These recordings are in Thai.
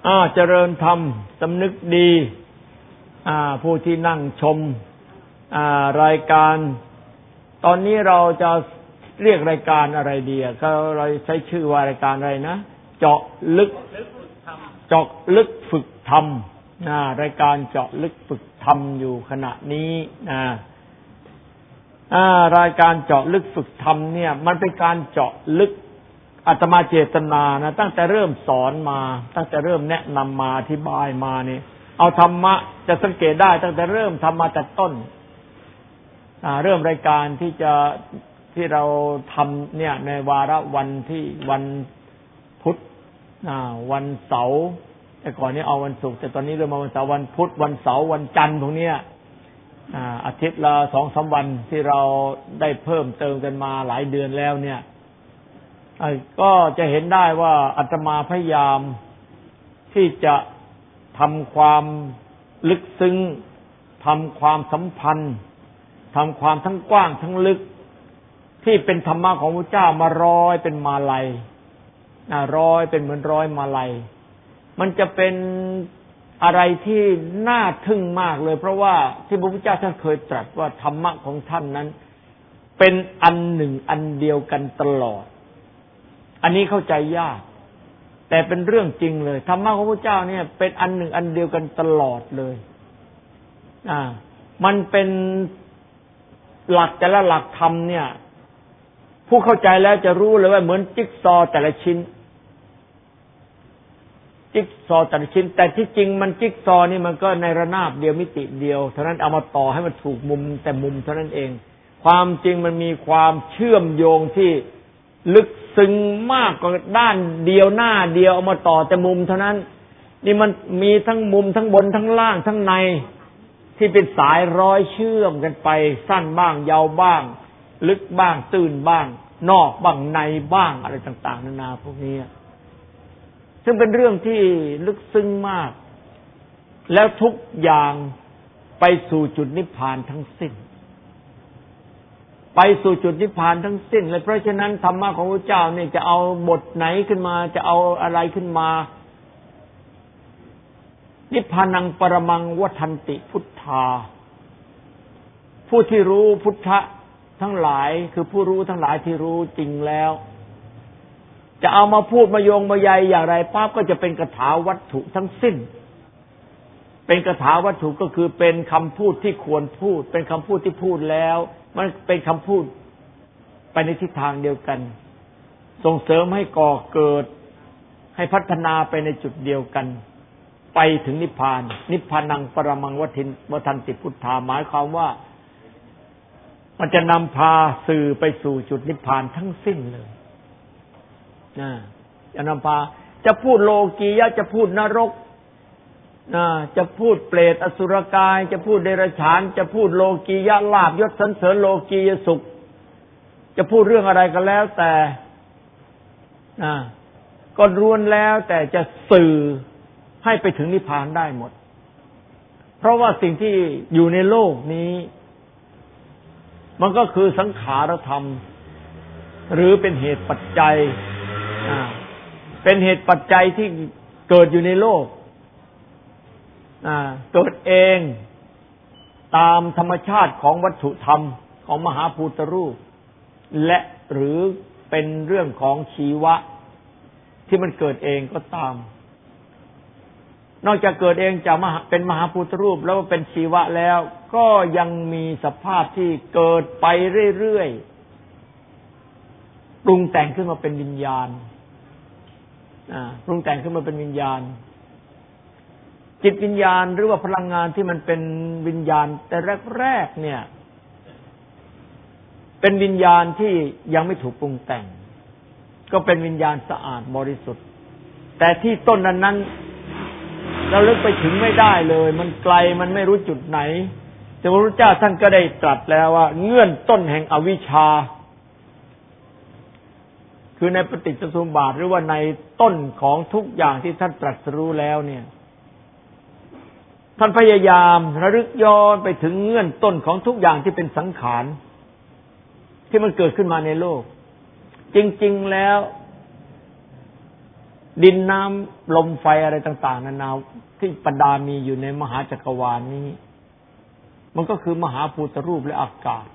เจริญธรรมสำนึกดีผู้ที่นั่งชมรายการตอนนี้เราจะเรียกรายการอะไรดีก็เราใช้ชื่อว่ารายการอะไรนะเจาะลึกฝึกธรรมรายการเจาะลึกฝึกธรรมอยู่ขณะนี้รายการเจาะลึกฝึกธรรมเนี่ยมันเป็นการเจาะลึกอาตมาเจตนานะตั้งแต่เริ่มสอนมาตั้งแต่เริ่มแนะนำมาอธิบายมานี่เอาธรรมะจะสังเกตได้ตั้งแต่เริ่มทำมาแต่ต้นเริ่มรายการที่เราทำเนี่ยในวาระวันที่วันพุธวันเสาร์แต่ก่อนนี้เอาวันศุกร์แต่ตอนนี้เริ่มมาวันเสาร์วันพุธวันเสาร์วันจันทร์พวกเนี้ยอาทิตย์ละ 2-3 วันที่เราได้เพิ่มเติมกันมาหลายเดือนแล้วเนี่ยก็จะเห็นได้ว่าอาตมาพยายามที่จะทำความลึกซึ้งทำความสัมพันธ์ทำความทั้งกว้างทั้งลึกที่เป็นธรรมะของพระเจ้ามาร้อยเป็นมาลัยร้อยเป็นเหมือนร้อยมาลัยมันจะเป็นอะไรที่น่าทึ่งมากเลยเพราะว่าที่พระพุทธเจ้าท่านเคยตรัสว่าธรรมะของท่านนั้นเป็นอันหนึ่งอันเดียวกันตลอดอันนี้เข้าใจยากแต่เป็นเรื่องจริงเลยธรรมะของพระเจ้าเนี่ยเป็นอันหนึ่งอันเดียวกันตลอดเลยมันเป็นหลักแต่ละหลักธรรมเนี่ยผู้เข้าใจแล้วจะรู้เลยว่าเหมือนจิ๊กซอว์แต่ละชิ้นจิ๊กซอว์แต่ละชิ้นแต่ที่จริงมันจิ๊กซอว์นี่มันก็ในระนาบเดียวมิติเดียวเท่านั้นเอามาต่อให้มันถูกมุมแต่มุมเท่านั้นเองความจริงมันมีความเชื่อมโยงที่ลึกซึ้งมากกว่าด้านเดียวหน้าเดียวเอามาต่อแต่มุมเท่านั้นนี่มันมีทั้งมุมทั้งบนทั้งล่างทั้งในที่เป็นสายร้อยเชื่อมกันไปสั้นบ้างยาวบ้างลึกบ้างตื้นบ้างนอกบ้างในบ้างอะไรต่างๆนานาพวกนี้ซึ่งเป็นเรื่องที่ลึกซึ้งมากแล้วทุกอย่างไปสู่จุดนิพพานทั้งสิ้นไปสู่จุดนิพพานทั้งสิ้นเลยเพราะฉะนั้นธรรมะของพระเจ้าเนี่ยจะเอาบทไหนขึ้นมาจะเอาอะไรขึ้นมานิพพานังปรมังวัฏันติพุทธาผู้ที่รู้พุทธะทั้งหลายคือผู้รู้ทั้งหลายที่รู้จริงแล้วจะเอามาพูดมาโยงมาใยอย่างไรปั๊บก็จะเป็นคาถาวัตถุทั้งสิ้นเป็นคาถาวัตถุก็คือเป็นคำพูดที่ควรพูดเป็นคำพูดที่พูดแล้วมันเป็นคำพูดไปในทิศทางเดียวกันส่งเสริมให้ก่อเกิดให้พัฒนาไปในจุดเดียวกันไปถึงนิพพานนิพพานังปรมังวัฏันติพุทธาหมายความว่ามันจะนำพาสื่อไปสู่จุดนิพพานทั้งสิ้นเลยจะนำพาจะพูดโลกียะจะพูดนรกจะพูดเปรตอสุรกายจะพูดเดรัจฉานจะพูดโลกียะลาภยศสรรเสริญโลกียสุขจะพูดเรื่องอะไรก็แล้วแต่ก็ล้วนแล้วแต่จะสื่อให้ไปถึงนิพพานได้หมดเพราะว่าสิ่งที่อยู่ในโลกนี้มันก็คือสังขารธรรมหรือเป็นเหตุปัจจัยเป็นเหตุปัจจัยที่เกิดอยู่ในโลกเกิดเองตามธรรมชาติของวัตถุธรรมของมหาภูตรูปและหรือเป็นเรื่องของชีวะที่มันเกิดเองก็ตามนอกจากเกิดเองจากเป็นมหาภูตรูปแล้วเป็นชีวะแล้วก็ยังมีสภาพที่เกิดไปเรื่อยๆปรุงแต่งขึ้นมาเป็นวิญญาณปรุงแต่งขึ้นมาเป็นวิญญาณจิตวิญญาณหรือว่าพลังงานที่มันเป็นวิญญาณแต่แรกๆเนี่ยเป็นวิญญาณที่ยังไม่ถูกปรุงแต่งก็เป็นวิญญาณสะอาดบริสุทธิ์แต่ที่ต้นนั้นเราลึกไปถึงไม่ได้เลยมันไกลมันไม่รู้จุดไหนแต่พระพุทธเจ้าท่านก็ได้ตรัสแล้วว่าเงื่อนต้นแห่งอวิชชาคือในปฏิจจสมุปบาทหรือว่าในต้นของทุกอย่างที่ท่านตรัสรู้แล้วเนี่ยท่านพยายามระลึกย้อนไปถึงเงื่อนต้นของทุกอย่างที่เป็นสังขารที่มันเกิดขึ้นมาในโลกจริงๆแล้วดินน้ำลมไฟอะไรต่างๆนานาที่ประดามีอยู่ในมหาจักรวาลนี้มันก็คือมหาภูตรูปและอากาศ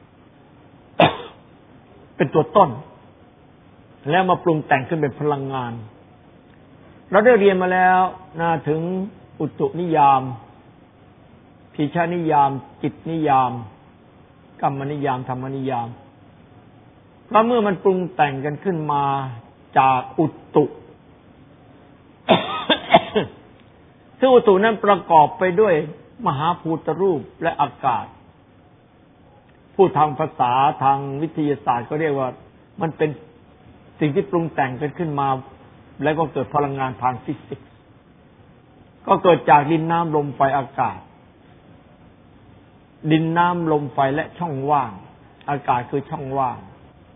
เป็นตัวต้นแล้วมาปรุงแต่งขึ้นเป็นพลังงานเราได้เรียนมาแล้วถึงอุตุนิยามพีชานิยามจิตนิยามกรรมนิยามธรรมนิยามแล้วเมื่อมันปรุงแต่งกันขึ้นมาจากอุตุ ซึ่งอุตุนั้นประกอบไปด้วยมหาภูตรูปและอากาศผู้ทางภาษาทางวิทยาศาสตร์ก็เรียกว่ามันเป็นสิ่งที่ปรุงแต่งกันขึ้นมาแล้วก็เกิดพลังงานทางฟิสิกส์ก็เกิดจากดินน้ำลมไฟอากาศดินน้ำลมไฟและช่องว่างอากาศคือช่องว่าง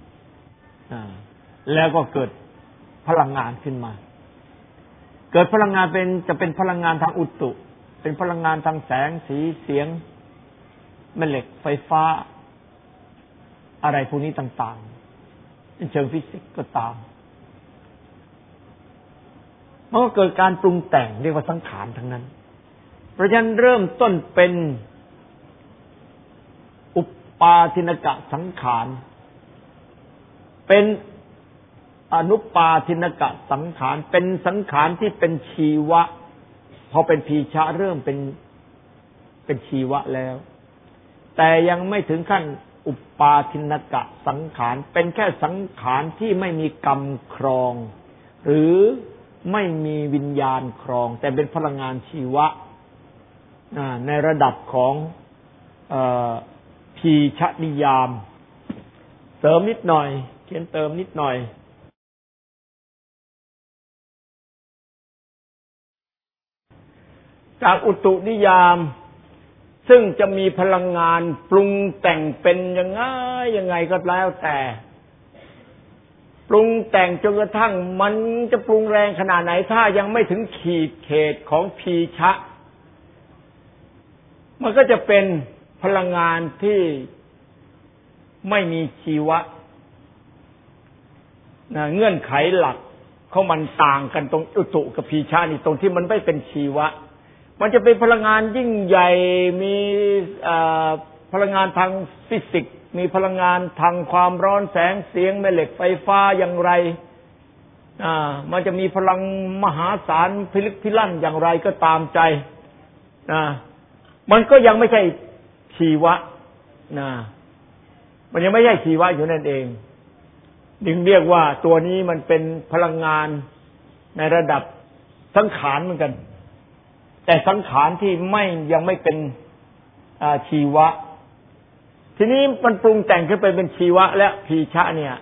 แล้วก็เกิดพลังงานขึ้นมาเกิดพลังงานจะเป็นพลังงานทางอุตุเป็นพลังงานทางแสงสีเสียงแม่เหล็กไฟฟ้าอะไรพวกนี้ต่างๆในเชิงฟิสิกส์ก็ตามมันก็เกิดการปรุงแต่งเรียกว่าสังขารทั้งนั้นเพราะฉะนั้นเริ่มต้นเป็นอุปปาทินกะสังขารเป็นอนุปาทินกะสังขารเป็นสังขารที่เป็นชีวะพอเป็นพีชะเริ่มเป็นชีวะแล้วแต่ยังไม่ถึงขั้นอุปปาทินกะสังขารเป็นแค่สังขารที่ไม่มีกรรมครองหรือไม่มีวิญญาณครองแต่เป็นพลังงานชีวะในระดับของพีชนิยามเสริมนิดหน่อยเขียนเติมนิดหน่อยจากอุตุนิยามซึ่งจะมีพลังงานปรุงแต่งเป็นยังไงก็แล้วแต่ปรุงแต่งจนกระทั่งมันจะปรุงแรงขนาดไหนถ้ายังไม่ถึงขีดเขตของพีชะมันก็จะเป็นพลังงานที่ไม่มีชีวะเงื่อนไขหลักของมันต่างกันตรงอุตุกับพีชะนี่ตรงที่มันไม่เป็นชีวะมันจะเป็นพลังงานยิ่งใหญ่มีพลังงานทางฟิสิกส์มีพลังงานทางความร้อนแสงเสียงแม่เหล็กไฟฟ้าอย่างไรมันจะมีพลังมหาศาลพิลึกพิลั่นอย่างไรก็ตามใจมันก็ยังไม่ใช่ชีวะมันยังไม่ใช่ชีวะอยู่นั่นเองจึงเรียกว่าตัวนี้มันเป็นพลังงานในระดับสังขารเหมือนกันแต่สังขารที่ยังไม่เป็นชีวะทีนี้มันปรุงแต่งขึ้นไปเป็นชีวะและพีชะเนี่ย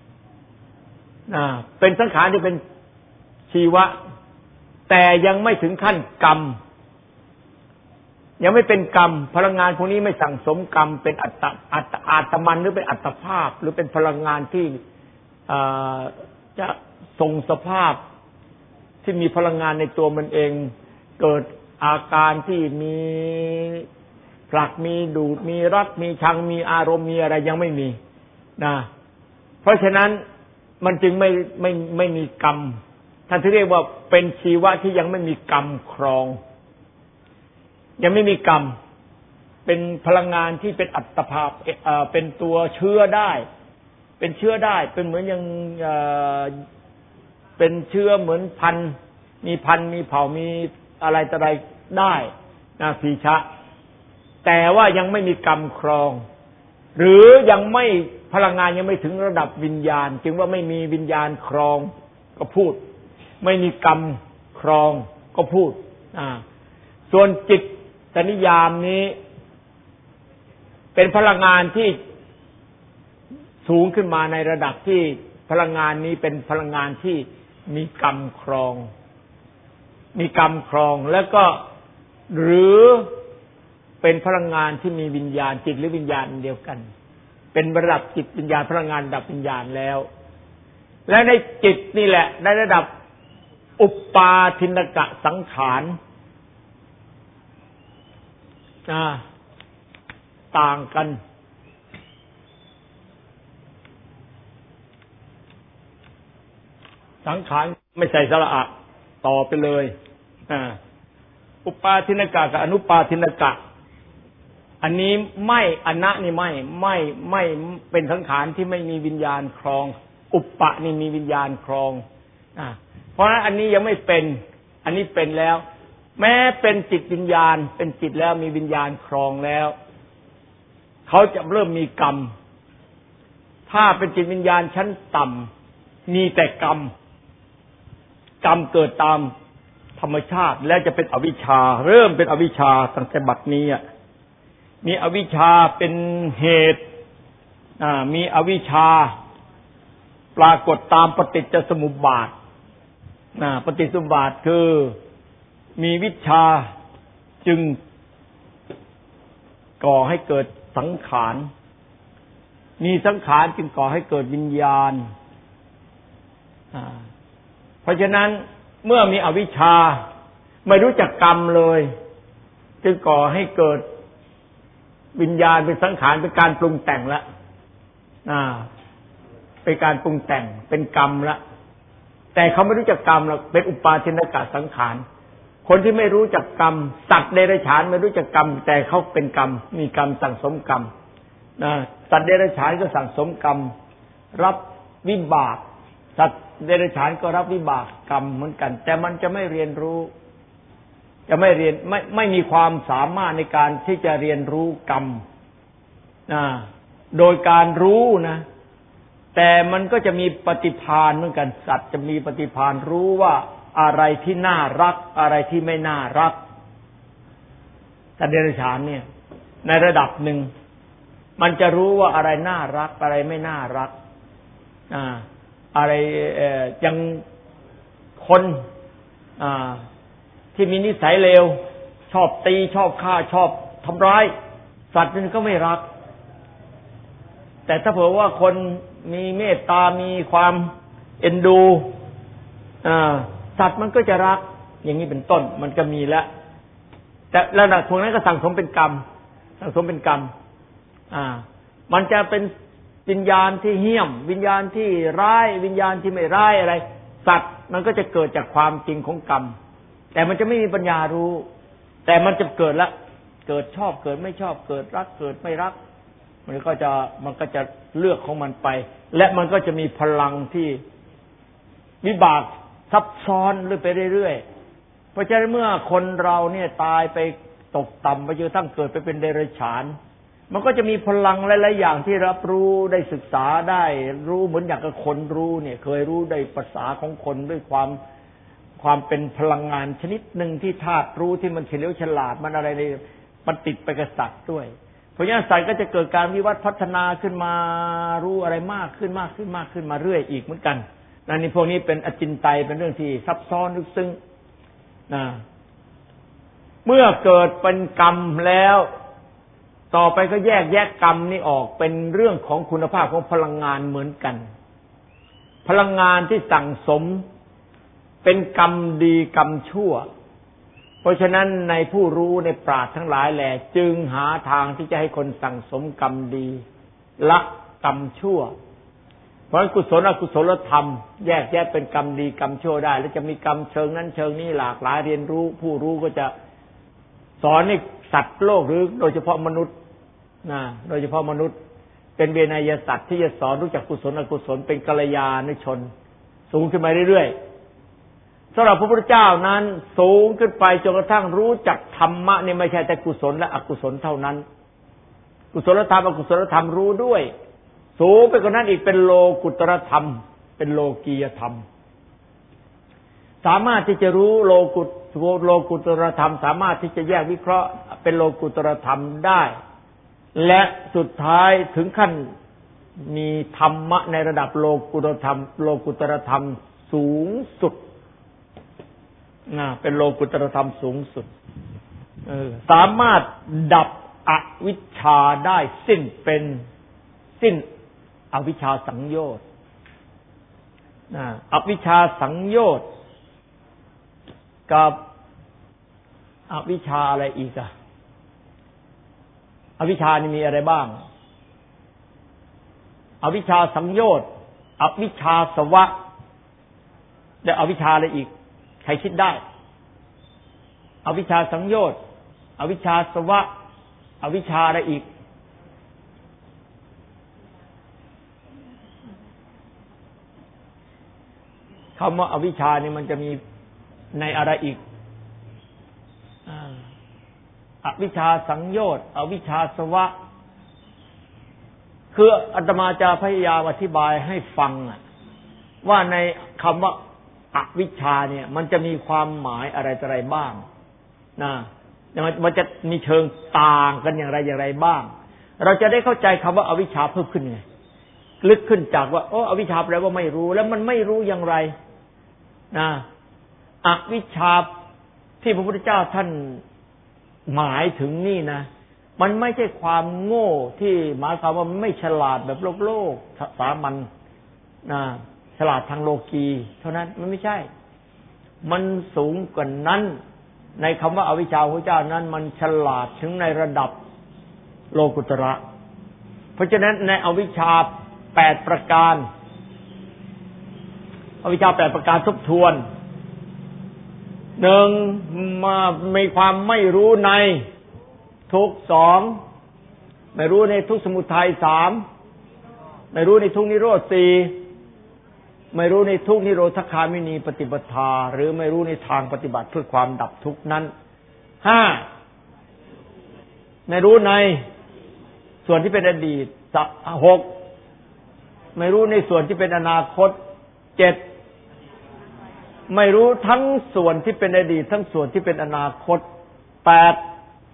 เป็นสังขารที่เป็นชีวะแต่ยังไม่ถึงขั้นกรรมยังไม่เป็นกรรมพลังงานพวกนี้ไม่สั่งสมกรรมเป็นอัตมันหรือเป็นอัตภาพหรือเป็นพลังงานที่จะทรงสภาพที่มีพลังงานในตัวมันเองเกิดอาการที่มีผลักมีดูดมีรักมีชังมีอารมณ์มีอะไรยังไม่มีเพราะฉะนั้นมันจึงไม่มีกรรมท่านที่เรียกว่าเป็นชีวะที่ยังไม่มีกรรมครองยังไม่มีกรรมเป็นพลังงานที่เป็นอัตภาพเป็นตัวเชื้อได้เป็นเชื้อได้เป็นเหมือนอย่างเป็นเชื้อเหมือนพันธุ์มีเผ่ามีอะไรต่ออะไรได้พีชะแต่ว่ายังไม่มีกรรมครองหรือยังไม่พลังงานยังไม่ถึงระดับวิญญาณจึงว่าไม่มีวิญญาณครองก็พูดไม่มีกรรมครองก็พูดส่วนจิตตนิยามนี้เป็นพลังงานที่สูงขึ้นมาในระดับที่พลังงานนี้เป็นพลังงานที่มีกรรมครองแล้วก็หรือเป็นพลังงานที่มีวิญญาณจิตหรือวิญญาณเดียวกันเป็นระดับจิตวิญญาณพลังงานระดับวิญญาณแล้วและในจิตนี่แหละในระดับอุปปาทินกะสังขารต่างกันสังขารไม่ใส่สระอะต่อไปเลยอุปาทินกะกับอนุปาทินกะอันนี้ไม่อนะนี่ไม่เป็นสังขารที่ไม่มีวิญญาณครองอุปปะนี่มีวิญญาณครองเพราะฉะนั้นอันนี้ยังไม่เป็นอันนี้เป็นแล้ว แม้เป็นจิตวิญญาณเป็นจิตแล้วมีวิญญาณครองแล้วเขาจะเริ่มมีกรรมถ้าเป็นจิตวิญญาณชั้นต่ำมีแต่กรรมเกิดตามธรรมชาติแล้วจะเป็นอวิชชาเริ่มเป็นอวิชชาตั้งแต่บัดนี้มีอวิชชาเป็นเหตุมีอวิชชาปรากฏตามปฏิจจสมุปบาทปฏิจจสมุปบาทคือมีวิชชาจึงก่อให้เกิดสังขารมีสังขารจึงก่อให้เกิดวิญญาณเพราะฉะนั้นเมื่อมีอวิชชาไม่รู้จักกรรมเลยจึงก่อให้เกิดวิญญาณเป็นสังขารเป็นการปรุงแต่งละเป็นการปรุงแต่งเป็นกรรมละแต่เขาไม่รู้จักกรรมหรอกเป็นอุปาทินกะสังขารคนที่ไม่รู้จักกรรมสัตว์เดรัจฉานไม่รู้จักกรรมแต่เขาเป็นกรรมมีกรรมสั่งสมกรรมสัตว์เดรัจฉานก็สั่งสมกรรมรับวิบากสัตว์เดรัจฉานก็รับวิบากกรรมเหมือนกันแต่มันจะไม่เรียนรู้จะไม่เรียนไม่มีความสามารถในการที่จะเรียนรู้กรรมโดยการรู้นะแต่มันก็จะมีปฏิภาณเหมือนกันสัตว์จะมีปฏิภาณรู้ว่าอะไรที่น่ารักอะไรที่ไม่น่ารักสัตว์เดรัจฉานเนี่ยในระดับหนึ่งมันจะรู้ว่าอะไรน่ารักอะไรไม่น่ารักอะไรยังคนที่มีนิสัยเลวชอบตีชอบฆ่าชอบทำร้ายสัตว์มันก็ไม่รักแต่ถ้าเผื่อว่าคนมีเมตตามีความเอ็นดูสัตว์มันก็จะรักอย่างนี้เป็นต้นมันก็มีแล้วแต่ระดับพวกนั้นก็สั่งสมเป็นกรรมสั่งสมเป็นกรรมมันจะเป็นวิญญาณที่เหี้ยมวิญญาณที่ร้ายวิญญาณที่ไม่ร้ายอะไรสัตว์มันก็จะเกิดจากความจริงของกรรมแต่มันจะไม่มีปัญญารู้แต่มันจะเกิดละเกิดชอบเกิดไม่ชอบเกิดรักเกิดไม่รักมันก็จะเลือกของมันไปและมันก็จะมีพลังที่วิบากซับซ้อนเรื่อยไปเรื่อยๆเพราะฉะนั้นเมื่อคนเราเนี่ยตายไปตกต่ำไปจนทั้งเกิดไปเป็นเดรัจฉานมันก็จะมีพลังหลายๆอย่างที่รับรู้ได้ศึกษาได้รู้เหมือนอย่างกับคนรู้เนี่ยเคยรู้ได้ภาษาของคนด้วยความเป็นพลังงานชนิดหนึ่งที่ธาตุรู้ที่มันเฉลียวฉลาดมันอะไรเลยมันติดไปกับสัตว์ด้วยเพราะฉะนั้นสัตว์ก็จะเกิดการวิวัฒน์พัฒนาขึ้นมารู้อะไรมากขึ้นมาเรื่อยอีกเหมือนกันนี่พวกนี้เป็นอจินไตยเป็นเรื่องที่ซับซ้อนลึกซึ้งเมื่อเกิดเป็นกรรมแล้วต่อไปก็แยกกรรมนี่ออกเป็นเรื่องของคุณภาพของพลังงานเหมือนกันพลังงานที่สั่งสมเป็นกรรมดีกรรมชั่วเพราะฉะนั้นในผู้รู้ในปราชญ์ทั้งหลายแหละจึงหาทางที่จะให้คนสั่งสมกรรมดีละกรรมชั่วเพราะกุศลอกุศลธรรมแยกเป็นกรรมดีกรรมชั่วได้แล้วจะมีกรรมเชิงนั้นเชิงนี้หลากหลายเรียนรู้ผู้รู้ก็จะสอนให้สัตว์โลกหรือโดยเฉพาะมนุษย์โดยเฉพาะมนุษย์เป็นเวนยสัตว์ที่จะสอนรู้จักกุศลอกุศลเป็นกัลยาณชนสูงขึ้นมาเรื่อยๆสำหรับพระพุทธเจ้านั้นสูงขึ้นไปจนกระทั่งรู้จักธรรมะนี่ไม่ใช่แต่กุศลและอกุศลเท่านั้นกุศลธรรมอกุศลธรรมรู้ด้วยสูงไปกว่านั้นอีกเป็นโลกุตรธรรมเป็นโลกียธรรมสามารถที่จะรู้โลกุตรธรรมสามารถที่จะแยกวิเคราะห์เป็นโลกุตรธรรมได้และสุดท้ายถึงขั้นมีธรรมะในระดับโลกุตรธรรมสูงสุดเป็นโลกุตรธรรมสูงสุดสามารถดับอวิชชาได้สิ้นอวิชชาสังโยชน์อวิชชาสังโยชน์กับอวิชชาอะไรอีกอวิชชานี่มีอะไรบ้างอวิชชาสังโยชน์อวิชชาสวะแล้วอวิชชาอะไรอีกใครคิดได้อวิชชาสังโยชน์อวิชชาสวะอวิชชาอะไรอีกคำว่าอวิชชานี่มันจะมีในอะไรอีกอวิชชาสังโยชน์อวิชชาสวะคืออาตมาจะพยายามอธิบายให้ฟังว่าในคำว่าอวิชชาเนี่ยมันจะมีความหมายอะไรบ้างนะมันจะมีเชิงต่างกันอย่างไรบ้างเราจะได้เข้าใจคำว่าอวิชชาเพิ่มขึ้นไงลึกขึ้นจากว่าอวิชชาแปลว่าไม่รู้แล้วมันไม่รู้อย่างไรนะอวิชชาที่พระพุทธเจ้าท่านหมายถึงนี่นะมันไม่ใช่ความโง่ที่หมายความว่าไม่ฉลาดแบบโลกสามัญนะฉลาดทางโลกีเท่านั้นมันไม่ใช่มันสูงกว่านั้นในคำว่าอวิชชาพระเจ้านั้นมันฉลาดถึงในระดับโลกุตระเพราะฉะนั้นในอวิชชา8ประการอวิชชา8ประการทบทวน1มามีความไม่รู้ในทุกข์2ไม่รู้ในทุกข์สมุทัย3ไม่รู้ในทุกข์นิโรธ4ไม่รู้ในทุกข์นิโรธคามินีปฏิปทาหรือไม่รู้ในทางปฏิบัติเพื่อความดับทุกข์นั้น5ไม่รู้ในส่วนที่เป็นอดีต6ไม่รู้ในส่วนที่เป็นอนาคต7ไม่รู้ทั้งส่วนที่เป็นอดีตทั้งส่วนที่เป็นอนาคต8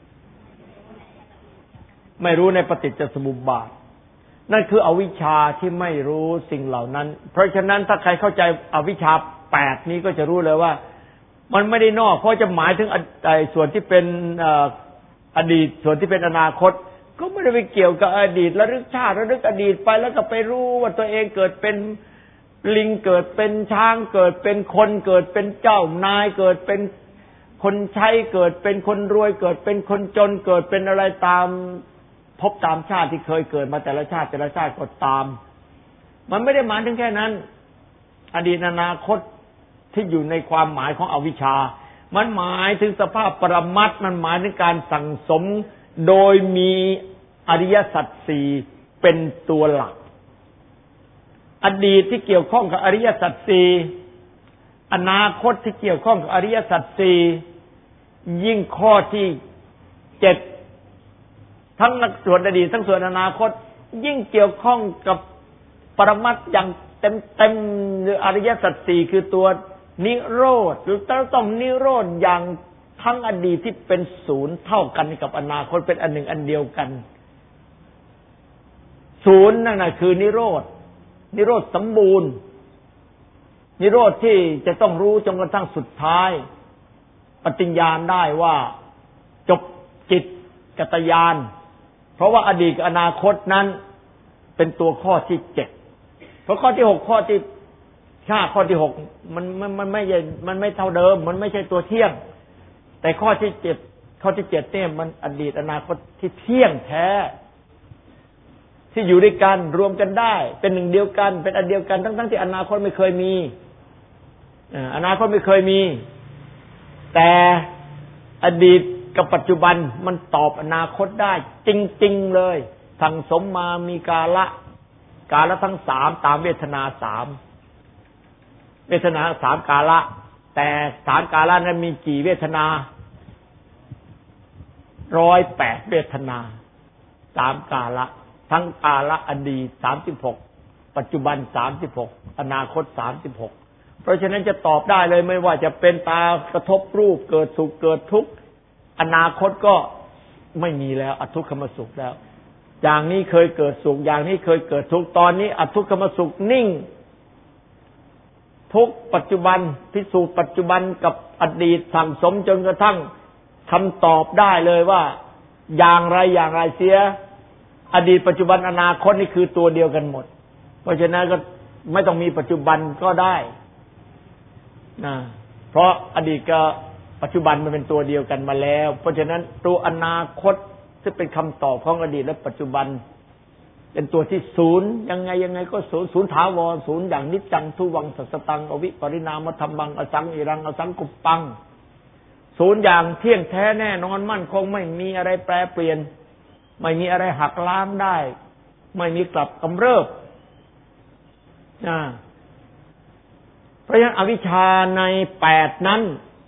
ไม่รู้ในปฏิจจสมุปบาทนั่นคืออวิชชาที่ไม่รู้สิ่งเหล่านั้นเพราะฉะนั้นถ้าใครเข้าใจอวิชชา8นี้ก็จะรู้เลยว่ามันไม่ได้นอกเพราะจะหมายถึงส่วนที่เป็นอดีตส่วนที่เป็นอนาคตก็ไม่ได้ไปเกี่ยวกับอดีตระลึกชาติระลึกอดีตไปแล้วก็ไปรู้ว่าตัวเองเกิดเป็นลิงเกิดเป็นช้างเกิดเป็นคนเกิดเป็นเจ้านายเกิดเป็นคนใช้เกิดเป็นคนรวยเกิดเป็นคนจนเกิดเป็นอะไรตามพบตามชาติที่เคยเกิดมาแต่ละชาติก็ตามมันไม่ได้หมายถึงแค่นั้นอดีตอนาคตที่อยู่ในความหมายของอวิชชามันหมายถึงสภาพปรมัตถ์มันหมายถึงการสั่งสมโดยมีอริยสัจสี่เป็นตัวหลักอดีตที่เกี่ยวข้องกับอริยสัจสี่อนาคตที่เกี่ยวข้องกับอริยสัจสี่ยิ่งข้อที่7ทั้งส่วนอดีตทั้งส่วนอนาคตยิ่งเกี่ยวข้องกับปรมัตถ์อย่างเต็มหรืออริยสัจสี่คือตัวนิโรธหรือต้องนิโรธอย่างทั้งอดีตที่เป็นศูนย์เท่ากันกับอนาคตเป็นอันหนึ่งอันเดียวกันศูนย์นั่นน่ะคือนิโรธนิโรธสมบูรณ์นิโรธที่จะต้องรู้จนกระทั่งสุดท้ายปฏิญญาณได้ว่าจบจิตกัตญาณเพราะว่าอดีตกับอนาคตนั้นเป็นตัวข้อที่7เพราะข้อที่6ข้อที่5ข้อที่6มันไม่เท่าเดิมมันไม่ใช่ตัวเที่ยงแต่ข้อที่7เนี่ยมันอดีตอนาคตที่เที่ยงแท้ที่อยู่ด้วยกันรวมกันได้เป็นหนึ่งเดียวกันเป็นอันเดียวกันทั้งที่อนาคตไม่เคยมีอนาคตไม่เคยมีแต่อดีตกับปัจจุบันมันตอบอนาคตได้จริงๆเลยสั่งสมมามีกาละทั้ง3ตามเวทนา3เวทนา3กาละแต่3กาละนั้นมีกี่เวทนา108เวทนา3กาละทั้งกาละอดีต36ปัจจุบัน36อนาคต36เพราะฉะนั้นจะตอบได้เลยไม่ว่าจะเป็นตากระทบรูปเกิดสุขเกิดทุกข์อนาคตก็ไม่มีแล้วอทุกขมสุขแล้วอย่างนี้เคยเกิดสุขอย่างนี้เคยเกิดทุกข์ตอนนี้อทุกขมสุขนิ่งทุกปัจจุบันพิสูจน์ปัจจุบันกับอดีตสั่งสมจนกระทั่งคำตอบได้เลยว่าอย่างไรเสียอดีตปัจจุบันอนาคตนี่คือตัวเดียวกันหมดเพราะฉะนั้นก็ไม่ต้องมีปัจจุบันก็ได้นะเพราะอดีตกับปัจจุบันมันเป็นตัวเดียวกันมาแล้วเพราะฉะนั้นตัวอนาคตซึ่งเป็นคำตอบของอดีตและปัจจุบันเป็นตัวที่ศูนย์ยังไงก็ศูนย์ถาวรศูนย์อย่างนิจจังทุวังสัสสตังอวิปริณามธรรมังอสังอิรังอสังกุปปังศูนย์อย่างเที่ยงแท้แน่นอนมั่นคงไม่มีอะไรแปรเปลี่ยนไม่มีอะไรหักล้างได้ไม่มีกลับกำเริบเพราะฉะนั้นอวิชชาใน8นั้น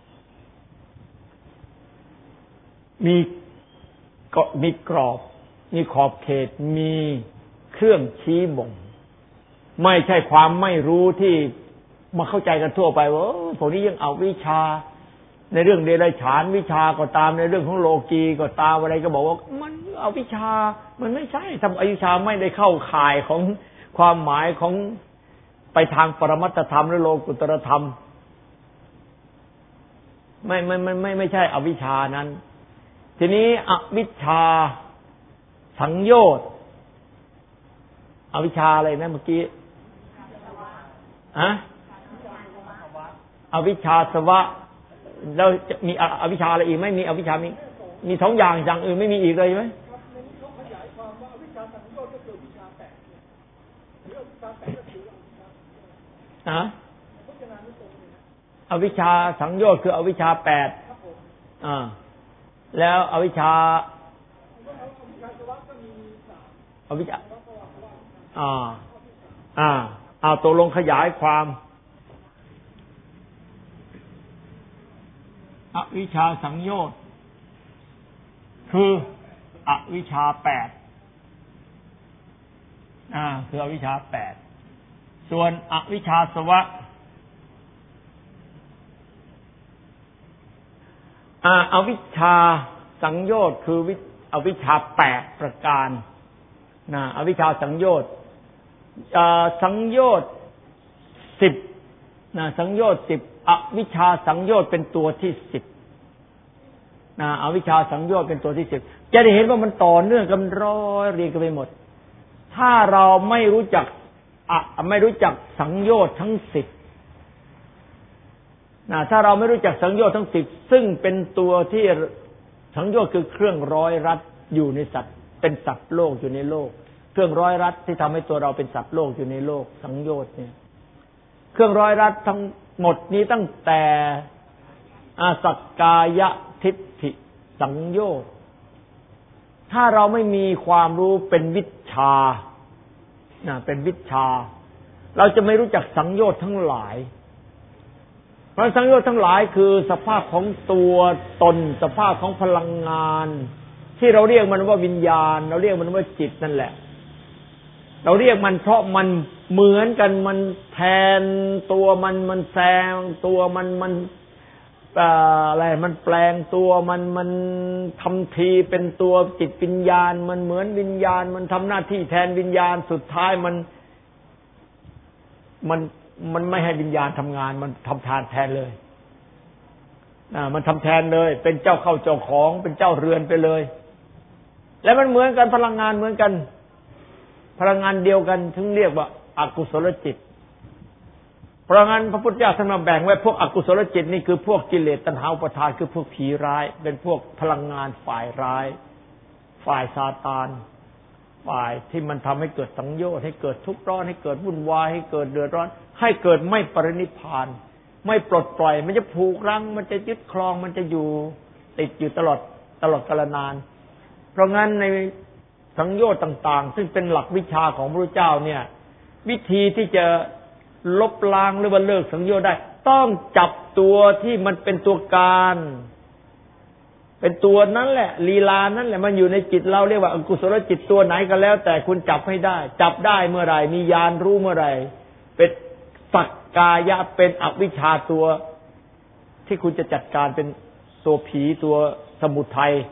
มีกรอบมีขอบเขตมีเครื่องชี้บ่งไม่ใช่ความไม่รู้ที่มาเข้าใจกันทั่วไปว่าพวกนี้ยังเอาวิชาในเรื่องเดรัจฉานวิชาก็ตามในเรื่องของโลกีก็ตามอะไรก็บอกว่ามันเอาวิชามันไม่ใช่ทำอวิชชาไม่ได้เข้าข่ายของความหมายของไปทางปรมัตถธรรมหรือโลกุตตรธรรมไม่ใช่อวิชชานั้นทีนี้อวิชชาสังโยชน์อวิชชาอะไรนะเมื่อกี้อวิชชาสวะแล้วมีอวิชชาอะไรอีกไม่มีอวิชชามี2อย่างอย่างอื่นไม่มีอีกเลยไหมอวิชชาสังโยชน์คืออวิชชา8แล้วอวิชชาตกลงขยายความอวิชชาสังโยชน์คืออวิชชา8คืออวิชชา8ส่วนอวิชชาสวะอวิชชาสังโยชน์คืออวิชชา8ประการอวิชชาสังโยชน์สังโยชน์10สังโยชน์10อวิชชาสังโยชน์เป็นตัวที่10อวิชชาสังโยชน์เป็นตัวที่10จะได้เห็นว่ามันต่อเนื่องกันร้อยเรียงกันไปหมดถ้าเราไม่รู้จักสังโยชน์ทั้ง10ถ้าเราไม่รู้จักสังโยชน์ทั้ง10ซึ่งเป็นตัวที่สังโยชน์คือเครื่องร้อยรัดอยู่ในสัตว์เป็นสัตว์โลกอยู่ในโลกเครื่องร้อยรัดที่ทำให้ตัวเราเป็นสัตว์โลกอยู่ในโลกสังโยชน์เนี่ยเครื่องร้อยรัดทั้งหมดนี้ตั้งแต่สักกายทิฏฐิสังโยชน์ถ้าเราไม่มีความรู้เป็นวิชชาเป็นวิชชาเราจะไม่รู้จักสังโยชน์ทั้งหลายเพราะสังโยชน์ทั้งหลายคือสภาพของตัวตนสภาพของพลังงานที่เราเรียกมันว่าวิญญาณเราเรียกมันว่าจิตนั่นแหละเราเรียกมันเพราะมันเหมือนกันมันแทนตัวมันแซงตัวมันอะไรมันแปลงตัวมันทำทีเป็นตัวจิตวิญญาณมันเหมือนวิญญาณมันทำหน้าที่แทนวิญญาณสุดท้ายมันไม่ให้วิญญาณทำงานมันทำทานแทนเลยมันทำแทนเลยเป็นเจ้าเข้าเจ้าของเป็นเจ้าเรือนไปเลยแล้วมันเหมือนกันพลังงานเหมือนกันพลังงานเดียวกันถึงเรียกว่าอกุศลจิตเพราะงั้นพระพุทธเจ้าท่านมาแบ่งไว้พวกอกุศลจิตนี่คือพวกกิเลสตัณหาอุปาทานคือพวกผีร้ายเป็นพวกพลังงานฝ่ายร้ายฝ่ายซาตานฝ่ายที่มันทำให้เกิดสังโยชน์ให้เกิดทุกข์ร้อนให้เกิดวุ่นวายให้เกิดเดือดร้อนให้เกิดไม่ปรินิพพานไม่ปลดปล่อยมันจะผูกรั้งมันจะยึดครองมันจะอยู่ติดอยู่ตลอดกาลนานเพราะงั้นในสังโยชน์ต่างๆซึ่งเป็นหลักวิชาของพระพุทธเจ้าเนี่ยวิธีที่จะลบล้างหรือว่าเลิกสังโยชน์ได้ต้องจับตัวที่มันเป็นตัวการเป็นตัวนั้นแหละลีลานั่นแหละมันอยู่ในจิตเราเรียกว่าอกุศลจิตตัวไหนก็แล้วแต่คุณจับให้ได้จับได้เมื่อไหร่มีญาณรู้เมื่อไหร่เป็นสักกายะเป็นอวิชชาตัวที่คุณจะจัดการเป็นตัวผีตัวสมุทัย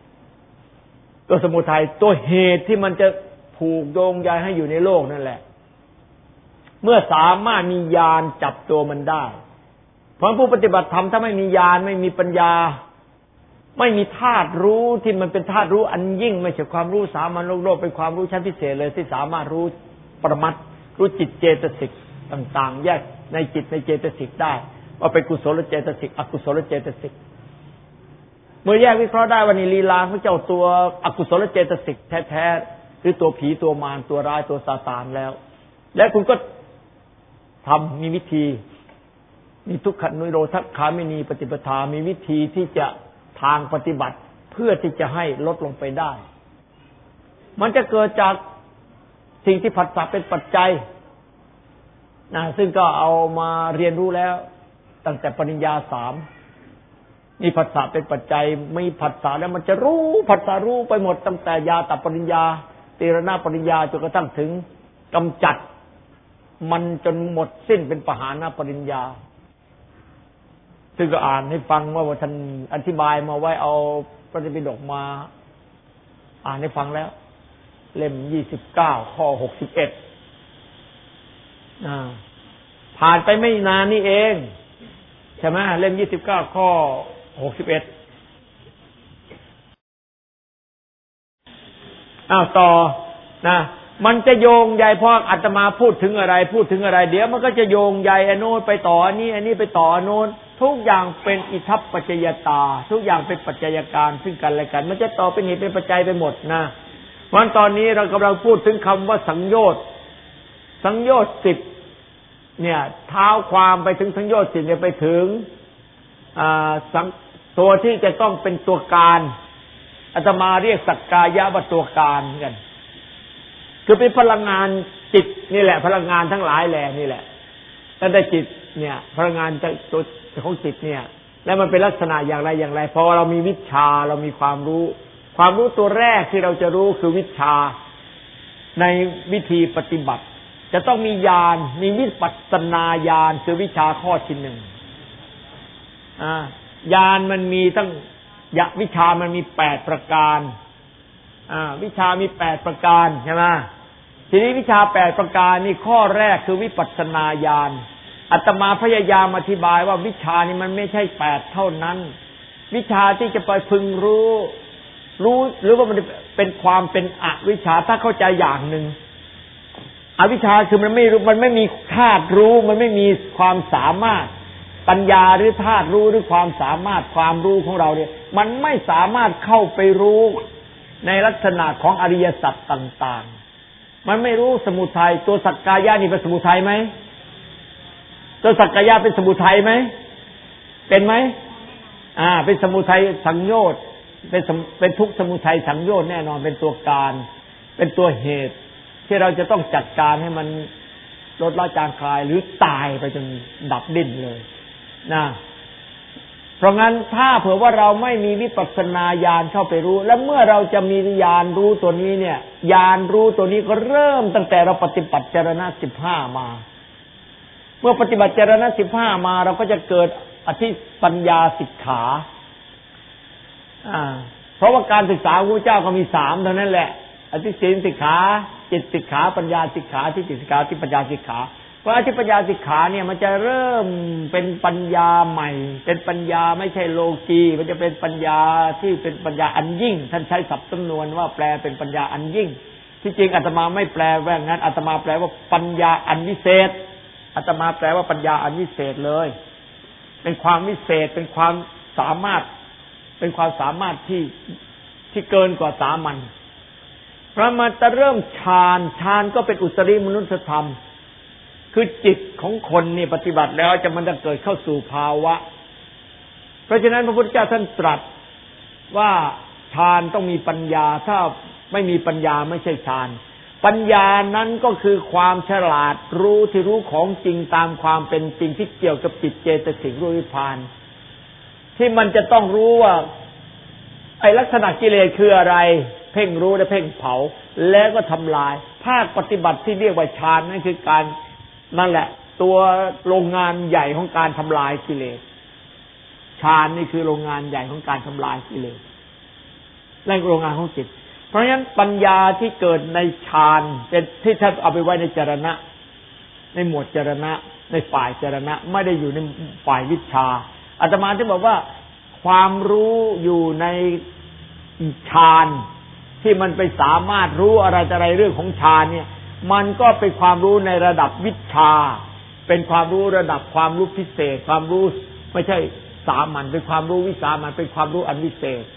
ตัวเหตุที่มันจะผูกโยงใยให้อยู่ในโลกนั่นแหละเมื่อสามารถมีญาณจับตัวมันได้เพราะผู้ปฏิบัติธรรมถ้าไม่มีญาณไม่มีปัญญาไม่มีธาตุรู้ที่มันเป็นธาตุรู้อันยิ่งไม่ใช่ความรู้สามัญโลกเป็นความรู้ชั้นพิเศษเลยที่สามารถรู้ปรมัตถ์รู้จิตเจตสิกต่างๆแยกในจิตในเจตสิกได้ว่าเป็นกุศลเจตสิกอกุศลเจตสิกเมื่อแยกวิเคราะห์ได้ว่านี่ลีลาของเจ้าตัวอกุศลเจตสิกแท้ๆหรือตัวผีตัวมารตัวร้ายตัวซาตานแล้วและคุณก็ทำมีวิธีมีทุกขนิโรธคามินีปฏิปทามีวิธีที่จะทางปฏิบัติเพื่อที่จะให้ลดลงไปได้มันจะเกิดจากสิ่งที่ผัสสะเป็นปัจจัยซึ่งก็เอามาเรียนรู้แล้วตั้งแต่ปริญญา3มีผัสสะเป็นปัจจัยไม่ผัสสะแล้วมันจะรู้ผัสสะรู้ไปหมดตั้งแต่ญาตปริญญาตีรณปริญญาจนกระทั่งถึงกำจัดมันจนหมดสิ้นเป็นปหานปริญญาซึ่งก็อ่านให้ฟังว่าท่านอธิบายมาไว้เอาพระไตรปิฎกมาอ่านให้ฟังแล้วเล่ม29ข้อ61ผ่านไปไม่นานนี่เองใช่ไหมเล่ม29ข้อ61ต่อนะมันจะโยงใยเพราะอาตมาพูดถึงอะไรเดี๋ยวมันก็จะโยงใยอันโน้นไปต่ออันนี้ไปต่ออันโน้นทุกอย่างเป็นอิทัปปัจจยตาทุกอย่างเป็นปัจจัยการซึ่งกันและกันมันจะต่อเป็นเหตุเป็นปัจจัยไปหมดนะวันตอนนี้เรากำลังพูดถึงคำว่าสังโยชน์10เนี่ยเท้าความไปถึงสังโยชน์10เนี่ยไปถึงตัวที่จะต้องเป็นตัวการอาตมาเรียกสักกายะว่าตัวการกันคือเป็นพลังงานจิตนี่แหละพลังงานทั้งหลายแหล่นี่แหละตั้งแต่จิตเนี่ยพลังงานตัวของจิตเนี่ยแล้วมันเป็นลักษณะอย่างไรพอเรามีวิชาเรามีความรู้ตัวแรกที่เราจะรู้คือวิชาในวิธีปฏิบัติจะต้องมีญาณมีวิปัสสนาญาณคือวิชาข้อที่1ญาณมันมีตั้งวิชามันมี8ประการวิชามี8ประการใช่ไหมทีนี้วิชา8ประการนี่ข้อแรกคือวิปัสสนาญาณอาตมาพยายามอธิบายว่าวิชานี่มันไม่ใช่8เท่านั้นวิชาที่จะไปพึงรู้หรือว่ามันเป็นความเป็นอวิชชาถ้าเข้าใจอย่างหนึ่งอวิชชาคือมันไม่รู้มันไม่มีธาตุรู้มันไม่มีความสามารถปัญญาหรือธาตุรู้หรือความสามารถความรู้ของเราเนี่ยมันไม่สามารถเข้าไปรู้ในลักษณะของอริยสัจต่างๆมันไม่รู้สมุทัยตัวสักกายะนี่เป็นสมุทัยไหมตัวสักกายะเป็นสมุทัยไหมเป็นไหมเป็นสมุทัยสังโยชน์เป็นทุกข์สมุทัยสังโยชน์แน่นอนเป็นตัวการเป็นตัวเหตุที่เราจะต้องจัดการให้มันลดละจางคลายหรือตายไปจนดับดิ้นเลยนะเพราะงั้นถ้าเผื่อว่าเราไม่มีวิปัสสนาญาณเข้าไปรู้แล้วเมื่อเราจะมีญาณรู้ตัวนี้เนี่ยญาณรู้ตัวนี้ก็เริ่มตั้งแต่เราปฏิบัติจรณะ15มาเมื่อปฏิบัติจรณะ15มาเราก็จะเกิดอธิปัญญาสิกขาเพราะว่าการศึกษาพระเจ้าก็มี3เท่านั้นแหละอธิศีลสิกขาจิตสิกขาปัญญาสิกขาที่จิตสิกขาที่ปัญญาสิกขาเพราะอธิปัญญาสิกขาเนี่ยมันจะเริ่มเป็นปัญญาใหม่เป็นปัญญาไม่ใช่โลกีมันจะเป็นปัญญาที่เป็นปัญญาอันยิ่งท่านใช้ศัพท์จำนวนว่าแปลเป็นปัญญาอันยิ่งที่จริงอาตมาไม่แปลว่างั้นอาตมาแปลว่าปัญญาอันวิเศษอาตมาแปลว่าปัญญาอันวิเศษเลยเป็นความวิเศษเป็นความสามารถที่เกินกว่าสามัญพระมาจะเริ่มฌานก็เป็นอุตริมนุสธรรมคือจิตของคนนี่ปฏิบัติแล้วมันจะเกิดเข้าสู่ภาวะเพราะฉะนั้นพระพุทธเจ้าท่านตรัสว่าฌานต้องมีปัญญาถ้าไม่มีปัญญาไม่ใช่ฌานปัญญานั้นก็คือความฉลาดรู้ที่รู้ของจริงตามความเป็นจริงที่เกี่ยวกับจิตเจตสิกรู้วิภานที่มันจะต้องรู้ว่าไอ้ลักษณะกิเลสคืออะไรเพ่งรู้และเพ่งเผาแล้วก็ทำลายภาคปฏิบัติที่เรียกว่าฌานนั่นคือการนั่นแหละตัวโรงงานใหญ่ของการทำลายกิเลสฌานนี่คือโรงงานใหญ่ของการทำลายกิเลสและโรงงานของจิตเพราะฉะนั้นปัญญาที่เกิดในฌานเป็นที่ท่านเอาไปไว้ในจรณะในหมวดจรณะในฝ่ายจรณะไม่ได้อยู่ในฝ่ายวิชาอาตมาที่บอกว่าความรู้อยู่ในฌานที่มันไปสามารถรู้อะไรเรื่องของฌานเนี่ยมันก็เป็นความรู้ในระดับวิชาเป็นความรู้ระดับความรู้พิเศษความรู้ไม่ใช่สามัญเป็นความรู้วิสามัญเป็นความรู้อันวิเศษ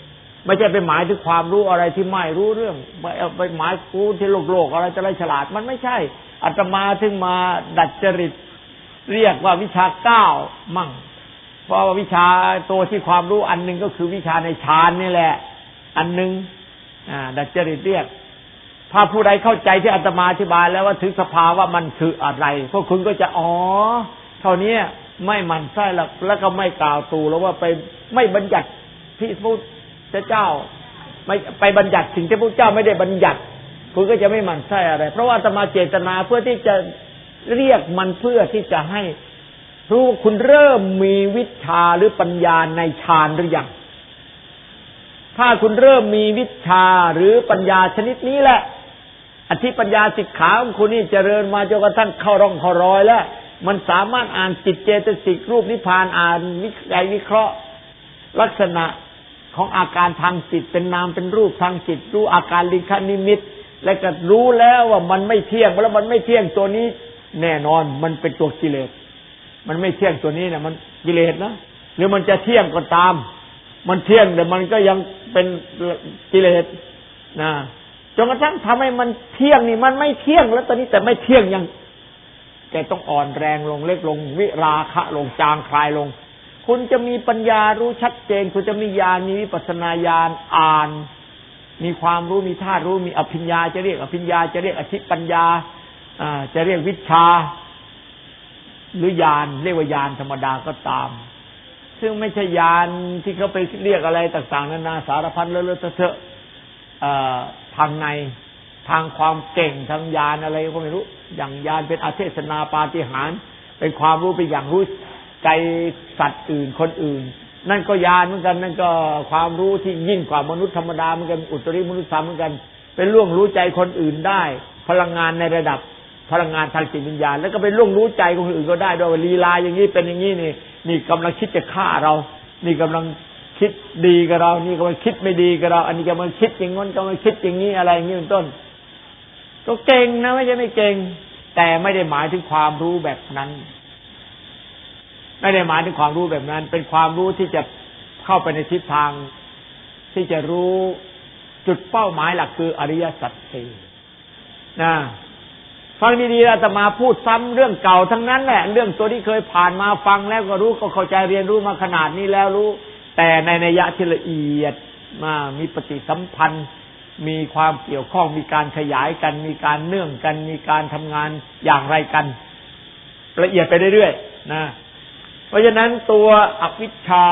ไม่ใช่ไปหมายถึงความรู้อะไรที่ไม่รู้เรื่องไปหมายรู้ที่โลกอะไรจะไรฉลาดมันไม่ใช่อาตมาถึงมาดัดจริตเรียกว่าวิชา9มั่งเพราะว่าวิชาตัวที่ความรู้อันนึงก็คือวิชาในฌานนี่แหละอันนึงดัดจริตเรียกถ้าผู้ใดเข้าใจที่อาตมาอธิบายแล้วว่าถึงสภาวะมันคืออะไรพวกคุณก็จะเท่านี้ไม่หมั่นไส้แล้วก็ไม่กล่าวตูแล้วว่าไปไม่บัญญัติที่พระเจ้าไม่ไปบัญญัติสิ่งที่พระเจ้าไม่ได้บัญญัติคุณก็จะไม่หมั่นไส้อะไรเพราะว่าอาตมาเจตนาเพื่อที่จะเรียกมันเพื่อที่จะให้รู้คุณเริ่มมีวิชาหรือปัญญาในฌานหรือยังถ้าคุณเริ่มมีวิชาหรือปัญญาชนิดนี้แหละอธิปัญญาสิกขาของคุณนี่เจริญมาจนกระทั่งเข้าร่องเข้ารอยแล้วมันสามารถอ่านจิตเจตสิกรูปนิพพานอ่านวิเคราะห์ลักษณะของอาการทางจิตเป็นนามเป็นรูปทางจิตรู้อาการลิงคนิมิตและก็รู้แล้วว่ามันไม่เที่ยงแล้วมันไม่เที่ยงตัวนี้แน่นอนมันเป็นตัวกิเลสมันไม่เที่ยงตัวนี้นะมันกิเลสนะหรือมันจะเที่ยงก็ตามมันเที่ยงแต่มันก็ยังเป็นกิเลสนะจนกระทั่งทำให้มันเที่ยงนี่มันไม่เที่ยงแล้วตอนนี้แต่ไม่เที่ยงยังแกต้องอ่อนแรงลงเล็กลงวิราคะลงจางคลายลงคุณจะมีปัญญารู้ชัดเจนคุณจะมีญาณมีวิปัสสนาญาณอ่านมีความรู้มีธาตุรู้มีอภิญญาจะเรียกอภิญญาจะเรียกอธิปัญญาจะเรียกวิชาหรือญาณเรียกว่าญาณธรรมดาก็ตามซึ่งไม่ใช่ญาณที่เขาไปเรียกอะไรต่างๆนานาสารพัดเลอะๆเทอะทางในทางความเก่งทางญาณอะไรก็ไม่รู้อย่างญาณเป็นอาเทศนาปาฏิหาริย์เป็นความรู้เป็นอย่างรู้ใจสัตว์อื่นคนอื่นนั่นก็ญาณเหมือนกันนั่นก็ความรู้ที่ยิ่งกว่ามนุษย์ธรรมดาเหมือนกันอุตริมนุษย์ธรรมเหมือนกันเป็นล่วงรู้ใจคนอื่นได้พลังงานในระดับพลังงานทางจิตวิญญาณแล้วก็เป็นล่วงรู้ใจคนอื่นก็ได้ด้วยลีลาอย่างนี้เป็นอย่างนี้นี่กำลังคิดจะฆ่าเรานี่กำลังคิดดีกับเรานี่กำลังคิดไม่ดีกับเราอันนี้กำลังคิดอย่างงั้นกำลังคิดอย่างนี้อะไรอย่างนี้เป็นต้นก็เก่งนะไม่ใช่ไม่เก่งแต่ไม่ได้หมายถึงความรู้แบบนั้นไม่ได้หมายถึงความรู้แบบนั้นเป็นความรู้ที่จะเข้าไปในทิศทางที่จะรู้จุดเป้าหมายหลักคืออริยสัจสี่นะฟังดีๆอาตมาพูดซ้ำเรื่องเก่าทั้งนั้นแหละเรื่องตัวที่เคยผ่านมาฟังแล้วก็รู้ก็เข้าใจเรียนรู้มาขนาดนี้แล้วรู้แต่ในนัยยะที่ละเอียดมีปฏิสัมพันธ์มีความเกี่ยวข้องมีการขยายกันมีการเนื่องกันมีการทำงานอย่างไรกันละเอียดไปเรื่อยๆนะเพราะฉะนั้นตัวอวิชชา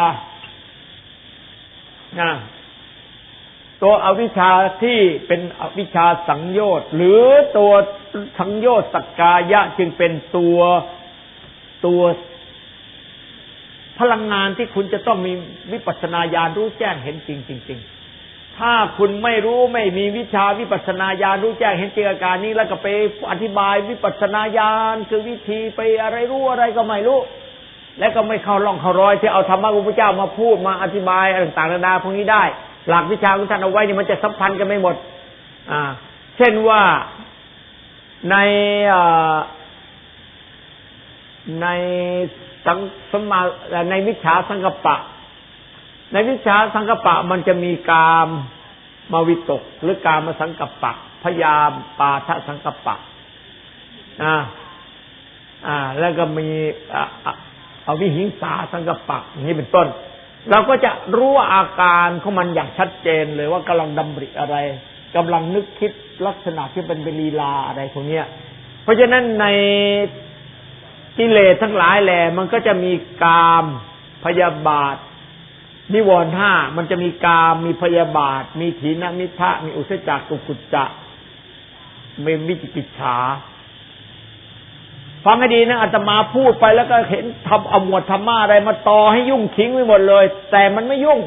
ตัวอวิชชาที่เป็นอวิชชาสังโยชน์หรือตัวสังโยชน์สักกายะจึงเป็นตัวพลังงานที่คุณจะต้องมีวิปัสสนาญาณรู้แจ้งเห็นจริงๆถ้าคุณไม่รู้ไม่มีวิชาวิปัสสนาญาณรู้แจ้งเห็นจริงอาการนี้แล้วก็ไปอธิบายวิปัสสนาญาณคือวิธีไปอะไรรู้อะไรก็ไม่รู้และก็ไม่เข้าร่องเข้ารอยที่เอาธรรมะของพระเจ้ามาพูดมาอธิบายต่างๆนานาพวกนี้ได้หลักวิชาของท่านเอาไว้นี่มันจะสัมพันธ์กันไม่หมดเช่นว่าในในวิชาสังกัปปะในวิชาสังกัปปะมันจะมีกามมาวิตกหรือกามสังกัปปะพยาปาทสังกัปปะแล้วก็มีอวิหิงสาสังกัปปะอย่างนี้เป็นต้นเราก็จะรู้อาการของมันอย่างชัดเจนเลยว่ากำลังดำริอะไรกำลังนึกคิดลักษณะที่เป็นลีลาอะไรพวกนี้เพราะฉะนั้นในกิเลสทั้งหลายแหละมันก็จะมีกามพยาบาทนิวรณ์ห้ามันจะมีกามมีพยาบาทมีถีนมิทะมีอุทธัจจะกุกุจจะมีวิจิกิจฉาฟังให้ดีนะอาตมาพูดไปแล้วก็เห็นทำเอาหมวดธรรมะอะไรมาต่อให้ยุ่งขิงไปหมดเลยแต่มันไม่ยุ่ง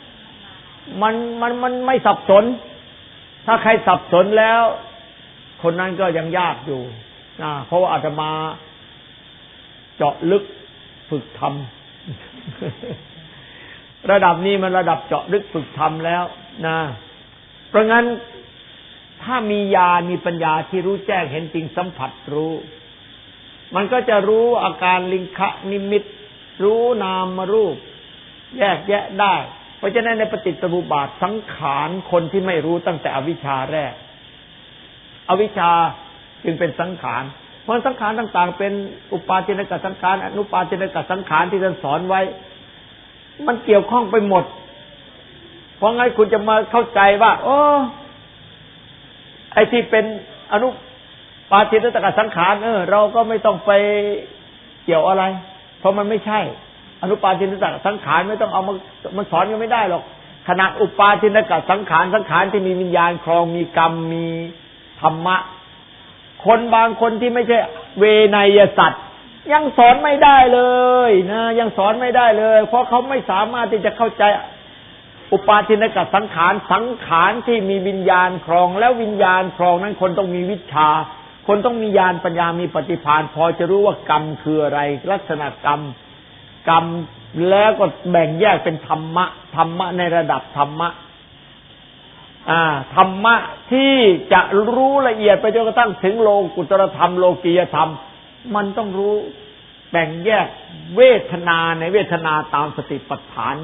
มันไม่สับสนถ้าใครสับสนแล้วคนนั้นก็ยังยากอยู่เพราะว่าอาตมาเจาะลึกฝึกทำระดับนี้มันระดับเจาะลึกฝึกทำแล้วนะเพราะงั้นถ้ามีญาณมีปัญญาที่รู้แจ้งเห็นจริงสัมผัสรู้มันก็จะรู้อาการลิงคะนิมิตรู้นามรูปแยกแยะได้เพราะฉะนั้นในปฏิจจสมุปบาทสังขารคนที่ไม่รู้ตั้งแต่อวิชชาแรกอวิชชาจึงเป็นสังขารเพราะสังขารต่างๆเป็นอุปาทินกสังขารอนุปาทินกสังขารที่ท่านสอนไว้มันเกี่ยวข้องไปหมดเพราะงั้นคุณจะมาเข้าใจว่าโอ้ไอ้ที่เป็นอนุปาทินกสังขารเราก็ไม่ต้องไปเกี่ยวอะไรเพราะมันไม่ใช่อนุปาทินกสังขารไม่ต้องเอามันสอนกันไม่ได้หรอกขณะอุปาทินกสังขารสังขารที่มีวิญญาณครองมีกรรมมีธรรมะคนบางคนที่ไม่ใช่เวไนยสัตว์ยังสอนไม่ได้เลยนะยังสอนไม่ได้เลยเพราะเขาไม่สามารถที่จะเข้าใจอุปาทินกสังขารสังขารที่มีวิญญาณครองแล้ววิญญาณครองนั้นคนต้องมีวิชาคนต้องมีญาณปัญญามีปฏิภาณพอจะรู้ว่ากรรมคืออะไรลักษณะกรรมแล้วก็แบ่งแยกเป็นธรรมะในระดับธรรมะธรรมะที่จะรู้ละเอียดไปจนกระทั่งถึงโลกุตรธรรมโลกียธรรมมันต้องรู้แบ่งแยกเวทนาในเวทนาตามสติปัฏฐาน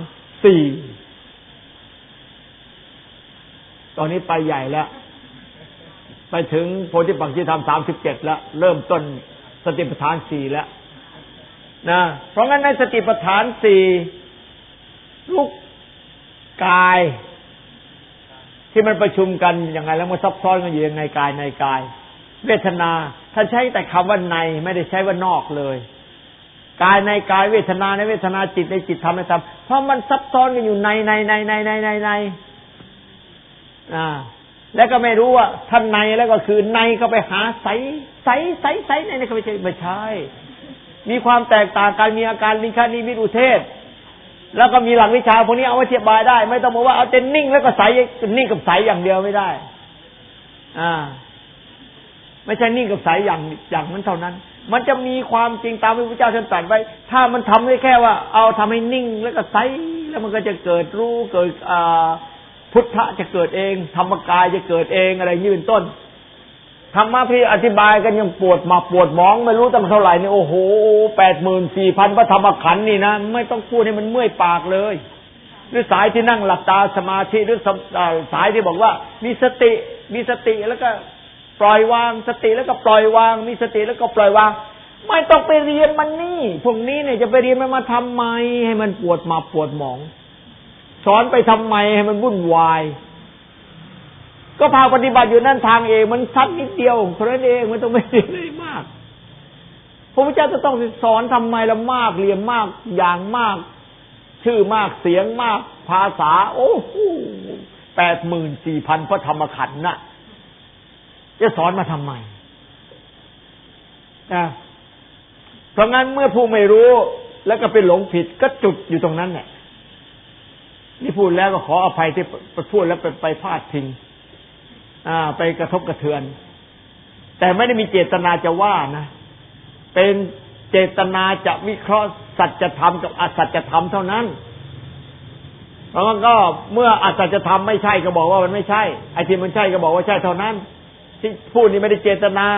4ตอนนี้ไปใหญ่แล้วไปถึงโพธิปักขิธรรม37แล้วเริ่มต้นสติปัฏฐาน4แล้วนะเพราะงั้นในสติปัฏฐาน4รูปกายที่มันประชุมกันยังไงแล้วมันซับซ้อนกันอยู่ยังไงกายในกายเวทนาถ้าใช้แต่คำว่าในไม่ได้ใช้ว่านอกเลยกายในกายเวทนาในเวทนาจิตในจิตธรรมในธรรมเพราะมันซับซ้อนกันอยู่ในแล้วก็ไม่รู้ว่าท่านในแล้วก็คือในก็ไปหาใสในนี่ก็ไม่ใช่มีความแตกต่างกันมีอาการลิงคานิมิตอุเทศแล้วก็มีหลักวิชาพวกนี้เอาไว้อธิบายได้ไม่ต้องบอกว่าเอาแต่นิ่งแล้วก็ใสนิ่งกับใสอย่างเดียวไม่ได้ไม่ใช่นิ่งกับใสอย่างนั้นเท่านั้นมันจะมีความจริงตามที่พระเจ้าท่านตรัสไว้ถ้ามันทำได้แค่ว่าเอาทำให้นิ่งแล้วก็ใสแล้วมันก็จะเกิดรู้เกิดพุทธะจะเกิดเองธรรมกายจะเกิดเองอะไรอย่างนี้เป็นต้นธรรมะพี่อธิบายกันยังปวดหมองไม่รู้ตั้งเท่าไหร่นี่โอ้โห 84,000 พระธรรมขันธ์นี่นะไม่ต้องพูดให้มันเมื่อยปากเลยหรือสายที่นั่งหลับตาสมาธิหรือสายที่บอกว่ามีสติแล้วก็ปล่อยวางสติแล้วก็ปล่อยวางมีสติแล้วก็ปล่อยวางไม่ต้องไปเรียนมันนี่พวกนี้เนี่ยจะไปเรียนมันมาทำไมให้มันปวดหมองสอนไปทำไมให้มันวุ่นวายก็พาปฏิบัติอยู่นั่นทางเองมันสั้นนิดเดียวเท่านั้นเองไม่ต้องไปเรียนอะไรมากพระพุทธเจ้าจะต้องสอนทำไมละมากเรียนมากอย่างมากชื่อมากเสียงมากภาษาโอ้โห 84,000 พระธรรมขันธ์น่ะจะสอนมาทำไมเพราะงั้นเมื่อผู้ไม่รู้แล้วก็ไปหลงผิดก็จุดอยู่ตรงนั้นแหละนี่พูดแล้วก็ขออภัยที่พูดแล้วไปพลาดทิ้งไปกระทบกระเทือนแต่ไม่ได้มีเจตนาจะว่านะเป็นเจตนาจะวิเคราะห์สัจธรรมกับอสัจธรรมเท่านั้นเพราะงั้นก็เมื่ออสัจธรรมไม่ใช่ก็บอกว่ามันไม่ใช่ไอ้ที่มันใช่ก็บอกว่าใช่เท่านั้นที่พูดนี่ไม่ได้เจตนา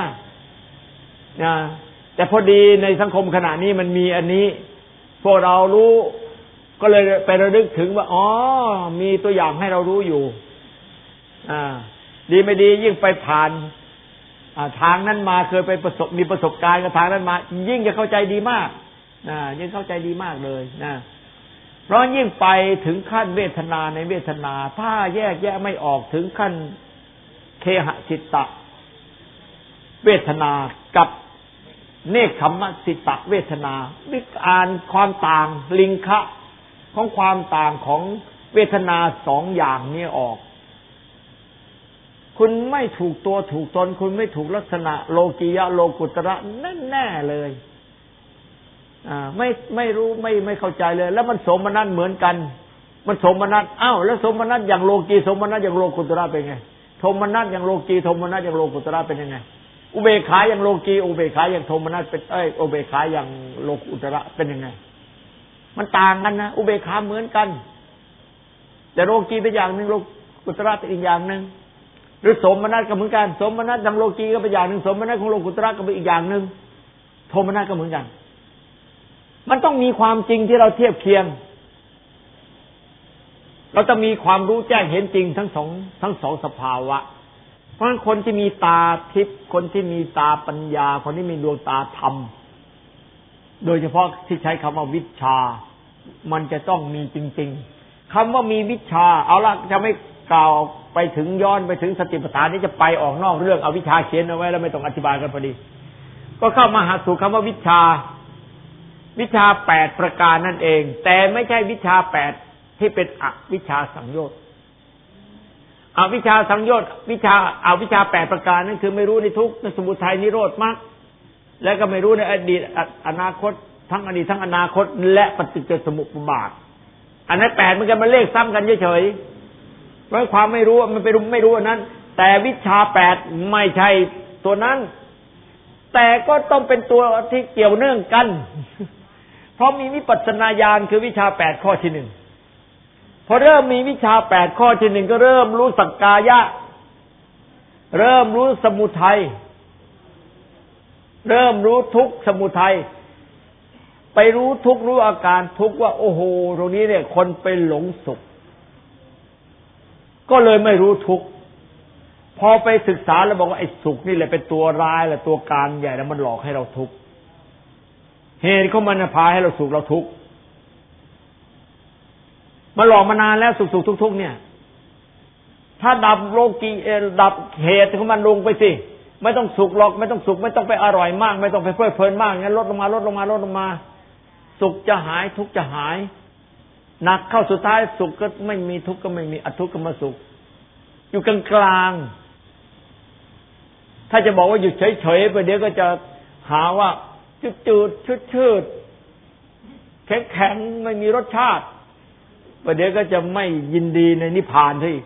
แต่พอดีในสังคมขณะนี้มันมีอันนี้พวกเรารู้ก็เลยไประลึกถึงว่าอ๋อมีตัวอย่างให้เรารู้อยู่ดีไม่ดียิ่งไปผ่านทางนั้นมาเคยไปมีประสบการณ์กับทางนั้นมายิ่งจะเข้าใจดีมากยิ่งเข้าใจดีมากเลยนะเพราะยิ่งไปถึงขั้นเวทนาในเวทนาถ้าแยกแยะไม่ออกถึงขั้นเคหจิตตะเวทนากับเนกขัมมสิตะเวทนาวิอ่านความต่างลิงคะของความต่างของเวทนาสองอย่างนี้ออกคุณไม่ถูกตัวถูกตนคุณไม่ถูกลักษณะโลกียะโลกุตระแน่ๆเลยไม่รู้ไม่เข้าใจเลยแล้วมันสมนัตเหมือนกันมันสมนัตแล้วสมนัตอย่างโลกีสมนัตอย่างโลกุตระเป็นไงโทมนัสอย่างโลกีโทมนัสอย่างโลกุตระเป็นยังไงอุเบกขาอย่างโลกีอุเบกขาอย่างโทมนัสเป็นอุเบกขาอย่างโลกุตระเป็นยังไงมันต่างกันนะอุเบกขาเหมือนกันแต่โลกีเป็นอย่างนึงโลกุตระเป็นอีกอย่างนึงหรือสมนัสก็เหมือนกันสมนัสอย่างโลกีก็เป็นอย่างนึงสมนัสของโลกุตระก็เป็นอีกอย่างนึงโทมนัสก็เหมือนกันมันต้องมีความจริงที่เราเทียบเคียงเราจะมีความรู้แจ้งเห็นจริงทั้งสองสภาวะเพราะฉะนั้นคนที่มีตาทิพย์คนที่มีตาปัญญาคนที่มีดวงตาธรรมโดยเฉพาะที่ใช้คำว่าวิชชามันจะต้องมีจริงๆคำว่ามีวิชชาเอาละจะไม่กล่าวไปถึงย้อนไปถึงสติปัฏฐานนี้จะไปออกนอกเรื่องเอาวิชชาเขียนเอาไว้แล้วไม่ต้องอธิบายกันพอดีก็เข้ามาหาสู่คำว่าวิชชา8ประการนั่นเองแต่ไม่ใช่วิชา8ที่เป็นอวิชชาสังโยชน์อวิชชาสังโยชน์วิชา8ประการนั่นคือไม่รู้ในทุกข์ในสมุทัยนิโรธมรรคและก็ไม่รู้ในอดีตอนาคตทั้งอดีตทั้งอนาคตและปฏิจจสมุปบาทอันนั้น8มันกันมันเลขซ้ำกันเฉยๆเพราะความไม่รู้มันไปไม่รู้อันนั้นแต่วิชา8ไม่ใช่ตัวนั้นแต่ก็ต้องเป็นตัวที่เกี่ยวเนื่องกันเพราะมีวิปัสสนาญาณคือวิชา8ข้อที่1พอเริ่มมีวิชา8ข้อที่1ก็เริ่มรู้สักกายะเริ่มรู้สมุทัยเริ่มรู้ทุกข์สมุทัยไปรู้ทุกข์รู้อาการทุกข์ว่าโอ้โหตรงนี้เนี่ยคนไปหลงสุขก็เลยไม่รู้ทุกข์พอไปศึกษาแล้วบอกว่าไอ้สุขนี่แหละเป็นตัวร้ายแหละตัวการใหญ่แล้วมันหลอกให้เราทุกข์เหตุของมันพาให้เราสุขเราทุกข์มันหลอกมานานแล้วสุขทุกข์เนี่ยถ้าดับโลกีดับเหตุของมันลงไปสิไม่ต้องสุขหรอกไม่ต้องสุขไม่ต้องไปอร่อยมากไม่ต้องไปเพลิดเพลินมากงั้นลดลงมาสุขจะหายทุกข์จะหายหนักเข้าสุดท้ายสุขก็ไม่มีทุกข์ก็ไม่มีอทุกข์ก็มาสุขอยู่กลางๆถ้าจะบอกว่าอยู่เฉยๆไปเดี๋ยวก็จะหาว่าจืดชืดแข็งไม่มีรสชาติประเดี๋ยวก็จะไม่ยินดีในนิพพานที่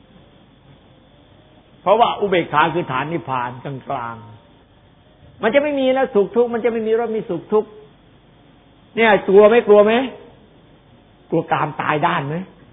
เพราะว่าอุเบกขาคือฐานนิพพานกลางๆมันจะไม่มีแล้วสุขทุกข์มันจะไม่มีรสมีสุขทุกข์เนี่ยกลัวไหมกลัวกามตายด้านไหม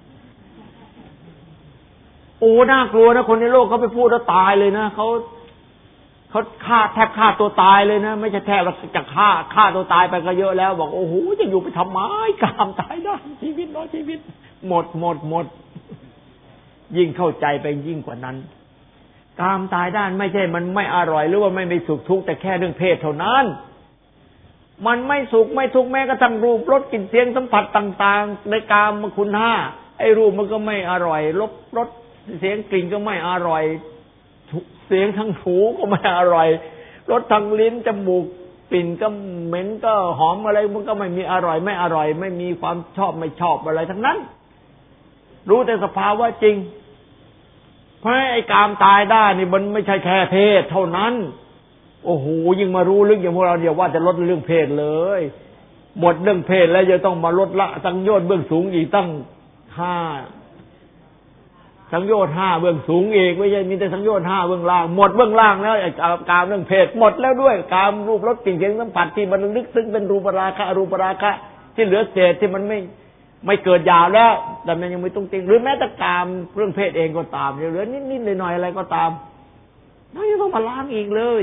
โอ้น่ากลัวนะคนในโลกเขาไปพูดแล้วตายเลยนะเขาแทบฆ่าตัวตายเลยนะไม่ใช่แทบจะฆ่าตัวตายไปก็เยอะแล้วบอกโอ้โหจะอยู่ไปทำไมกามตายด้านชีวิตน้อยชีวิตหมดยิ่งเข้าใจไปยิ่งกว่านั้นกามตายด้านไม่ใช่มันไม่อร่อยหรือว่าไม่สุขทุกข์แต่แค่เรื่องเพศเท่านั้นมันไม่สุขไม่ทุกข์แม้กระทั่งรูปรสกลิ่นเสียงสัมผัสต่างๆในกามคุณ5ไอ้รูปมันก็ไม่อร่อยรสเสียงกลิ่นก็ไม่อร่อยเสียงทางหูก็ไม่อร่อยรสทางลิ้นจมูกกลิ่นก็เหม็นก็หอมอะไรมันก็ไม่มีอร่อยไม่อร่อยไม่มีความชอบไม่ชอบอะไรทั้งนั้นรู้แต่สภาวะจริงเพราะไอ้กามตายได้นี่มันไม่ใช่แค่เพศเท่านั้นโอ้โหยิ่งมารู้ลึกอย่างพวกเราเดี๋ยวว่าจะลดเรื่องเพศเลยหมดเรื่องเพศแล้วจะต้องมาลดละสังโยชน์เบื้องสูงอีกตั้ง5สังโยชน์5เบื้องสูงอีกไม่ใช่มีแต่สังโยชน์5เบื้องล่างหมดเบื้องล่างแล้วไอ้กามเรื่องเพศหมดแล้วด้วยกามรูปรสกลิ่นเสียงสัมผัสที่มันลึกซึ้งเป็นรูปราคะอรูปราคะที่เหลือเศษที่มันไม่เกิดหยาบแล้วแต่มันยังไม่ต้องจริงหรือแม้แต่กามเรื่องเพศเองก็ตามเหลือนิดๆหน่อยๆอะไรก็ตามเรายังต้องมาล้างอีกเลย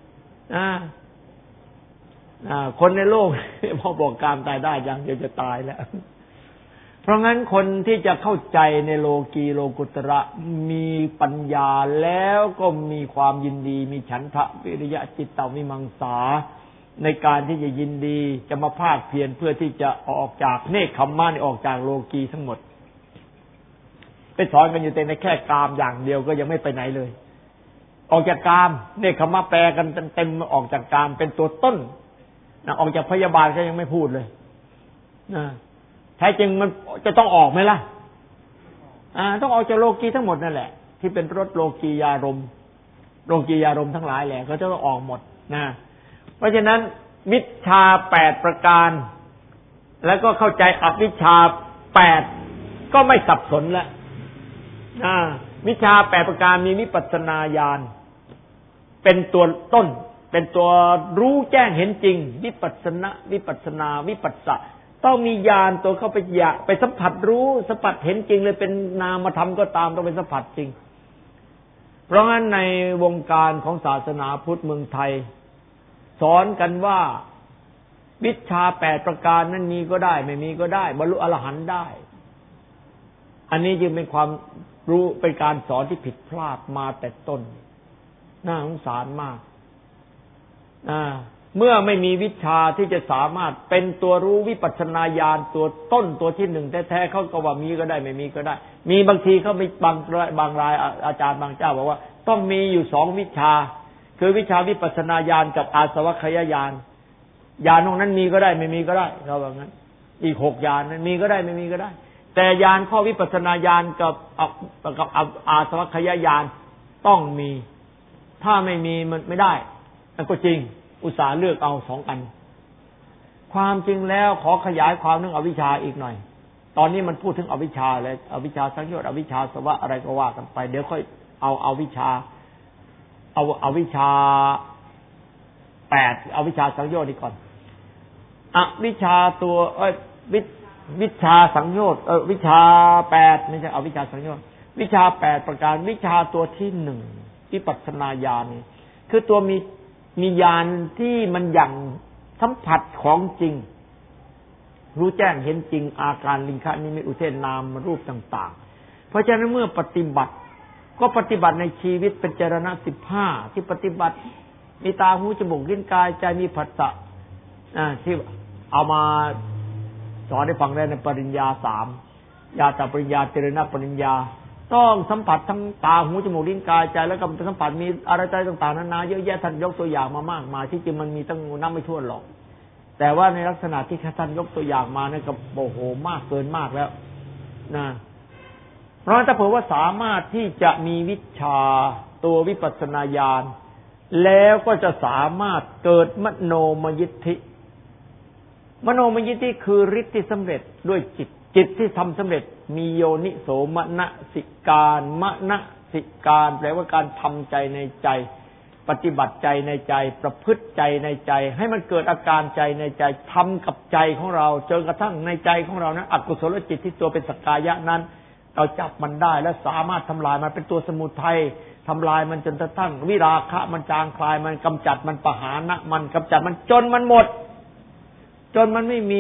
คนในโลกพอบอกกามตายได้ยังเดี๋ยวจะตายแล้วเพราะงั้นคนที่จะเข้าใจในโลกีโลกุตระมีปัญญาแล้วก็มีความยินดีมีฉันทะวิริยะจิตตวิมังสาในการที่จะยินดีจะมาภาคเพียรเพื่อที่จะออกจากเนคขมมะออกจากโลกีทั้งหมดไปสอนกันอยู่แต่ในแค่กามอย่างเดียวก็ยังไม่ไปไหนเลยออกจากกามเนคขมมะแปลกันเต็มออกจากกามเป็นตัวต้นนะออกจากพยาบาทก็ยังไม่พูดเลยนะแท้จริงมันจะต้องออกไหมล่ะต้องออกจากโลกีทั้งหมดนั่นแหละที่เป็นรสโลกียารมทั้งหลายแหละก็จะต้องออกหมดนะเพราะฉะนั้นวิชชา8ประการแล้วก็เข้าใจอวิชชา8ก็ไม่สับสนแล้ววิชชา8ประการมีวิปัสสนาญาณเป็นตัวต้นเป็นตัวรู้แจ้งเห็นจริงวิปัสสนาวิปัสสะต้องมีญาณตัวเข้าไปสัมผัสรู้สัมผัสเห็นจริงเลยเป็นนามธรรมก็ตามต้องเป็นสัมผัสจริงเพราะงั้นในวงการของศาสนาพุทธเมืองไทยสอนกันว่าวิชชา8ประการนั้นมีก็ได้ไม่มีก็ได้บรรลุอรหันต์ได้อันนี้จึงเป็นความรู้เป็นการสอนที่ผิดพลาดมาแต่ต้นน่าสงสารมากเมื่อไม่มีวิชาที่จะสามารถเป็นตัวรู้วิปัสสนาญาณตัวต้นตัวที่หนึ่งแท้ๆเขาก็ว่ามีก็ได้ไม่มีก็ได้มีบางทีเขาไม่บางรายอาจารย์บางเจ้าบอกว่าต้องมีอยู่2วิชาคือวิชาวิปัสสนาญาณกับอาสวัคยญาณญาณตรงนั้นมีก็ได้ไม่มีก็ได้เขาว่างั้นอีก6ญาณนั้นมีก็ได้ไม่มีก็ได้แต่ญาณข้อวิปัสสนาญาณกับอาสวัคยญาณต้องมีถ้าไม่มีมันไม่ได้มันก็จริงอุตส่าห์เลือกเอา2อันความจริงแล้วขอขยายความเรื่องอวิชชาอีกหน่อยตอนนี้มันพูดถึงอวิชชาแล้วอวิชชาสังโยชน์อวิชชาสวะอะไรก็ว่ากันไปเดี๋ยวค่อยเอาวิชชาเอาวิชชา8เอาวิชชาสังโยชน์นี่ก่อนอวิชชาตัววิชาสังโยชน์วิชา8ไม่ใช่เอาวิชาสังโยชน์วิชา8ประการวิชาตัวที่1วิปัสสนาญาณนี่คือตัวมีญาณที่มันอย่างสัมผัสของจริงรู้แจ้งเห็นจริงอาการลิงคะนิมิตอุเทศนามรูปต่างๆเพราะฉะนั้นเมื่อปฏิบัติก็ปฏิบัติในชีวิตเป็นจรณะ15ที่ปฏิบัติมีตาหูจมูกลิ้นกายใจมีผัสสะที่เอามาสอนให้ฟังได้ในปริญญา3ญาตปริญญาเจริญปริญญาต้องสัมผัสทั้งตาหูจมูกลิ้นกายใจแล้วก็สัมผัสมีอะไรใจต่างๆนานาเยอะแยะท่านยกตัวอย่างมามากมายที่จริงมันมีตั้งนับไม่ถ้วนหรอกแต่ว่าในลักษณะที่ท่านยกตัวอย่างมาเนี่ยก็โอ้โหมากเกินมากแล้วนะเพราะถ้าเผื่อว่าสามารถที่จะมีวิชาตัววิปัสสนาญาณแล้วก็จะสามารถเกิดมโนมยิทธิมโนมยิทธิคือฤทธิ์ที่สำเร็จด้วยจิตที่ทำสำเร็จมีโยนิโสมนสิการมนสิการแปลว่าการทำใจในใจปฏิบัติใจในใจประพฤติใจในใจให้มันเกิดอาการใจในใจทำกับใจของเราจนกระทั่งในใจของเรานั้นอกุศลจิตที่ตัวเป็นสักกายะนั้นเราจับมันได้และสามารถทำลายมันเป็นตัวสมุทัยทำลายมันจนกระทั่งวิราคะมันจางคลายมันกำจัดมันปหานะมันกำจัดมันจนมันหมดจนมันไม่มี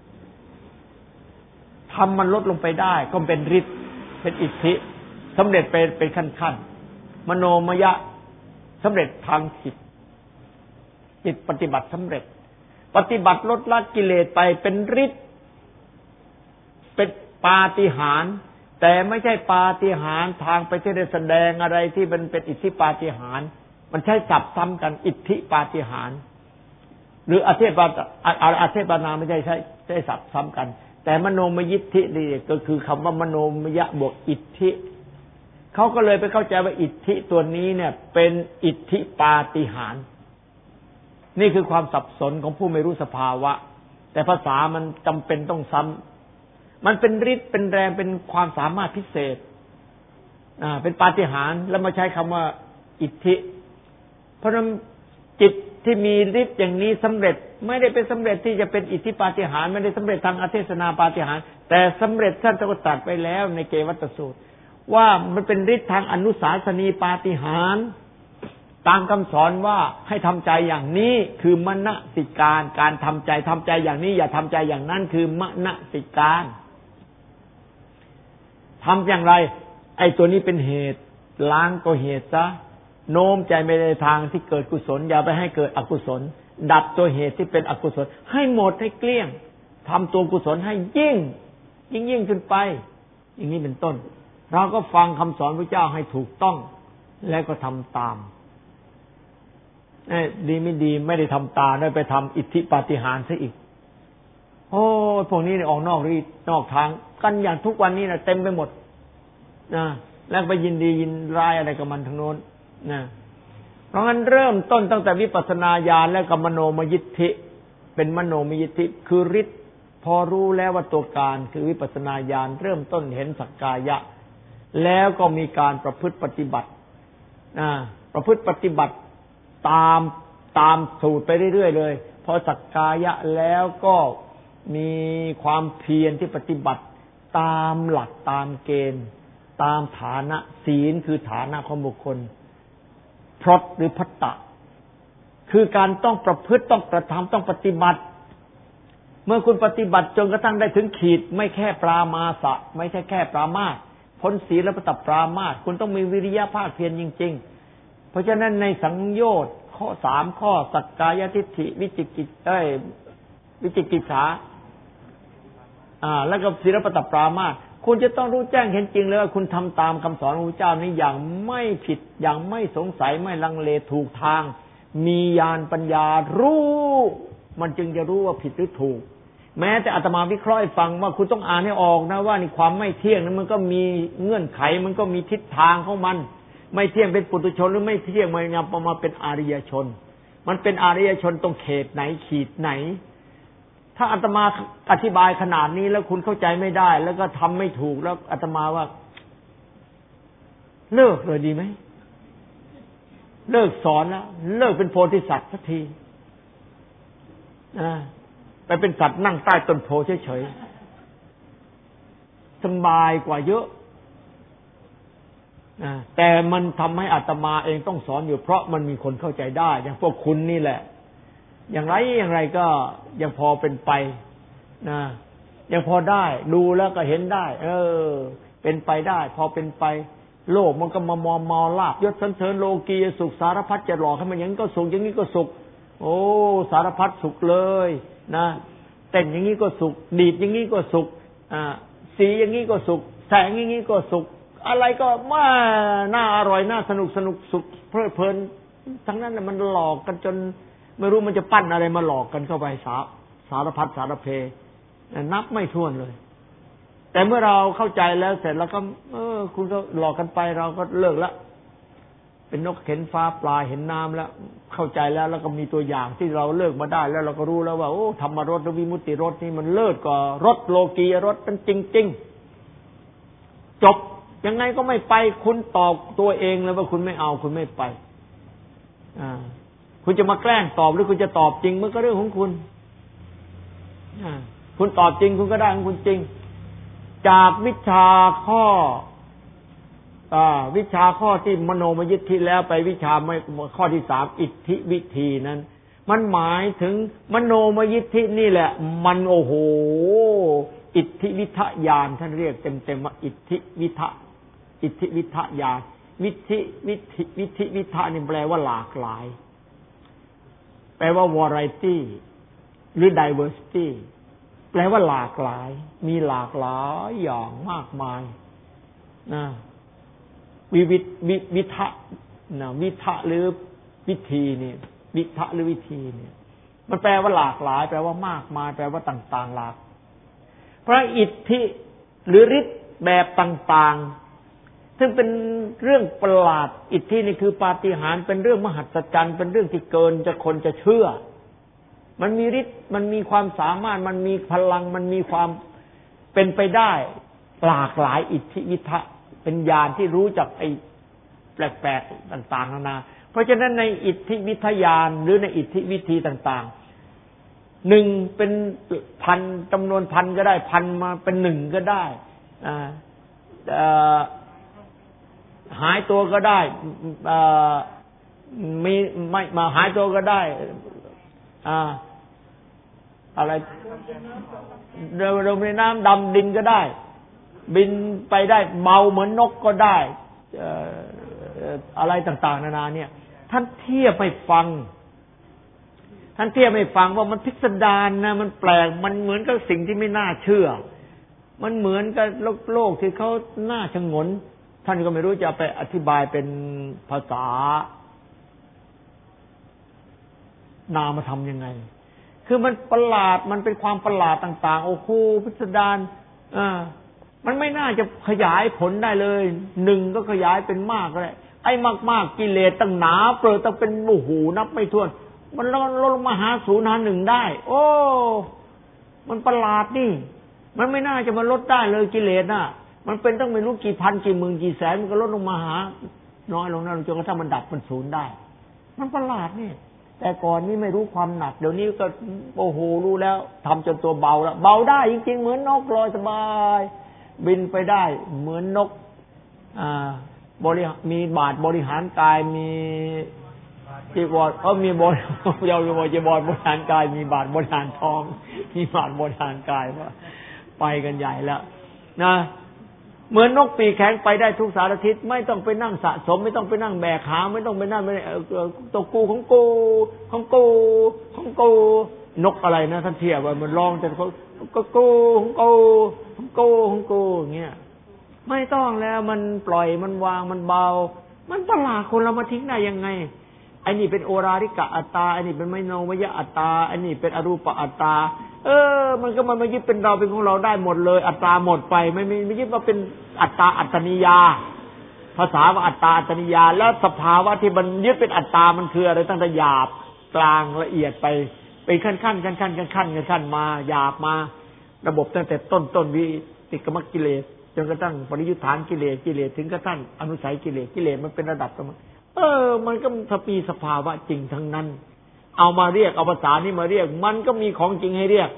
ทำมันลดลงไปได้ก็เป็นฤทธิ์เป็นอิทธิสำเร็จเป็นขั้นๆมโนมยะสำเร็จทางจิตปฏิบัติสำเร็จปฏิบัติลดละกิเลสไปเป็นฤทธิ์เป็นปาฏิหาริย์แต่ไม่ใช่ปาฏิหาริย์ทางไปที่ได้แสดงอะไรที่มันเป็นอิทธิปาฏิหาริย์มันใช้ศัพท์ซ้ำกันอิทธิปาฏิหาริย์หรืออเทปนาไม่ใช่ศัพท์ซ้ำกันแต่มโนมยิทธินี่ก็คือคำว่ามโนมยะบวกอิทธิเขาก็เลยไปเข้าใจว่าอิทธิตัวนี้เนี่ยเป็นอิทธิปาฏิหาริย์นี่คือความสับสนของผู้ไม่รู้สภาวะแต่ภาษามันจำเป็นต้องซ้ำมันเป็นฤทธิ์เป็นแรงเป็นความสามารถพิเศษเป็นปาฏิหาริย์แล้วมาใช้คำว่าอิทธิเพราะนั้นจิตที่มีฤทธิ์อย่างนี้สำเร็จไม่ได้เป็นสำเร็จที่จะเป็นอิทธิปาฏิหาริย์ไม่ได้สำเร็จทางอเทศนาปาฏิหาริย์แต่สำเร็จท่านก็ตรัสไปแล้วในเกวัตสูตรว่ามันเป็นฤทธิ์ทางอนุสาสนีปาฏิหาริย์ตามคำสอนว่าให้ทำใจอย่างนี้คือมนสิการทำใจอย่างนี้อย่าทำใจอย่างนั้นคือมนสิการทำอย่างไรไอ้ตัวนี้เป็นเหตุล้างตัวเหตุซะโน้มใจไปในทางที่เกิดกุศลอย่าไปให้เกิดอกุศลดับตัวเหตุที่เป็นอกุศลให้หมดให้เกลี้ยงทำตัวกุศลให้ยิ่งขึ้นไปอย่างนี้เป็นต้นเราก็ฟังคำสอนพระเจ้าให้ถูกต้องแล้วก็ทำตามดีไม่ดีไม่ได้ทำตามได้ไปทำอิทธิปาฏิหาริย์ซะอีกโอ้พวกนี้ออกนอกทางกันอย่างทุกวันนี้นะเต็มไปหมดนะแล้วไปยินดียินร้ายอะไรกับมันทั้งโน้นนะเพราะงั้นเริ่มต้นตั้งแต่วิปัสสนาญาณและกับมโนมยิทธิเป็นมโนมยิทธิคือฤทธิ์พอรู้แล้วว่าตัวการคือวิปัสสนาญาณเริ่มต้นเห็นสักกายะแล้วก็มีการประพฤติปฏิบัติประพฤติปฏิบัติตามสูตรไปเรื่อยๆเลยพอสักกายะแล้วก็มีความเพียรที่ปฏิบัติตามหลักตามเกณฑ์ตามฐานะศีลคือฐานะของบุคคลพรตหรือพัตตะคือการต้องประพฤติต้องกระทำต้องปฏิบัติเมื่อคุณปฏิบัติจนกระทั่งได้ถึงขีดไม่แค่ปรามาสะไม่ใช่แค่ปรามาสพ้นศีลปฏิปรามาสคุณต้องมีวิริยะภาคเพียรจริงๆเพราะฉะนั้นในสังโยชน์ข้อ3ข้อสักกายทิฏฐิวิจิกิจฉาแล้วก็ศีลปฏิปรามาสคุณจะต้องรู้แจ้งเห็นจริงเลยว่าคุณทำตามคำสอนของพระเจ้านี้อย่างไม่ผิดอย่างไม่สงสัยไม่ลังเลถูกทางมีญาณปัญญารู้มันจึงจะรู้ว่าผิดหรือถูกแม้แต่อาตมาวิเคราะห์ให้ฟังว่าคุณต้องอ่านให้ออกนะว่านี่ความไม่เที่ยงนั้นมันก็มีเงื่อนไขมันก็มีทิศทางของมันไม่เที่ยงเป็นปุถุชนหรือไม่เที่ยงมันยังมาเป็นอริยชนมันเป็นอริยชนตรงเขตไหนขีดไหนถ้าอาตมาอธิบายขนาดนี้แล้วคุณเข้าใจไม่ได้แล้วก็ทำไม่ถูกแล้วอาตมาว่าเลิกเลยดีไหมเลิกสอนแล้วเลิกเป็นโพธิสัตว์สักทีไปเป็นสัตว์นั่งใต้ต้นโพเฉยๆสบายกว่าเยอะแต่มันทำให้อาตมาเองต้องสอนอยู่เพราะมันมีคนเข้าใจได้อย่างพวกคุณนี่แหละอย่างไรก็ยังพอเป็นไปนะยังพอได้ดูแล้วก็เห็นได้เป็นไปได้พอเป็นไปโลกมันก็มอลาบยศสันเสริญโลกียสุขสารพัดจะหลอกให้มันอย่างนี้ก็สุขอย่างนี้ก็สุขโอ้สารพัดสุขเลยนะเต้นอย่างนี้ก็สุขดีดอย่างนี้ก็สุขสีอย่างนี้ก็สุขแสงอย่างนี้ก็สุขอะไรก็ว่าน่าอร่อยน่าสนุกสุขเพลิดเพลินทั้งนั้นน่ะมันหลอกกันจนไม่รู้มันจะปั้นอะไรมาหลอกกันเข้าไปสารพัดสารเพนับไม่ถ้วนเลยแต่เมื่อเราเข้าใจแล้วเสร็จแล้วก็คุณก็หลอกกันไปเราก็เลิกละเป็นนกเห็นฟ้าปลาเห็นน้ำแล้วเข้าใจแล้วก็มีตัวอย่างที่เราเลิกมาได้แล้วเราก็รู้แล้วว่าโอ้ธรรมรสวิมุตติรสนี่มันเลิศกว่ารสโลกียรสเป็นจริงๆจบยังไงก็ไม่ไปคุณตอบตัวเองเลยว่าคุณไม่เอาคุณไม่ไปคุณจะมาแกล้งตอบหรือคุณจะตอบจริงมันก็เรื่องของคุณคุณตอบจริงคุณก็ได้ของคุณจริงจากวิชาข้อที่มโนมยิทธิแล้วไปวิชาข้อที่3อิทธิวิธีนั้นมันหมายถึงมโนมยิทธินี่แหละมันโอ้โหอิทธิวิทยานท่านเรียกเต็มๆว่าอิทธิวิทยานวิทะนี่แปลว่าหลากหลายแปลว่า variety หรือ diversity แปลว่าหลากหลายมีหลากหลายอย่างมากมายนะวิทะนะวิทะหรือวิธีนี่วิทะหรือวิธีนี่มันแปลว่าหลากหลายแปลว่ามากมายแปลว่าต่างๆหลากพระอิทธิหรือฤทธิ์แบบต่างๆซึ่งเป็นเรื่องประหลาดอิทธินี่คือปาฏิหาริย์เป็นเรื่องมหัศจรรย์เป็นเรื่องที่เกินจะคนจะเชื่อมันมีฤทธิ์มันมีความสามารถมันมีพลังมันมีความเป็นไปได้หลากหลายอิทธิวิทะเป็นญาณที่รู้จักไอ้แปลกๆต่างๆนานาเพราะฉะนั้นในอิทธิวิทยานหรือในอิทธิวิธีต่างๆ1เป็นพันจำนวนพันก็ได้พันมาเป็น1ก็ได้หายตัวก็ได้มีไม่มาหายตัวก็ได้อะไรเดินในน้ำดำดินก็ได้บินไปได้เบาเหมือนนกก็ได้อะไรต่างๆนานาเนี่ยท่านเทียบให้ฟังว่ามันพิสดารนะมันแปลกมันเหมือนกับสิ่งที่ไม่น่าเชื่อมันเหมือนกับโลกที่เขาน่าชงนท่านก็ไม่รู้จะไปอธิบายเป็นภาษานามธรรมยังไงคือมันประหลาดมันเป็นความประหลาดต่างๆโอ้โหพิสดารมันไม่น่าจะขยายผลได้เลย1ก็ขยายเป็นมากก็ได้ไอ้มากๆกิเลสตั้งหนาเปลือกตั้งเป็นโอ้โหนับไม่ถ้วนมันลดลงมาหา0หา1ได้โอ้มันประหลาดนี่มันไม่น่าจะมาลดได้เลยกิเลสน่ะมันเป็นต้องไม่รู้กี่พันกี่หมื่นกี่แสนมันก็ลดลงมาหาน้อยลงนั่นจนกระทั่งมันดับมัน0ได้มันประหลาดนี่แต่ก่อนนี้ไม่รู้ความหนักเดี๋ยวนี้ก็โอ้โหรู้แล้วทำจนตัวเบาแล้วเบาได้จริงๆเหมือนนกลอยสบายบินไปได้เหมือนนกมีบาทบริหารกายมีจีวรมีบริยาวมีจีวรบริหารกายมีบาตรบริหารท้องมีบาตรบริหารกายว่าไปกันใหญ่แล้วนะเหมือนนกปีกแข็งไปได้ทุกสารทิศไม่ต้องไปนั่งสะสมไม่ต้องไปนั่งแบกหาไม่ต้องไปนั่งตัวกูของกูของกูของกูนกอะไรนะท่านเทียบว่ามันร้องแต่ก็กูของกูของกูของกูอย่างเงี้ยไม่ต้องแล้วมันปล่อยมันวางมันเบามันประหลาดคนเรามาทิ้งได้ยังไงไอ้นี่เป็นโอราริกะอัตตาไอ้นี่เป็นไมโนมยอัตตาไอ้นี่เป็นอรูปอัตตามันก็มันไม่ยึดเป็นเราเป็นของเราได้หมดเลยอัตตาหมดไปไม่ยึดว่าเป็นอัตตาอัตตนิยาภาษาว่าอัตตาอัตตนิยาแล้วสภาวะที่มันยึดเป็นอัตตามันคืออะไรตั้งแต่หยาบกลางละเอียดไปเป็นขั้นมาหยาบมาระบบตั้งแต่ต้นวิติกมกิเลสจนกระทั่งปริยุทธานกิเลสถึงกระทั่งอนุสัยกิเลสมันเป็นระดับมันก็มีสภาวะจริงทั้งนั้นเอามาเรียกเอาภาษานี้มาเรียกมันก็มีของจริงให้เรียก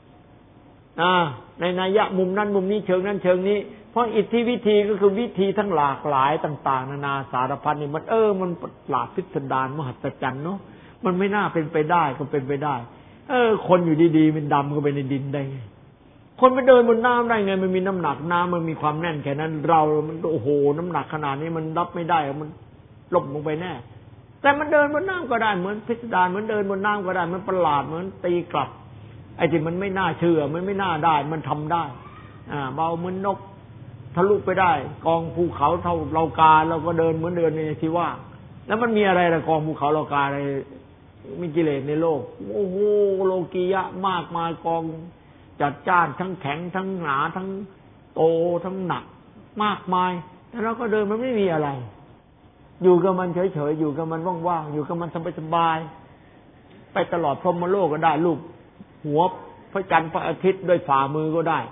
ในนัยยะมุมนั้นมุมนี้เชิงนั้นเชิงนี้เพราะอิทธิวิธีก็คือวิธีทั้งหลากหลายต่างๆนานาสารพัดนี่มันมันประหลาดพิสดารมหัศจรรย์เนาะมันไม่น่าเป็นไปได้ก็เป็นไปได้คนอยู่ดีๆเป็นดำก็ไปในดินได้ไงคนไปเดินบนน้ำได้ไงมันมีน้ำหนักน้ำมันมีความแน่นแค่นั้นเรามันโอ้โหน้ำหนักขนาดนี้มันรับไม่ได้มันล่มลงไปแน่แต่มันเดินบนน้ำก็ได้เหมือนพิสดารเหมือนเดินบนน้ำก็ได้มันประหลาดเหมือนตีกลับไอ้ที่มันไม่น่าเชื่อมันไม่น่าได้มันทำได้เบาเหมือนนกทะลุไปได้กองภูเขาเท่าเรากาเราก็เดินเหมือนเดินในที่ว่าแล้วมันมีอะไรล่ะกองภูเขาเรากาอะไรมีกิเลสในโลกโอ้โหโลกียะมากมายกองจัดจ้านทั้งแข็งทั้งหนาทั้งโตทั้งหนักมากมายแต่เราก็เดินมันไม่มีอะไรอยู่กับมันเฉยๆอยู่กับมันว่างๆอยู่กับมันสบายๆไปตลอดพรหมโลกก็ได้รูปหัวพระจันทร์พระอาทิตย์ด้วยฝ่ามือก็ได้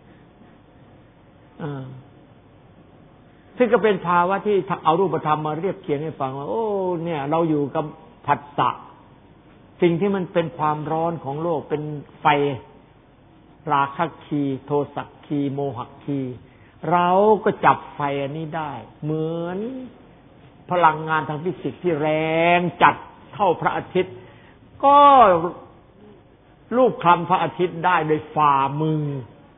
ซึ่งก็เป็นภาวะที่เอารูปธรรมมาเรียบเคียงให้ฟังว่าโอ้เนี่ยเราอยู่กับผัสสะสิ่งที่มันเป็นความร้อนของโลกเป็นไฟราคะคีโทสะคีโมหะคีเราก็จับไฟอันนี้ได้เหมือนพลังงานทางฟิสิกส์ที่แรงจัดเท่าพระอาทิตย์ก็รูปคลำพระอาทิตย์ได้โดยฝ่ามือ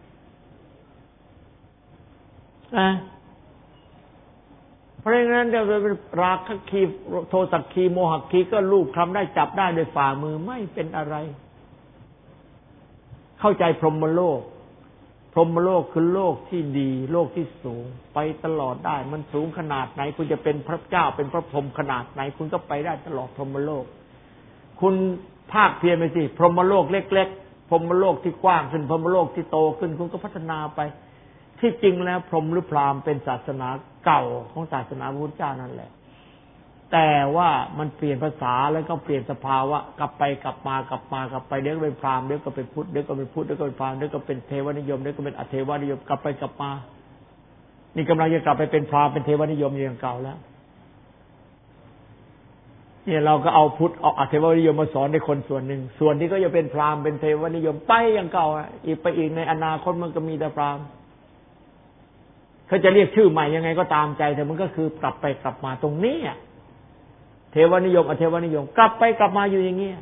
เพราะงั้นเดี๋ยวเป็นราคะคีโทสะคีโมหะคีก็รูปคลำได้จับได้โดยฝ่ามือไม่เป็นอะไรเข้าใจพรหมโลกคือโลกที่ดีโลกที่สูงไปตลอดได้มันสูงขนาดไหนคุณจะเป็นพระเจ้าเป็นพระพรหมขนาดไหนคุณก็ไปได้ตลอดพรหมโลกคุณภาคเพียรไปสิพรหมโลกเล็กๆพรหมโลกที่กว้างขึ้นพรหมโลกที่โตขึ้นคุณก็พัฒนาไปที่จริงแล้วพรหมหรือพราหมณ์เป็นศาสนาเก่าของศาสนาพุทธเจ้านั่นแหละแต่ว่ามันเปลี่ยนภาษาแล้วก็เปลี่ยนสภาวะกลับไปกลับมาเดี๋ยวก็เป็นพราหมณ์เดี๋ยวก็เป็นพุทธเดี๋ยวก็เป็นพุทธเดี๋ยวก็เป็นพราหมณ์เดี๋ยวก็เป็นเทวนิยมเดี๋ยวก็เป็นอเทวนิยมกลับไปกลับมานี่กำลังจะกลับไปเป็นพราหมณ์เป็นเทวนิยมอย่างเก่าแล้วเนี่ยเราก็เอาพุทธเอาอเทวนิยมมาสอนในคนส่วนหนึ่งส่วนที่ก็จะเป็นพราหมณ์เป็นเทวนิยมไปอย่างเก่าอีกไปอีกในอนาคตมันก็มีแต่พราหมณ์เขาจะเรียกชื่อใหม่ยังไงก็ตามใจแต่มันก็คือกลับไปกลับมาตรงนี้เทวนิยมอเทวนิยมกลับไปกลับมาอยู่อย่างเงี้ย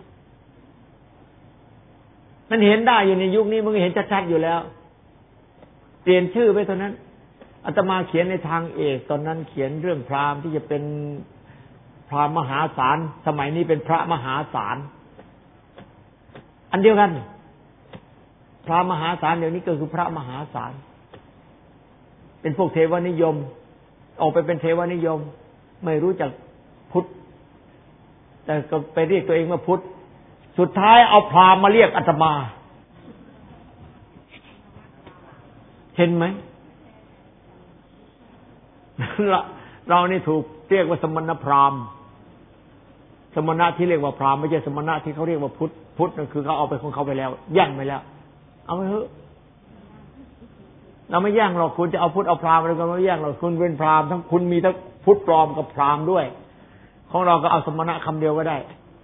มันเห็นได้อยู่ในยุคนี้มันก็เห็นชัดๆอยู่แล้วเปลี่ยนชื่อไปเท่านั้นอาตมาเขียนในทางเอกตอนนั้นเขียนเรื่องพราหมณ์ที่จะเป็นพราหมณ์มหาศาลสมัยนี้เป็นพระมหาศาลอันเดียวกันพระมหาศาลเดี๋ยวนี้ก็คือพระมหาศาลเป็นพวกเทวนิยมออกไปเป็นเทวนิยมไม่รู้จักพุทธแต่ก็ไปเรียกตัวเองว่าพุทธสุดท้ายเอาพราหมณ์มาเรียกอาตมาเห็นไหม เรานี่ถูกเรียกว่าสมณพราหมณ์สมณะที่เรียกว่าพราหมณ์ไม่ใช่สมณะที่เขาเรียกว่าพุทธนั่นคือเขาเอาไปของเขาไปแล้วแย่งไปแล้วเอาไปเถอะเราไม่แย่งหรอกคุณจะเอาพุทธเอาพราหมณ์อะไรก็ไม่แย่งหรอกคุณเป็นพราหมณ์ทั้งคุณมีทั้งพุทธปลอมกับพราหมณ์ด้วยของเราก็เอาสมณะคำเดียวก็ได้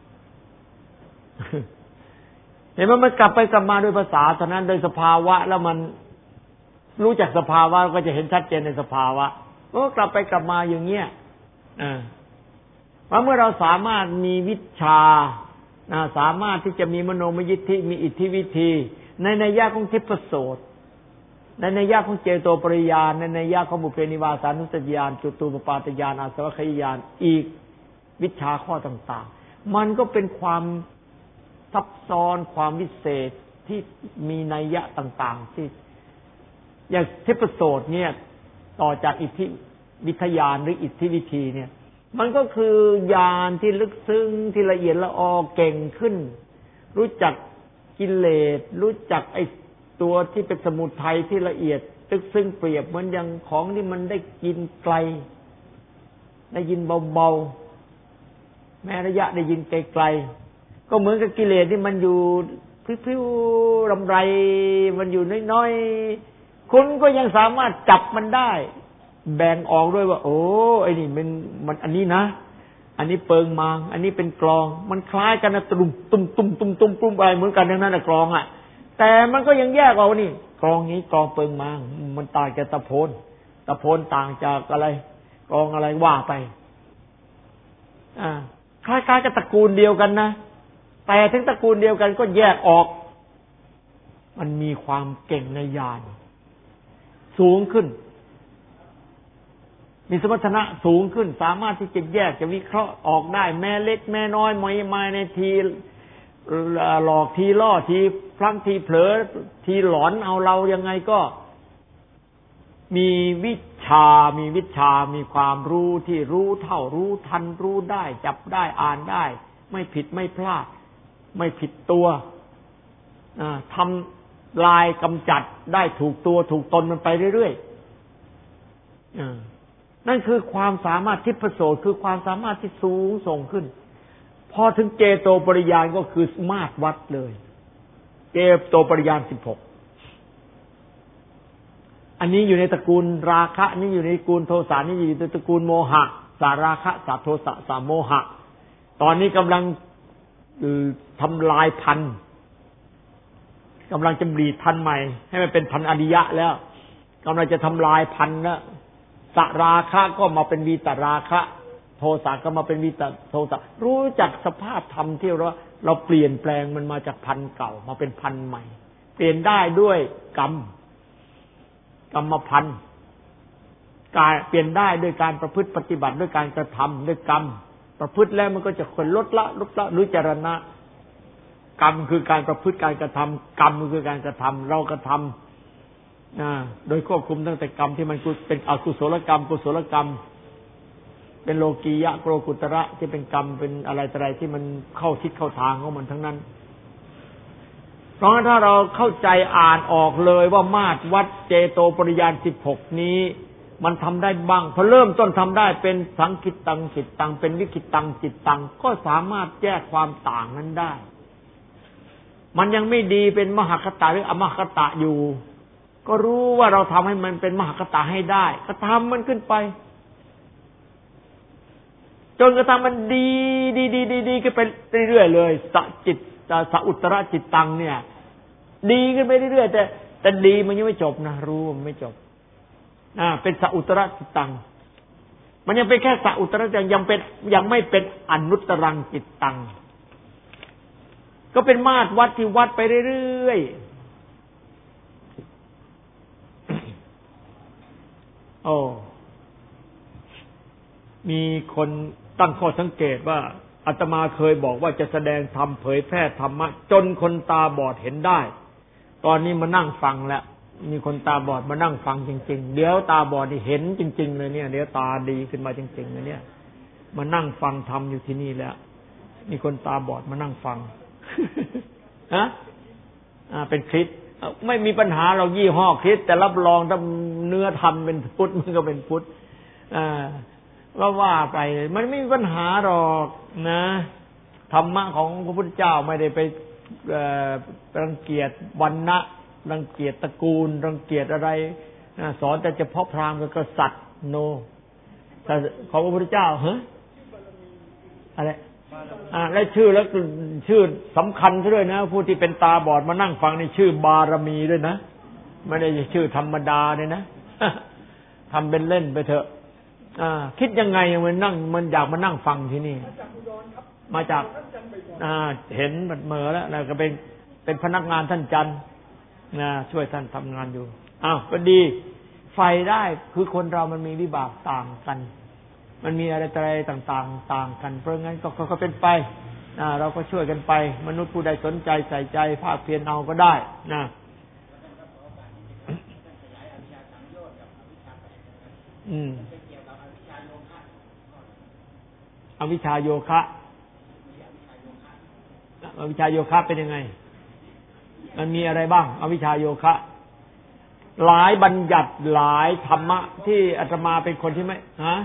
เห็นไหมมันกลับไปกลับมาด้วยภาษาฉะนั้นโดยสภาวะแล้วมันรู้จักสภาวะก็จะเห็นชัดเจนในสภาวะก็กลับไปกลับมาอย่างเงี้ยเพราะเมื่อเราสามารถมีวิชาสามารถที่จะมีมโนมยิทธิมีอิทธิวิธีในนัยยะของทิพโสตในนัยยะของเจโตปริยานในนัยยะของบุพเพนิวาสานุสติญาณจุตูปปาตญาณอาสวัคคยญาณอีกวิชาข้อต่างๆมันก็เป็นความซับซ้อนความวิเศษที่มีนัยยะต่างๆที่อย่างทิพโสตเนี่ยต่อจากอิทธิวิทยานหรืออิทธิวิธีเนี่ยมันก็คือญาณที่ลึกซึ้งที่ละเอียดละออเก่งขึ้นรู้จักกิเลสรู้จักไอ้ตัวที่เป็นสมุทัยที่ละเอียดลึกซึ้งเปรียบเหมือนอย่างของที่มันได้ยินไกลได้ยินเบาๆแม้ระยะได้ยินไกลๆก็เหมือนกับกิเลสที่มันอยู่พริ้วๆรำไรมันอยู่น้อยๆคุณก็ยังสามารถจับมันได้แบ่งออกด้วยว่าโอ้ไอ้นี่มันอันนี้นะอันนี้เปิงมางอันนี้เป็นกลองมันคล้ายกันนะตุ้มอะไรเหมือนกันทั้งนั้นนะกลองอ่ะแต่มันก็ยังแยกออกนี่กลองนี้กลองเปิงมางมันต่างจากตะโพนต่างจากอะไรกลองอะไรว่าไปคล้ายๆกับตระกูลเดียวกันนะแต่ถึงตระกูลเดียวกันก็แยกออกมันมีความเก่งในญาณสูงขึ้นมีสมรรถนะสูงขึ้นสามารถที่จะแยกจะวิเคราะห์ออกได้แม่เล็กแม่น้อยไม่ในทีหลอกทีล่อทีพลั้งทีเผลอทีหลอนเอาเรายังไงก็มีวิชามีความรู้ที่รู้เท่ารู้ทันรู้ได้จับได้อ่านได้ไม่ผิดไม่พลาดไม่ผิดตัวทำลายกำจัดได้ถูกตัวถูกตนมันไปเรื่อยๆนั่นคือความสามารถทิพโสตคือความสามารถที่สูงส่งขึ้นพอถึงเจโตปริยานก็คือมาตรวัดเลยเจโตปริยาน16อันนี้อยู่ในตระกูลราคะนี่อยู่ในตระกูลโทสะนี่อยู่ในตระกูลโมหะสาราคะสาโทสะสาโมหะตอนนี้กำลังทำลายพันธุ์กำลังจะบรีดพันธุ์ใหม่ให้มันเป็นพันธุ์อริยะแล้วกำลังจะทำลายพันธุ์แล้วสราคะก็มาเป็นวีตราคะโทสะก็มาเป็นวีตโทสะรู้จักสภาพธรรมที่เราเปลี่ยนแปลงมันมาจากพันธุ์เก่ามาเป็นพันธุ์ใหม่เปลี่ยนได้ด้วยกรรมพันธุ์การเปลี่ยนได้ด้วยการประพฤติปฏิบัติด้วยการกระทำด้วยกรรมประพฤติแล้วมันก็จะคนลดละหรือจรณะกรรมคือการประพฤติการกระทำกรรมคือการกระทำเรากระทำโดยควบคุมตั้งแต่กรรมที่มันเป็นอกุศลกรรมกุศลกรรมเป็นโลกียะโกรกุตระที่เป็นกรรมเป็นอะไรต่ออะไรที่มันเข้าทิศเข้าทางของมันทั้งนั้นเพราะถ้าเราเข้าใจอ่านออกเลยว่ามาตรวัดเจโตปริยาน16นี้มันทำได้บ้างพอเริ่มต้นทำได้เป็นสังคิตตังจิตตังเป็นวิคิตตังจิตตังก็สามารถแยกความต่างนั้นได้มันยังไม่ดีเป็นมหคตาหรืออมหคตาอยู่ก็รู้ว่าเราทำให้มันเป็นมหคตาให้ได้ก็ทำมันขึ้นไปจนกระทั่งมันดีขึ้นไปเรื่อยๆเลยสจิตสอุตระจิตตังเนี่ยดีขึ้นไปเรื่อยๆแต่ดีมันยังไม่จบนะรู้มันไม่จบเป็นสอุตระจิตตังมันยังเป็นแค่สอุตระยังไม่เป็นอนุตตรังจิตตังก็เป็นมาตรวัดที่วัดไปเรื่อยๆโอ้มีคนตั้งข้อสังเกตว่าอาตมาเคยบอกว่าจะแสดงธรรมเผยแพร่ธรรมะจนคนตาบอดเห็นได้ตอนนี้มานั่งฟังแล้วมีคนตาบอดมานั่งฟังจริงๆเดี๋ยวตาบอดนี่เห็นจริงๆเลยเนี่ยเดี๋ยวตาดีขึ้นมาจริงๆเลยเนี่ยมานั่งฟังธรรมอยู่ที่นี่แล้วมีคนตาบอดมานั่งฟังฮะเป็นคริสต์ไม่มีปัญหาเรายี่ห้อคริสต์แต่รับรองถ้าเนื้อธรรมเป็นพุทธมันก็เป็นพุทธว่าไปมันไม่มีปัญหาหรอกนะธรรมะของพระพุทธเจ้าไม่ได้ไปรังเกียจวรรณะรังเกียจตระกูลรังเกียจอะไรสอนแต่เฉพาะพราหมณ์กับกษัตริย์โนแต่ของพระพุทธเจ้าอะไรและชื่อแล้วชื่อสำคัญด้วยนะผู้ที่เป็นตาบอดมานั่งฟังนี่ชื่อบารมีด้วยนะไม่ได้ชื่อธรรมดาเนี่ยนะทำเป็นเล่นไปเถอะคิดยังไงมันนั่งมันอยากมานั่งฟังที่นี่มาจากเห็นมันเหม่อแล้วก็เป็นพนักงานท่านจันทร์ช่วยท่านทำงานอยู่ก็ดีไฟได้คือคนเรามันมีวิบากต่างกันมันมีอะไรต่างๆต่างกันเพราะงั้นก็เป็นไปเราก็ช่วยกันไปมนุษย์ผู้ใดสนใจใส่ใจภาคเพียรเอาก็ได้นะอวิชชาโยคะอวิชชาโยคะเป็นยังไงมันมีอะไรบ้างอวิชชาโยคะหลายบัญญัติหลายธรรมะที่อาตมาเป็นคนที่ไม่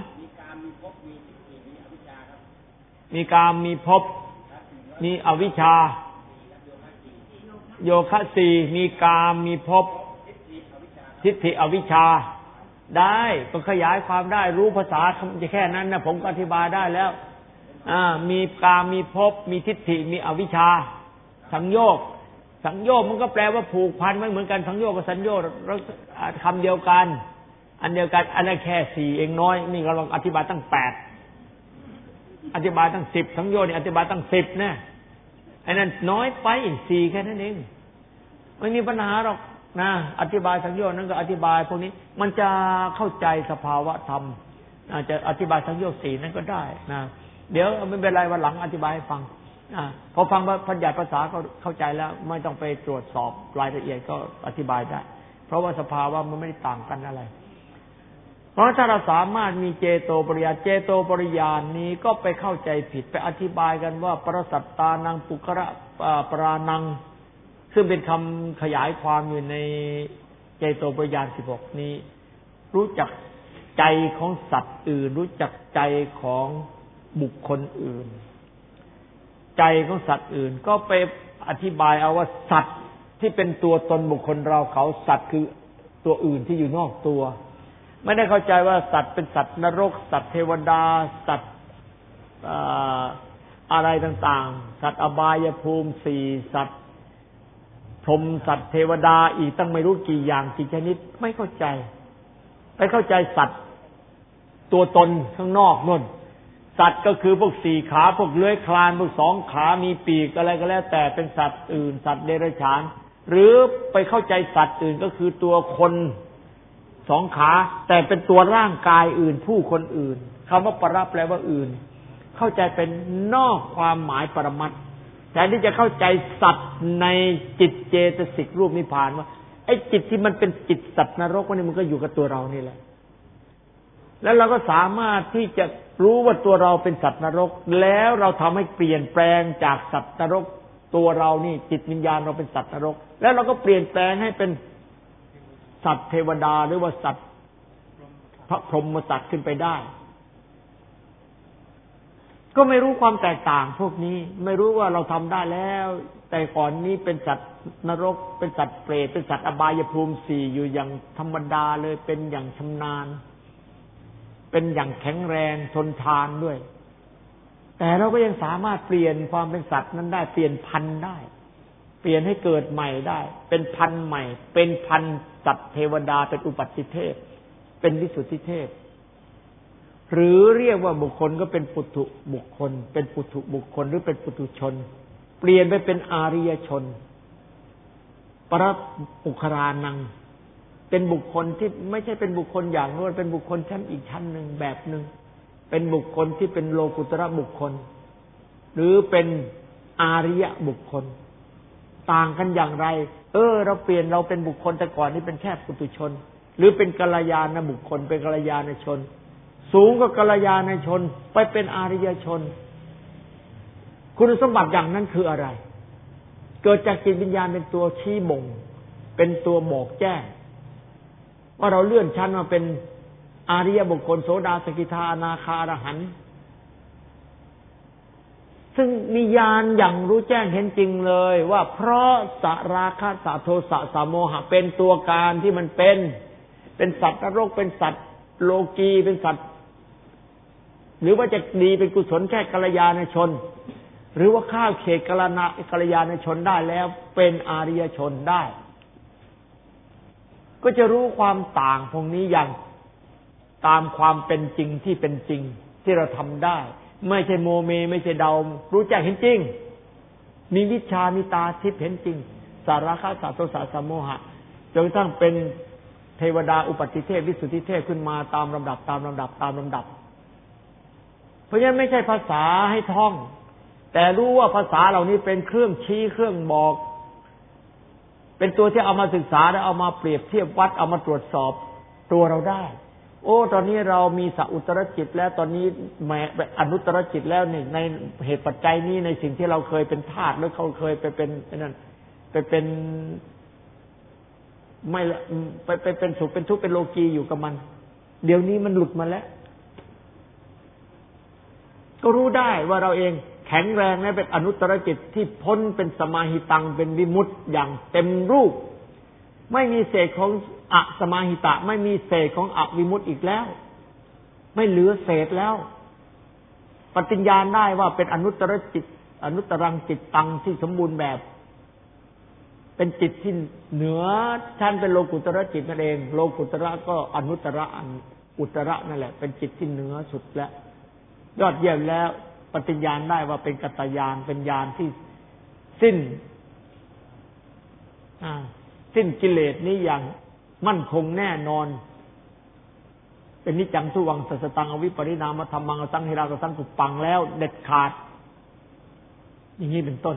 มีกามมีภพมีอวิชชาโยคะสี่มีกามมีภพทิฏฐิอวิชชาได้ก็ขยายความได้รู้ภาษาแค่นั้นนะผมก็อธิบายได้แล้วมีกามมีภพมีทิฏฐิมีอวิชชาสังโยชน์มันก็แปลว่าผูกพันไม่เหมือนกันสังโยชน์กับสัญโยชน์คำเดียวกันอันเดียวกันอันนั้นแค่สี่เองน้อยนี่เราลองอธิบายตั้ง8อธิบายตั้ง10สังโยชน์นี่อธิบายตั้ง10นะไอ้นั่นน้อยไป4แค่นั้นเองไม่มีปัญหาหรอกนะอธิบายสังโยชน์นั้นก็อธิบายพวกนี้มันจะเข้าใจสภาวะธรรมจะอธิบายสังโยชน์4นั้นก็ได้นะเดี๋ยวไม่เป็นไรวันหลังอธิบายให้ฟังพอฟังพัญญัติภาษาก็เข้าใจแล้วไม่ต้องไปตรวจสอบรายละเอียดก็อธิบายได้เพราะว่าสภาวะมันไม่ได้ต่างกันอะไรเพราะถ้าเราสามารถมีเจโตปริยานนี้ก็ไปเข้าใจผิดไปอธิบายกันว่าปรสัตตานังปุคระปรานังซึ่งเป็นคำขยายความอยู่ในเจโตปริยาน16นี้รู้จักใจของสัตว์อื่นรู้จักใจของบุคคลอื่นใจของสัตว์อื่นก็ไปอธิบายเอาว่าสัตว์ที่เป็นตัวตนบุคคลเราเขาสัตว์คือตัวอื่นที่อยู่นอกตัวไม่ได้เข้าใจว่าสัตว์เป็นสัตว์นรกสัตว์เทวดาสัตว์อะไรต่างๆสัตว์อบายภูมิ4สัตว์พรหมสัตว์เทวดาอีกตั้งไม่รู้กี่อย่างกี่ชนิดไม่เข้าใจไปเข้าใจสัตว์ตัวตนข้างนอกนู่นสัตว์ก็คือพวก4ขาพวกเลื้อยคลานพวก2ขามีปีกอะไรก็แล้วแต่เป็นสัตว์อื่นสัตว์เดรัจฉานหรือไปเข้าใจสัตว์อื่นก็คือตัวคน2ขาแต่เป็นตัวร่างกายอื่นผู้คนอื่นคำว่าปรแปลว่าอื่นเข้าใจเป็นนอกความหมายปรมัตถ์แต่ที่จะเข้าใจสัตว์ในจิตเจตสิกรูปนิพพานว่าไอ้จิตที่มันเป็นจิตสัตว์นรกนี่มันก็อยู่กับตัวเรานี่แหละแล้วเราก็สามารถที่จะรู้ว่าตัวเราเป็นสัตว์นรกแล้วเราทำให้เปลี่ยนแปลงจากสัตว์นรกตัวเรานี่จิตวิญญาณเราเป็นสัตว์นรกแล้วเราก็เปลี่ยนแปลงให้เป็นสัตว์เทวดาหรือว่าสัตว์พระพรหมสัตว์ขึ้นไปได้ก็ไม่รู้ความแตกต่างพวกนี้ไม่รู้ว่าเราทำได้แล้วแต่ก่อนนี้เป็นสัตว์นรกเป็นสัตว์เปรตเป็นสัตว์อบายภูมิ4อยู่อย่างธรรมดาเลยเป็นอย่างชำนาญเป็นอย่างแข็งแรงทนทานด้วยแต่เราก็ยังสามารถเปลี่ยนความเป็นสัตว์นั้นได้เปลี่ยนพันธุ์ได้เปลี่ยนให้เกิดใหม่ได้เป็นพันธุ์ใหม่เป็นพันธุ์สัตว์เทวดาเป็นอุปัชฌิเทพเป็นวิสุทธิเทพหรือเรียกว่าบุคคลก็เป็นปุถุบุคคลเป็นปุถุบุคคลหรือเป็นปุถุชนเปลี่ยนไปเป็นอาริยชนปรปุครานังเป็นบุคคลที่ไม่ใช่เป็นบุคคลอย่างนู้นเป็นบุคคลชั้นอีกชั้นหนึ่งแบบหนึ่งเป็นบุคคลที่เป็นโลกุตระบุคคลหรือเป็นอาริยบุคคลต่างกันอย่างไรเราเปลี่ยนเราเป็นบุคคลแต่ก่อนนี่เป็นแค่ปุถุชนหรือเป็นกัลยาณบุคคลเป็นกัลยาณชนสูงกว่ากัลยาณชนไปเป็นอาริยชนคุณสมบัติอย่างนั้นคืออะไรเกิดจากจิตวิญญาณเป็นตัวชี้บ่งเป็นตัวบอกแจ้งว่าเราเลื่อนชั้นมาเป็นอาริยบุคคลโสดาสกิทาอนาคาอรหันต์ซึ่งมีญาณอย่างรู้แจ้งเห็นจริงเลยว่าเพราะสราคะสโทสะสโมหะเป็นตัวการที่มันเป็นสัตว์นรกเป็นสัตว์โลกีเป็นสัตว์หรือว่าจะดีเป็นกุศลแค่กัลยาณชนหรือว่าข้าวเขตกัลยาณชนได้แล้วเป็นอาริยชนได้ก็จะรู้ความต่างพวกนี้อย่างตามความเป็นจริงที่เป็นจริงที่เราทำได้ไม่ใช่โมเมไม่ใช่เดารู้แจ้งเห็นจริงมีวิชามีตาทิพย์เห็นจริงสาระสาโทสะสะโมหะจนกระทั่งเป็นเทวดาอุปติเทพวิสุทธิเทพขึ้นมาตามลำดับตามลำดับตามลำดับเพราะฉะนั้นไม่ใช่ภาษาให้ท่องแต่รู้ว่าภาษาเหล่านี้เป็นเครื่องชี้เครื่องบอกเป็นตัวที่เอามาศึกษาและเอามาเปรียบเทียบวัดเอามาตรวจสอบตัวเราได้โอ้ตอนนี้เรามีสัอุตตรจิตแล้วตอนนี้แม้อนุตตรจิตแล้วนี่ในเหตุปัจจัยนี้ในสิ่งที่เราเคยเป็นทาสหรือเขาเคยไปเป็นนั่นไปเป็นไม่ไปเป็นสุขเป็นทุกข์เป็นโลกีอยู่กับมันเดี๋ยวนี้มันหลุดมาแล้วก็รู้ได้ว่าเราเองแข็งแรงและเป็นอนุตตรจิตที่พ้นเป็นสมาหิตังเป็นวิมุตติอย่างเต็มรูปไม่มีเศษของอสมาหิตะไม่มีเศษของอวิมุตติอีกแล้วไม่เหลือเศษแล้วปฏิญญาณได้ว่าเป็นอนุตตรจิตอนุตตรังจิตตังที่สมบูรณ์แบบเป็นจิตที่เหนือชั้นเป็นโลกุตระจิตนั่นเองโลกุตระก็อนุตตระอุตตระนั่นแหละเป็นจิตที่เหนือสุดแล้วยอดเยี่ยมแล้วปฏิญญาณได้ว่าเป็นกัตตญาณเป็นญาณที่สิ้นกิเลสนี้อย่างมั่นคงแน่นอนเป็นนิจจังสุวังสัสตังอวิปริณามธรรมังอสังหิรากสังกุปปังแล้วเด็ดขาดอย่างนี้เป็นต้น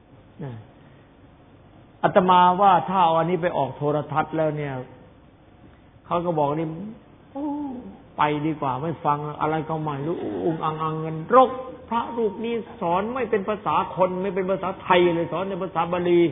อาตมาว่าถ้าเอาอันนี้ไปออกโทรทัศน์แล้วเนี่ยเขาก็บอกนี่ไปดีกว่าไม่ฟังอะไรก็ไม่รู้อังเงินรกพระรูปนี้สอนไม่เป็นภาษาคนไม่เป็นภาษาไทยเลยสอนในภาษาบาลี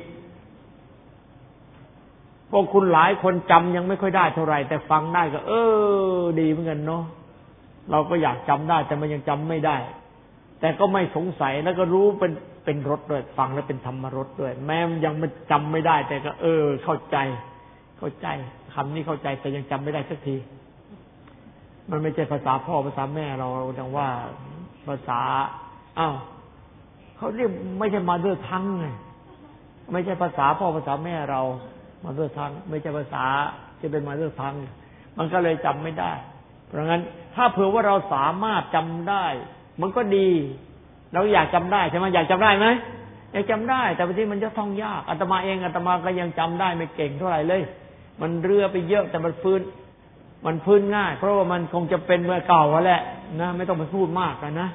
พวกคุณหลายคนจำยังไม่ค่อยได้เท่าไหร่แต่ฟังได้ก็ดีเหมือนกันเนาะเราก็อยากจำได้แต่มันยังจำไม่ได้แต่ก็ไม่สงสัยแล้วก็รู้เป็นรสด้วยฟังแล้วเป็นธรรมรสด้วยแม้ยังไม่จำไม่ได้แต่ก็เข้าใจคำนี้เข้าใจแต่ยังจำไม่ได้สักทีมันไม่ใช่ภาษาพ่อภาษาแม่เราดังว่าภาษาเขาเรียกไม่ใช่มาเดอร์ทังไงไม่ใช่ภาษาพ่อภาษาแม่เรามาเดอร์ทังไม่ใช่ภาษาที่เป็นมาเดอร์ทังมันก็เลยจำไม่ได้เพราะงั้นถ้าเผื่อว่าเราสามารถจำได้มันก็ดีเราอยากจำได้ใช่ไหมอยากจำได้ไหมอยากจำได้แต่บางทีมันจะท่องยากอาตมาเองอาตมาก็ยังจำได้ไม่เก่งเท่าไหร่เลยมันเรือไปเยอะแต่มันฟื้นง่ายเพราะว่ามันคงจะเป็นเมื่อเก่าแหละนะไม่ต้องไปพูดมากกันนะ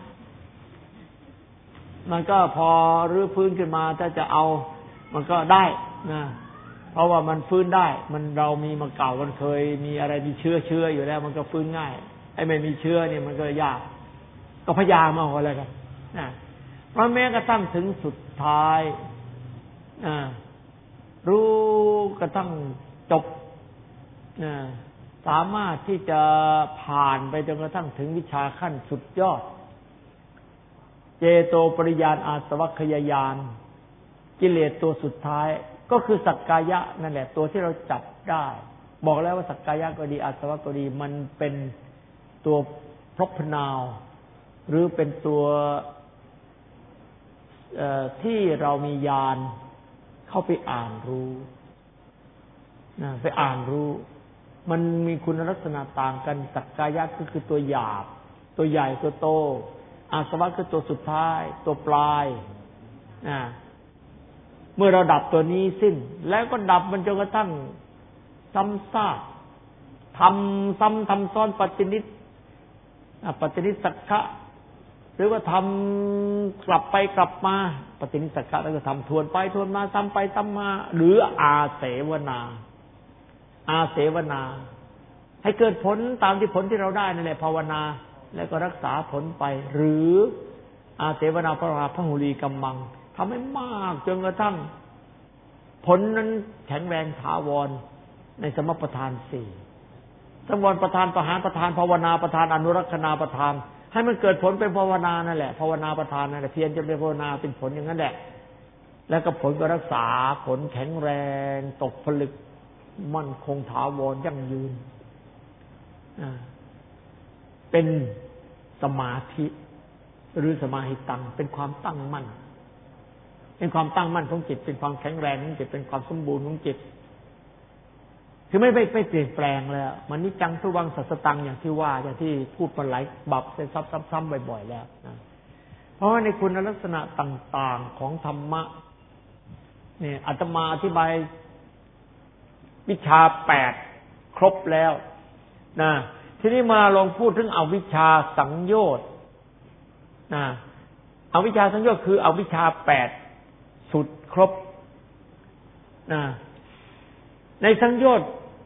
มันก็พอรื้อฟื้นขึ้นมาถ้าจะเอามันก็ได้นะเพราะว่ามันฟื้นได้มันเรามีมาเก่ามันเคยมีอะไรมีเชื้ออยู่แล้วมันก็ฟื้นง่ายไอ้ไม่มีเชื้อเนี่ยมันก็ยากก็พยายามเอาอะไรกันนะเพราะแม้กระทั่งถึงสุดท้ายรู้กระทั่งจบสามารถที่จะผ่านไปจนกระทั่งถึงวิชาขั้นสุดยอดเจโตปริญาณอาสวัคคยญาณกิเลสตัวสุดท้ายก็คือสักกายะนั่นแหละตัวที่เราจับได้บอกแล้วว่าสักกายะก็ดีอาสวะก็ดีมันเป็นตัวพรพนาวหรือเป็นตัวที่เรามีญาณเข้าไปอ่านรู้ไปอ่านรู้มันมีคุณลักษณะต่างกันสักกายะก็คือตัวหยาบตัวใหญ่ตัวโตอาสวะคือตัวสุดท้ายตัวปลายเมื่อเราดับตัวนี้สิ้นแล้วก็ดับมันจนกระทั่งซ้ำซากทำซ้ำทำซ้อนปัจจินิสสักขะหรือว่าทำกลับไปกลับมาปัจจินิสสักขะแล้วก็ทำทวนไปทวนมาซ้ำไปซ้ำมาหรืออาเสวนาให้เกิดผลตามที่ผลที่เราได้นั่นแหละภาวนาแล้วก็รักษาผลไปหรืออาเสวนาพระราพหุลีกัมมังทำให้มากจนกระทั่งผลนั้นแข็งแรงถาวรในสมประทานสี่สมวรประทานประหารประทานภาวนาประทานอนุรักษณาประทานให้มันเกิดผลเป็นภาวนานั่นแหละภาวนาประทานนั่นแหละเพียรจะเป็นภาวนาเป็นผลอย่างนั้นแหละแล้วก็ผลก็รักษาผลแข็งแรงตกผลึกมั่นคงถาวรยั่งยืนเป็นสมาธิหรือสมาหิตังเป็นความตั้งมั่นเป็นความตั้งมั่นของจิตเป็นความแข็งแรงของจิตเป็นความสมบูรณ์ของจิตคือไม่เปลี่ยนแปลงแล้วมันนิจังทุวังสัสตังอย่างที่ว่าอย่างที่พูดมาหลายบับซ้ำๆบ่อยๆแล้วนะเพราะว่าในคุณลักษณะต่างๆของธรรมะเนี่ยอาตมาอธิบายวิชา8ครบแล้วนะทีนี้มาลองพูดถึงอวิชชาสังโยชน์นะอวิชชาสังโยชน์คืออวิชชา8สุดครบนะในสังโยชน์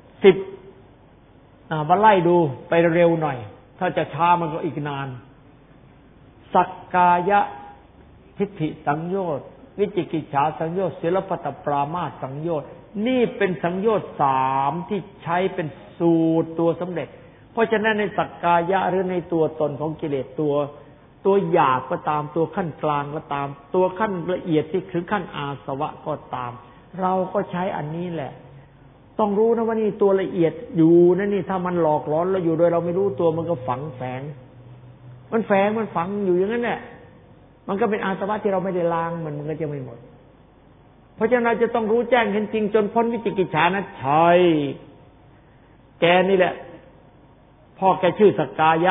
10มาไล่ดูไปเร็วหน่อยถ้าจะช้ามันก็อีกนานสักกายทิฏฐิสังโยชน์วิจิกิจฉาสังโยชน์ศีลพัตตปรามาสสังโยชน์นี่เป็นสังโยชน์3ที่ใช้เป็นสูตรตัวสำเร็จเพราะฉะนั้นในสักกายะหรือในตัวตนของกิเลสตัวหยาบก็ตามตัวขั้นกลางก็ตามตัวขั้นละเอียดที่ถึงขั้นอาสวะก็ตามเราก็ใช้อันนี้แหละต้องรู้นะว่านี่ตัวละเอียดอยู่นะนี่ถ้ามันหลอกหลอนเราอยู่โดยเราไม่รู้ตัวมันก็ฝังแฝงมันแฝงมันฝังอยู่อย่างนั้นแหละมันก็เป็นอาสวะที่เราไม่ได้ล้างมันก็จะไม่หมดเพราะฉะนั้นเราจะต้องรู้แจ้งเห็นจริงจนพ้นวิจิกิจฉานะใช่แกนี่แหละพ่อแกชื่อสักกายะ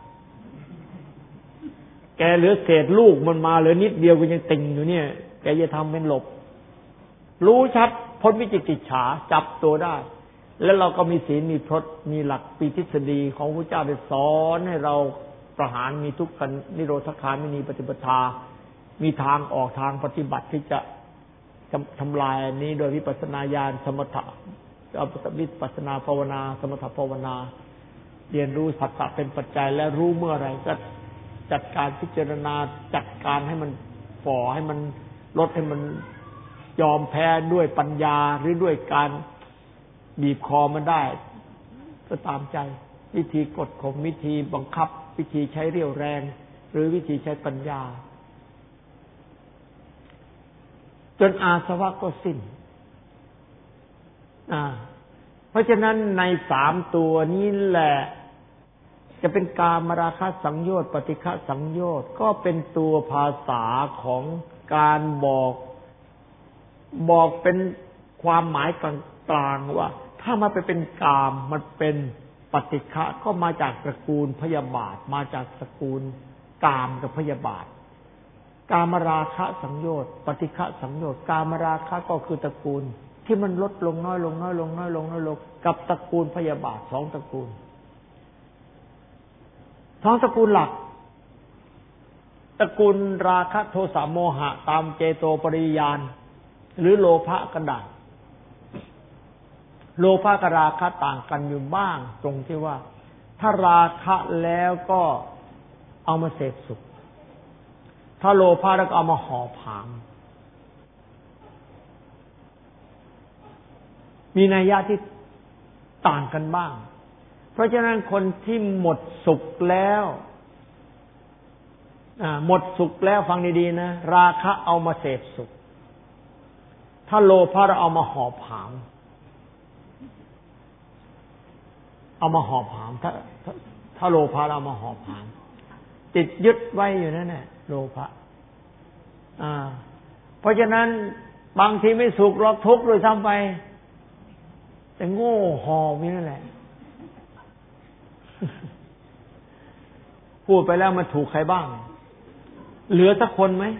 แกเหลือเศษลูกมันมาเหลือนิดเดียวก็ยังติงอยู่เนี่ยแกจะทำเป็นหลบรู้ชัดพ้นวิจิกิจฉาจับตัวได้แล้วเราก็มีศีลมีพรตมีหลักปีทฤษฎีของพระเจ้าได้สอนให้เราประหารมีทุกขันนิโรธคามินีปฏิปทามีทางออกทางปฏิบัติที่จะทำลายอันนี้โดยวิปัสสนาญาณสมถะวิปัสสนาภาวนาสมถะภาวนาเรียนรู้สัจจะเป็นปัจจัยและรู้เมื่อไรก็จัดการพิจารณาจัดการให้มันฝ่อให้มันลดให้มันยอมแพ้ด้วยปัญญาหรือด้วยการบีบคอมันได้ก็ตามใจวิธีกดข่มวิธีบังคับวิธีใช้เรี่ยวแรงหรือวิธีใช้ปัญญาจนอาสวะก็สิ้นเพราะฉะนั้นใน3ตัวนี้แหละจะเป็นกามราคะสังโยชน์ปฏิฆะสังโยชน์ก็เป็นตัวภาษาของการบอกเป็นความหมายกลางๆว่าถ้ามันไปเป็นกามมันเป็นปฏิฆะก็มาจากตระกูลพยาบาทมาจากตระกูลกามกับพยาบาทกามราคะสังโยชน์ปฏิฆะสังโยชน์กามราคะก็คือตระกูลที่มันลดลงน้อยลงกับตระกูลพยาบาท2ตระกูล2ตระกูลหลักตระกูลราคะโทสะโมหะตามเจโตปริยานหรือโลภะกระดาษโลภะกับราคะต่างกันอยู่บ้างตรงที่ว่าถ้าราคะแล้วก็เอามาเสพสุขถ้าโลภะแล้วก็เอามาห่อผางมีนัยยะที่ต่างกันบ้างเพราะฉะนั้นคนที่หมดสุขแล้วหมดสุขแล้วฟังดีๆนะราคะเอามาเสพสุขถ้าโลภะเราเอามาห่อผางถ้าโลภะเราเอามาห่อผางติดยึดไว้อยู่นั่นแหละโลภะเพราะฉะนั้นบางทีไม่สุขหรอกทุกข์เลยซ้ำไปแต่โง่ห่อมีนั่นแหละพูดไปแล้วมันถูกใครบ้างเหลือสักคนไหม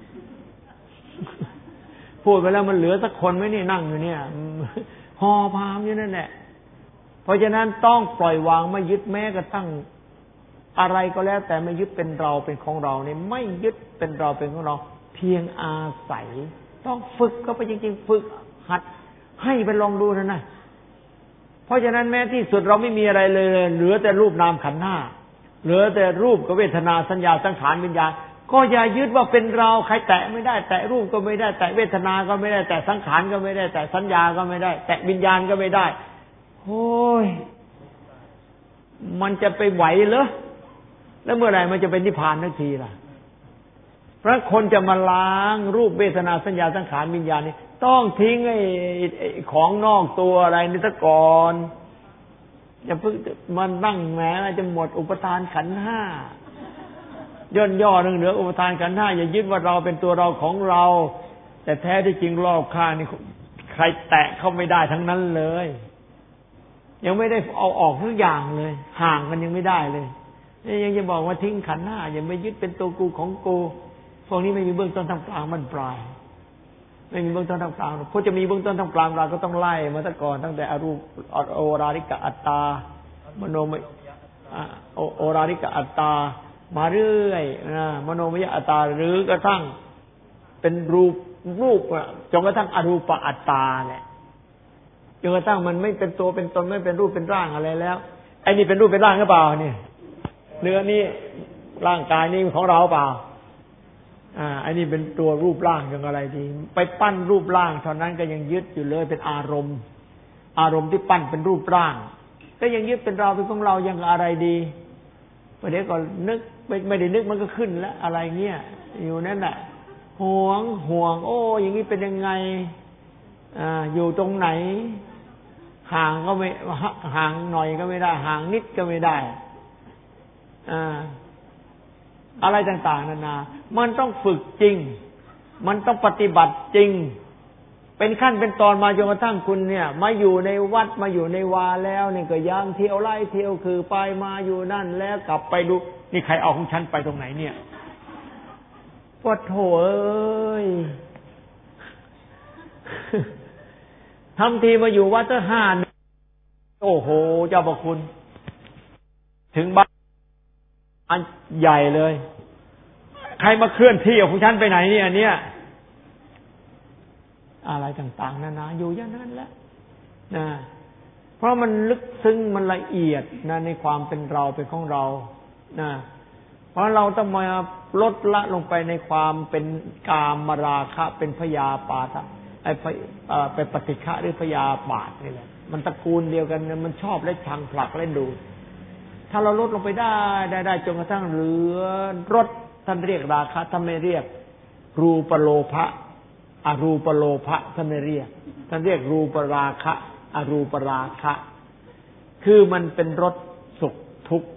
พูดไปแล้วมันเหลือสักคนไหมนี่นั่งอยู่เนี่ยห่อพามอยู่นั่นแหละเพราะฉะนั้นต้องปล่อยวางไม่ยึดแม้กระทั่งอะไรก็แล้วแต่ไม่ยึดเป็นเราเป็นของเราเนี่ยไม่ยึดเป็นเราเป็นของเราเพียงอาศัยต้องฝึกเข้าไปจริงๆฝึกหัดให้ไปลองดูนะเพราะฉะนั้นแม้ที่สุดเราไม่มีอะไรเลยเหลือแต่รูปนามขันธ์ห้าเหลือแต่รูปกับเวทนาสัญญาสังขารวิญญาณก็อย่ายึดว่าเป็นเราใครแตะไม่ได้แตะรูปก็ไม่ได้แตะเวทนาก็ไม่ได้แตะสังขารก็ไม่ได้แตะสัญญาก็ไม่ได้แตะวิญญาณก็ไม่ได้โอ้ยมันจะไปไหวเหรอแล้วเมื่อไหร่มันจะเป็นนิพพานทันทีล่ะเพราะคนจะมาล้างรูปเวทนาสัญญาสังขารวิญญาณนี่ต้องทิ้งไอ้ของนอกตัวอะไรนี่ซะก่อนอย่าเพิ่งมันนั่งแหมจะหมดอุปทานขันธ์ห้าย่อๆเหนืออุปทานขันธ์ห้าอย่ายึดว่าเราเป็นตัวเราของเราแต่แท้ที่จริงรอบข้างนี่ใครแตะเข้าไม่ได้ทั้งนั้นเลยยังไม่ได้เอาออกทุกอย่างเลยห่างกันยังไม่ได้เลยนี่ยังจะบอกว่าทิ้งขันธ์ห้าอย่าไปยึดเป็นตัวกูของกูพวกนี้ไม่มีเบื้องต้นท่ามกลางมันปลายไม่มีเบื้องต้นท่ามกลางเพราะจะมีเบื้องต้นท่ามกลางเราก็ต้องไล่มาตั้งก่อนตั้งแต่อรูปโอราริกะอัตตามโนมโอราริกะอัตตามาเรื่อยมโนมยอัตตาหรือกระทั่งเป็นรูปจนกระทั่งอรูปอัตตาเนี่ยจนกระทั่งมันไม่เป็นตัวเป็นตนไม่เป็นรูปเป็นร่างอะไรแล้วไอ้นี่เป็นรูปเป็นร่างหรือเปล่าเนี่ยเนื้อนี่ร่างกายนี่ของเราเปล่าไอ้นี่เป็นตัวรูปร่างอย่างอะไรดีไปปั้นรูปร่างเท่านั้นก็ยังยึดอยู่เลยเป็นอารมณ์ที่ปั้นเป็นรูปร่างก็ยังยึดเป็นเราเป็นของเรายังอะไรดีประเดี๋ยวก็นึกไม่ได้นึกมันก็ขึ้นแล้วอะไรเงี้ยอยู่นั่นแหละห่วงโอ้อย่างนี้เป็นยังไงอยู่ตรงไหนห่างก็ไม่ห่างหน่อยก็ไม่ได้ห่างนิดก็ไม่ได้อะไรต่างๆนานามันต้องฝึกจริงมันต้องปฏิบัติจริงเป็นขั้นเป็นตอนมาจนกระทั่งคุณเนี่ยมาอยู่ในวัดมาอยู่ในวาแล้วนี่ก็ยังเที่ยวไล่เที่ยวคือไปมาอยู่นั่นแล้วกลับไปดูนี่ใครเอาของฉันไปตรงไหนเนี่ยปวดโถเอ้ยทำทีมาอยู่วัดตั้ง5โอ้โหเจ้าพระคุณถึงบ้านอันใหญ่เลยใครมาเคลื่อนที่ของฉันไปไหนเนี่ยอะไรต่างๆนานาอยู่อย่างนั้นแหละนะเพราะมันลึกซึ้งมันละเอียดนะในความเป็นเราเป็นของเรานะเพราะเราต้องมาลดละลงไปในความเป็นกามราคะเป็นพยาปาทะเป็นปฏิฆะหรือพยาบาทนี่แหละมันตระกูลเดียวกันมันชอบและชังผลักและดูถ้าเราลดลงไปได้จนกระทั่งเหลือรสท่านเรียกราคะท่านไม่เรียกรูปโลภะอรูปโลภะท่านไม่เรียกท่านเรียกรูปราคะอรูปราคะคือมันเป็นรสสุขทุกข์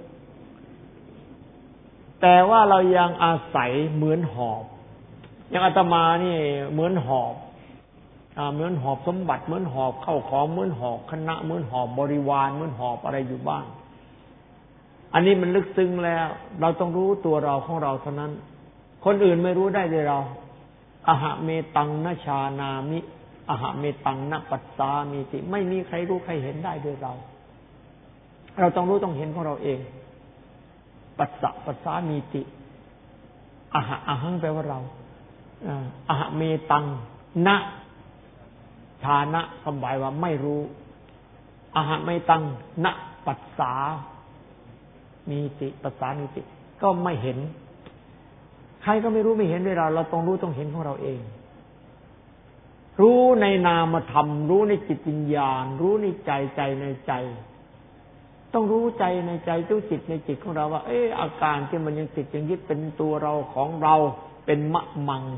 แต่ว่าเรายังอาศัยเหมือนหอบอย่างอาตมานี่เหมือนหอบสมบัติเหมือนหอบเข้าของเหมือนหอบคณะเหมือนหอบบริวารเหมือนหอบอะไรอยู่บ้างอันนี้มันลึกซึ้งแล้วเราต้องรู้ตัวเราของเราเท่านั้นคนอื่นไม่รู้ได้เลยเราอหะเมตังนชานามิอหะเมตังนปัสสามิติไม่มีใครรู้ใครเห็นได้ด้วยเราต้องรู้ต้องเห็นของเราเองปัสสามิติอหังแปลว่าเราอหะเมตังนะฐานะคำหมายว่าไม่รู้อหะเมตังนะปัสสามีติปัสสามีติก็ไม่เห็นใครก็ไม่รู้ไม่เห็นด้วยเราต้องรู้ต้องเห็นของเราเองรู้ในนามธรรมรู้ในจิตวิญญาณรู้ในใจในใจต้องรู้ใจในใจรู้จิตในจิตของเราว่าอาการที่มันยังติดยังยึดเป็นตัวเราของเราเป็นมะมัง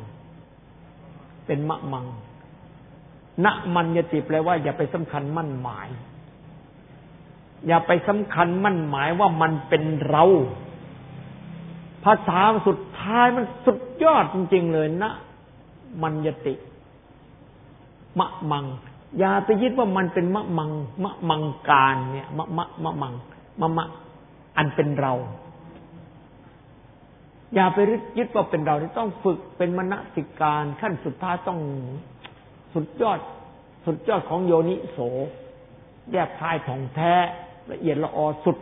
ณมันยติแปลว่าอย่าไปสำคัญมั่นหมายอย่าไปสำคัญมั่นหมายว่ามันเป็นเราภาษาสุดท้ายมันสุดยอดจริงๆเลยนะมันยติมะมังอย่าไปยึดว่ามันเป็นมะมังการเนี่ยมะมังอันเป็นเราอย่าไปยึดว่าเป็นเราที่ต้องฝึกเป็นมนสิการขั้นสุดท้ายต้องสุดยอดของโยนิโสแยกคายของแท้ละเอียดละออสุด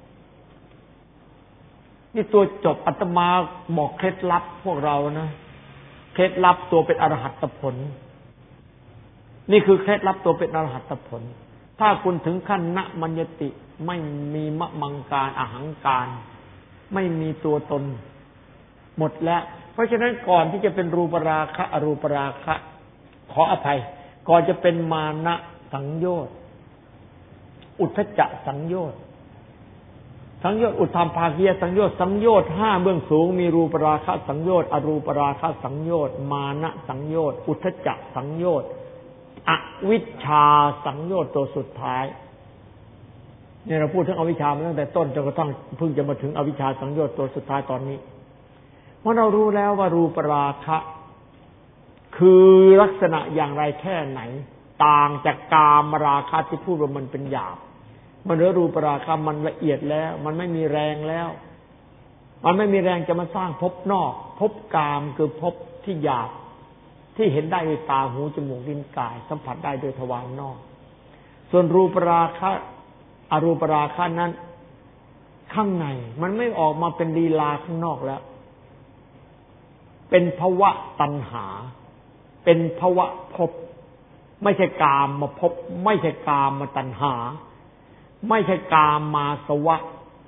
นี่ตัวจบอาตมาบอกเคล็ดลับพวกเรานะเคล็ดลับตัวเป็นอรหัตผลนี่คือเคล็ดลับตัวเป็นอรหัตผลถ้าคุณถึงขั้นณมัญญติไม่มีมะมังการอหังการไม่มีตัวตนหมดแล้วเพราะฉะนั้นก่อนที่จะเป็นรูปราคะอรูปราคะขออภัยก่อนจะเป็นมานะสังโยชน์อุทธัจจะสังโยชน์อุทธัมภาคียสังโยชน์5เบื้องสูงมีรูปราคะสังโยชน์อรูปราคะสังโยชน์มานะสังโยชน์อุทธัจจะสังโยชน์อวิชชาสังโยชน์ตัวสุดท้ายเนี่ยเราพูดถึงอวิชชามาตั้งแต่ต้นจนกระทั่งเพิ่งจะมาถึงอวิชชาสังโยชน์ตัวสุดท้ายตอนนี้เมื่อเรารู้แล้วว่ารูปราคะคือลักษณะอย่างไรแค่ไหนต่างจากกามราคะที่พูดว่ามันเป็นหยาบมันเหลือรูปราคะมันละเอียดแล้วมันไม่มีแรงแล้วมันไม่มีแรงจะมาสร้างภพนอกภพกามคือภพที่หยาบที่เห็นได้ด้วยตาหูจมูกลิ้นกายสัมผัสได้โดยทวารนอกส่วนรูปราคะอรูปราคะนั้นข้างในมันไม่ออกมาเป็นลีลาข้างนอกแล้วเป็นภวะตัณหาเป็นภวะภพไม่ใช่กามมาภพไม่ใช่กามมาตัณหาไม่ใช่กามมาสวะ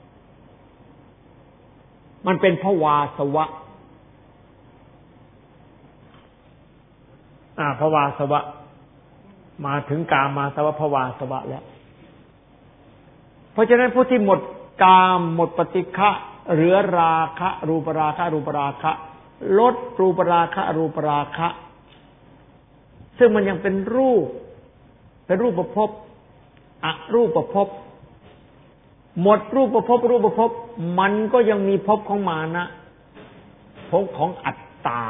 มันเป็นภวาสวะภวาสวะมาถึงกามมาสวะภวาสวะแล้วเพราะฉะนั้นผู้ที่หมดกามหมดปฏิฆะเหลือราคะรูปราคะรูปราคะลดรูปราคะรูปราคะซึ่งมันยังเป็นรูปประภพอรูปประภพหมดรูปประภพรูปประภพมันก็ยังมีภพของมานะภพของอัตตา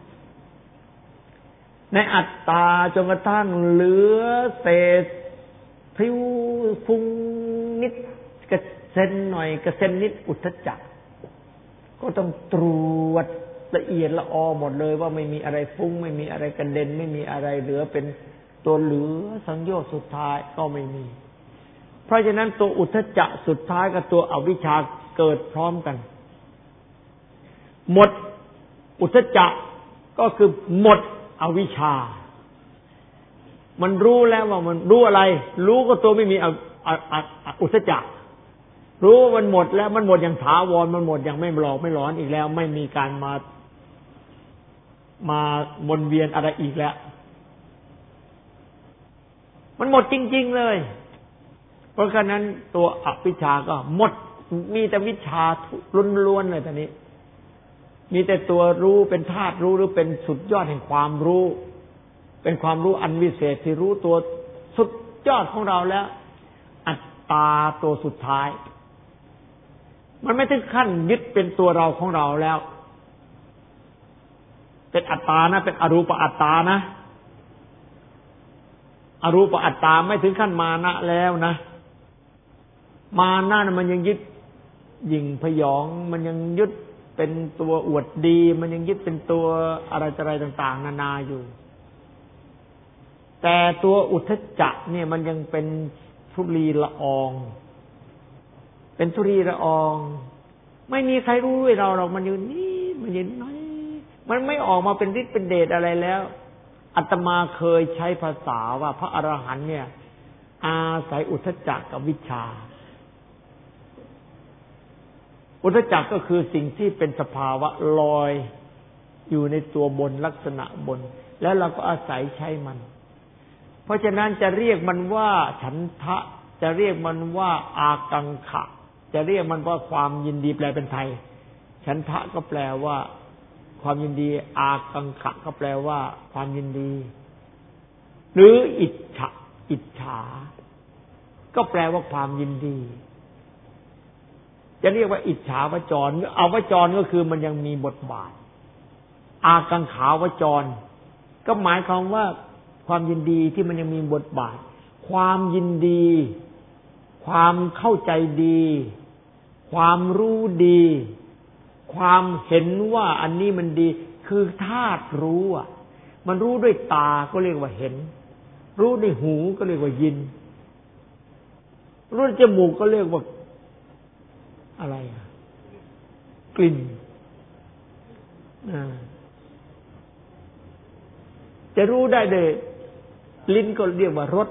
ในอัตตาจนกระทั่งเหลือเศษพริ้วฟุ้งนิดกระเซ็นหน่อยกระเซ็นนิดอุทธัจจะก็ต้องตรวจละเอียดละออหมดเลยว่าไม่มีอะไรฟุ้งไม่มีอะไรกระเด็นไม่มีอะไรเหลือเป็นตัวเหลือสังโยชน์สุดท้ายก็ไม่มีเพราะฉะนั้นตัวอุทธัจจะสุดท้ายกับตัวอวิชชาเกิดพร้อมกันหมดอุทธัจจะก็คือหมดอวิชชามันรู้แล้วว่ามันรู้อะไรรู้ก็ตัวไม่มีอุทธัจจะรู้ว่ามันหมดแล้วมันหมดอย่างถาวรมันหมดอย่างไม่หลอกไม่หลอนอีกแล้วไม่มีการมาวนเวียนอะไรอีกแล้วมันหมดจริงๆเลยเพราะฉะนั้นตัวอวิชชาก็หมดมีแต่วิชาล้วนๆเลยตอนนี้มีแต่ตัวรู้เป็นธาตุรู้หรือเป็นสุดยอดแห่งความรู้เป็นความรู้อันวิเศษที่รู้ตัวสุดยอดของเราแล้วอัตตาตัวสุดท้ายมันไม่ถึงขั้นยึดเป็นตัวเราของเราแล้วเป็นอัตตานะเป็นอรูปอัตตานะอรูปอัตตาไม่ถึงขั้นมานะแล้วนะมานะมันยังยึดหยิ่งพยองมันยังยึดเป็นตัวอวดดีมันยังยึดเป็นตัวอะไรต่างๆนานาอยู่แต่ตัวอุทธัจจะเนี่ยมันยังเป็นธุลีละอองเป็นธุลีละอองไม่มีใครรู้ด้วยเรามันอยู่นี่มันอยู่ไหนมันไม่ออกมาเป็นฤทธิ์เป็นเดชอะไรแล้วอาตมาเคยใช้ภาษาว่าพระอรหันต์เนี่ยอาศัยอุทธัจจะกับวิชชาอุทธัจจะก็คือสิ่งที่เป็นสภาวะลอยอยู่ในตัวบนลักษณะบนแล้วเราก็อาศัยใช้มันเพราะฉะนั้นจะเรียกมันว่าฉันทะจะเรียกมันว่าอากังขะจะเรียกมันว่าความยินดีแปลเป็นไทยฉันทะก็แปลว่าความยินดีอากังขะก็แปลว่าความยินดีหรืออิจฉาก็แปลว่าความยินดีจะเรียกว่าอิจฉาวจรเอาวจรก็คือมันยังมีบทบาทอากังขาวจรก็หมายความว่าความยินดีที่มันยังมีบทบาทความยินดีความเข้าใจดีความรู้ดีความเห็นว่าอันนี้มันดีคือธาตุรู้อ่ะมันรู้ด้วยตาก็เรียกว่าเห็นรู้ด้วยหูก็เรียกว่ายินรู้ด้วยจมูกก็เรียกว่าอะไรกลิ่นจะรู้ได้เลยลิ้นก็เรียกว่ารส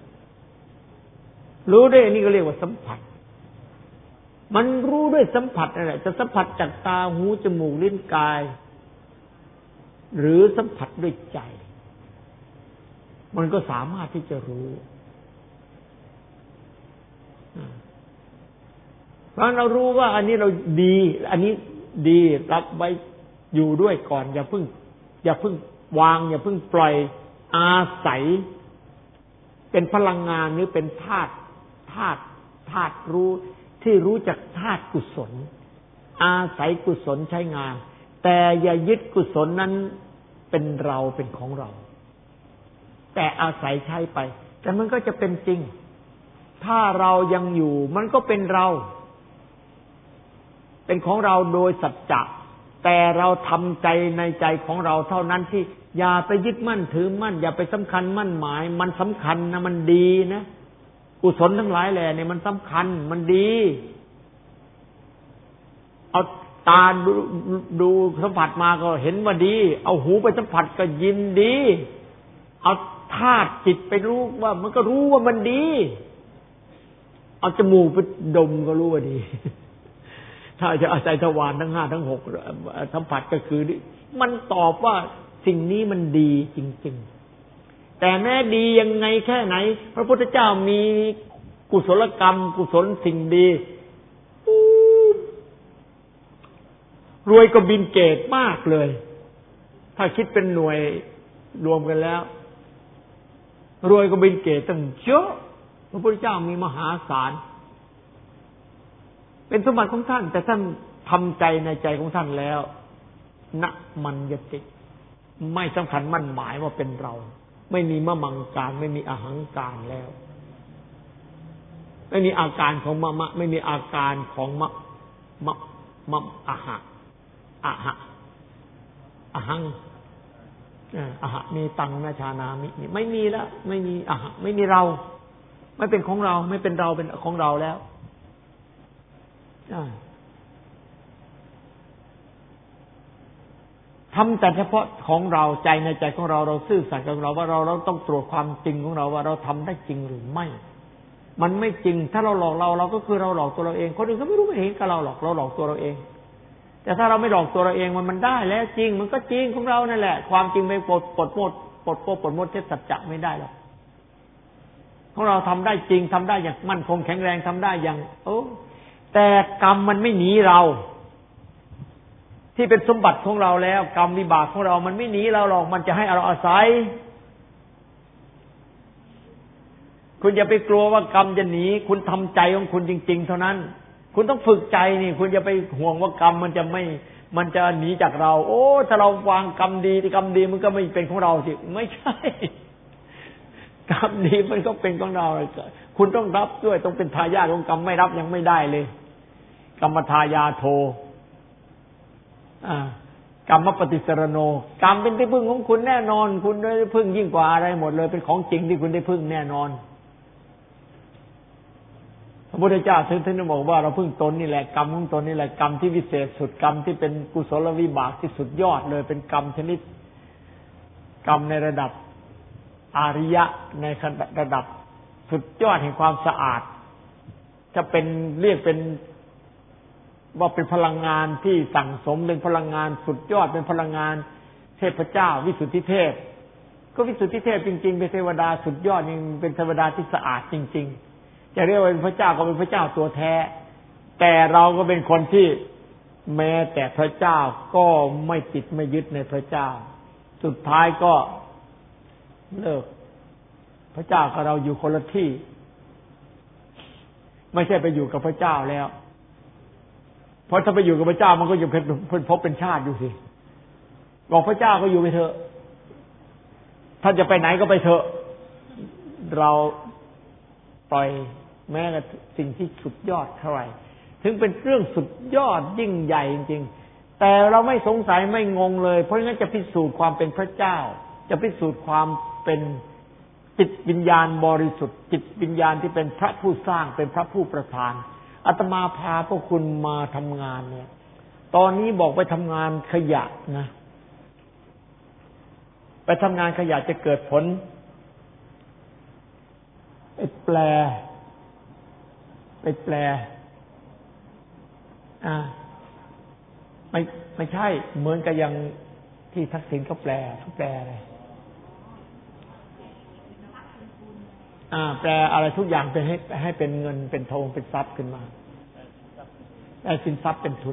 รู้ได้อันนี้ก็เรียกว่าสัมผัสมันรู้ด้วยสัมผัสนั่นแหละจะสัมผัสจากตาหูจมูกลิ้นกายหรือสัมผัสด้วยใจมันก็สามารถที่จะรู้เพราะเรารู้ว่าอันนี้เราดีอันนี้ดีรับไว้อยู่ด้วยก่อนอย่าเพิ่งวางอย่าเพิ่งปล่อยอาศัยเป็นพลังงานหรือเป็นธาตุรู้ที่รู้จักธาตุกุศลอาศัยกุศลใช้งานแต่อย่ายึดกุศลนั้นเป็นเราเป็นของเราแต่อาศัยใช้ไปแต่มันก็จะเป็นจริงถ้าเรายังอยู่มันก็เป็นเราเป็นของเราโดยสัจจะแต่เราทำใจในใจของเราเท่านั้นที่อย่าไปยึดมั่นถือมั่นอย่าไปสำคัญมั่นหมายมันสำคัญนะมันดีนะกุศลทั้งหลายแหละเนี่ยมันสำคัญมันดีเอาตาดูสัมผัสมาก็เห็นว่าดีเอาหูไปสัมผัสก็ยินดีเอาธาตุจิตไปรู้ว่ามันก็รู้ว่ามันดีเอาจมูกไปดมก็รู้ว่าดีถ้าจะอาศัยทวารทั้ง5ทั้ง6สัมผัสก็คือมันตอบว่าสิ่งนี้มันดีจริงๆแต่แม้ดียังไงแค่ไหนพระพุทธเจ้ามีกุศลกรรมกุศลสิ่งดีรวยก็บินเกตมากเลยถ้าคิดเป็นหน่วยรวมกันแล้วรวยก็บินเกตตั้งเยอะพระพุทธเจ้ามีมหาศาลเป็นสมบัติของท่านแต่ท่านทำใจในใจของท่านแล้วนะมันยติไม่สำคัญมั่นหมายว่าเป็นเราไม่มีมะมังการไม่มีอหังการแล้วไม่มีอาการของมะไม่มีอาการของมะอะหะอะหังอะหะมีตังนาชานามิไม่มีแล้วไม่มีอะหะไม่มีเราไม่เป็นของเราไม่เป็นเราเป็นของเราแล้วทำแต่เฉพาะของเราใจในใจของเราเราซื่อสัตย์กับเราว่าเราต้องตรวจความจริงของเราว่าเราทำได้จริงหรือไม่มันไม่จริงถ้าเราหลอกเราก็คือเราหลอกตัวเราเองคนอื่นก็ไม่รู้ไม่เห็นกับเราหรอกเราหลอกตัวเราเองแต่ถ้าเราไม่หลอกตัวเราเองมันได้แล้วจริงมันก็จริงของเรานั่นแหละความจริงไปปลดหมดเท็จสัจจะไม่ได้หรอกของเราทำได้จริงทำได้อย่างมั่นคงแข็งแรงทำได้อย่างแต่กรรมมันไม่หนีเราที่เป็นสมบัติของเราแล้วกรรมวิบากของเรามันไม่หนีเราหรอกมันจะให้เราอาศัยคุณอย่าไปกลัวว่ากรรมจะหนีคุณทำใจของคุณจริงๆเท่านั้นคุณต้องฝึกใจนี่คุณอย่าไปห่วงว่ากรรมมันจะหนีจากเราโอ้ถ้าเราวางกรรมดีมันก็ไม่เป็นของเราสิไม่ใช่กรรมดีมันก็เป็นของเราคุณต้องรับด้วยต้องเป็นทายาทของกรรมไม่รับยังไม่ได้เลยกรรมทายาโทกรรมปฏิสรโนกรรมเป็นที่พึ่งของคุณแน่นอนคุณได้พึ่งยิ่งกว่าอะไรหมดเลยเป็นของจริงที่คุณได้พึ่งแน่นอนพระพุทธเจ้าท่านบอกว่าเราพึ่งตนนี่แหละกรรมของตนนี่แหละกรรมที่วิเศษสุดกรรมที่เป็นกุศลวิบากที่สุดยอดเลยเป็นกรรมชนิดกรรมในระดับอาริยะในระดับสุดยอดแห่งความสะอาดจะเป็นเรียกเป็นว่าเป็นพลังงานที่สั่งสมเป็นพลังงานสุดยอดเป็นพลังงานเทพเจ้าวิสุทธิเทพก็วิสุทธิเทพจริงๆเป็นเทวดาสุดยอดจริงเป็นเทวดาที่สะอาดจริงๆจะเรียกว่าเป็นพระเจ้าก็เป็นพระเจ้าตัวแท้แต่เราก็เป็นคนที่แม้แต่พระเจ้าก็ไม่ติดไม่ยึดในพระเจ้าสุดท้ายก็เลิกพระเจ้ากับเราอยู่คนละที่ไม่ใช่ไปอยู่กับพระเจ้าแล้วเพราะถ้าไปอยู่กับพระเจ้ามันก็อยู่เป็นภพเป็นชาติอยู่สิบอกพระเจ้าก็อยู่ไปเถอะท่านจะไปไหนก็ไปเถอะเราปล่อยแม้แต่สิ่งที่สุดยอดเท่าไหร่ถึงเป็นเรื่องสุดยอดยิ่งใหญ่จริงๆแต่เราไม่สงสัยไม่งงเลยเพราะงั้นจะพิสูจน์ความเป็นพระเจ้าจะพิสูจน์ความเป็นจิตวิญญาณบริสุทธิ์จิตวิญญาณที่เป็นพระผู้สร้างเป็นพระผู้ประทานอาตมาพาพวกคุณมาทำงานเนี่ยตอนนี้บอกไปทำงานขยะนะไปทำงานขยะจะเกิดผลไปแปลไม่ใช่เหมือนกับอย่างที่ทักษิณเขาแปลอะไรแปลอะไรทุกอย่างเป็นให้เป็นเงินเป็นทองเป็นทรัพย์ขึ้นมาได้สินทรัพย์เป็นทุน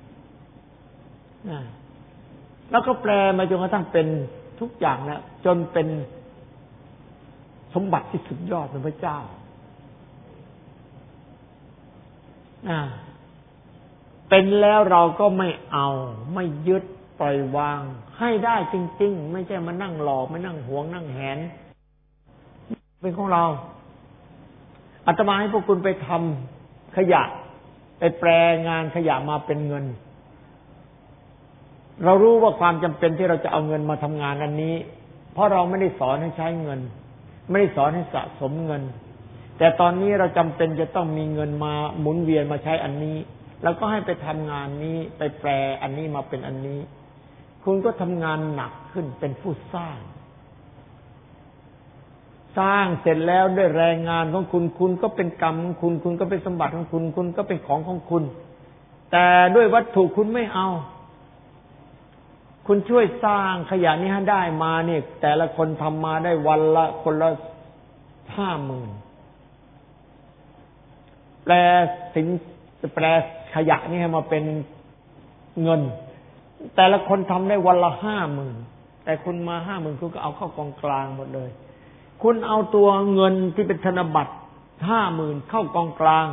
แล้วก็แปลมาจนกระทั่งเป็นทุกอย่างแล้วจนเป็นสมบัติที่สุดยอดเป็นพระเจ้าเป็นแล้วเราก็ไม่เอาไม่ยึดปล่อยวางให้ได้จริงๆไม่ใช่มานั่งหลอกไม่นั่งหวงนั่งแหนเป็นของเราอาตมาให้พวกคุณไปทำขยะไปแปลงานขยะมาเป็นเงินเรารู้ว่าความจำเป็นที่เราจะเอาเงินมาทำงานอันนี้เพราะเราไม่ได้สอนให้ใช้เงินไม่ได้สอนให้สะสมเงินแต่ตอนนี้เราจำเป็นจะต้องมีเงินมาหมุนเวียนมาใช้อันนี้แล้วก็ให้ไปทำงานนี้ไปแปลอันนี้มาเป็นอันนี้คุณก็ทำงานหนักขึ้นเป็นผู้สร้างเสร็จแล้วด้วยแรงงานของคุณคุณก็เป็นกรรมของคุณคุณก็เป็นสมบัติของคุณคุณก็เป็นของของคุณแต่ด้วยวัตถุคุณไม่เอาคุณช่วยสร้างขยะนี้ให้ได้มาเนี่ยแต่ละคนทำมาได้วันละคนละ 50,000 แปลขยะนี่ให้มาเป็นเงินแต่ละคนทำได้วันละ 50,000 แต่คุณมา 50,000 คุณก็เอาเข้ากองกลางหมดเลยคุณเอาตัวเงินที่เป็นธนบัตร 50,000 เข้ากองกลาง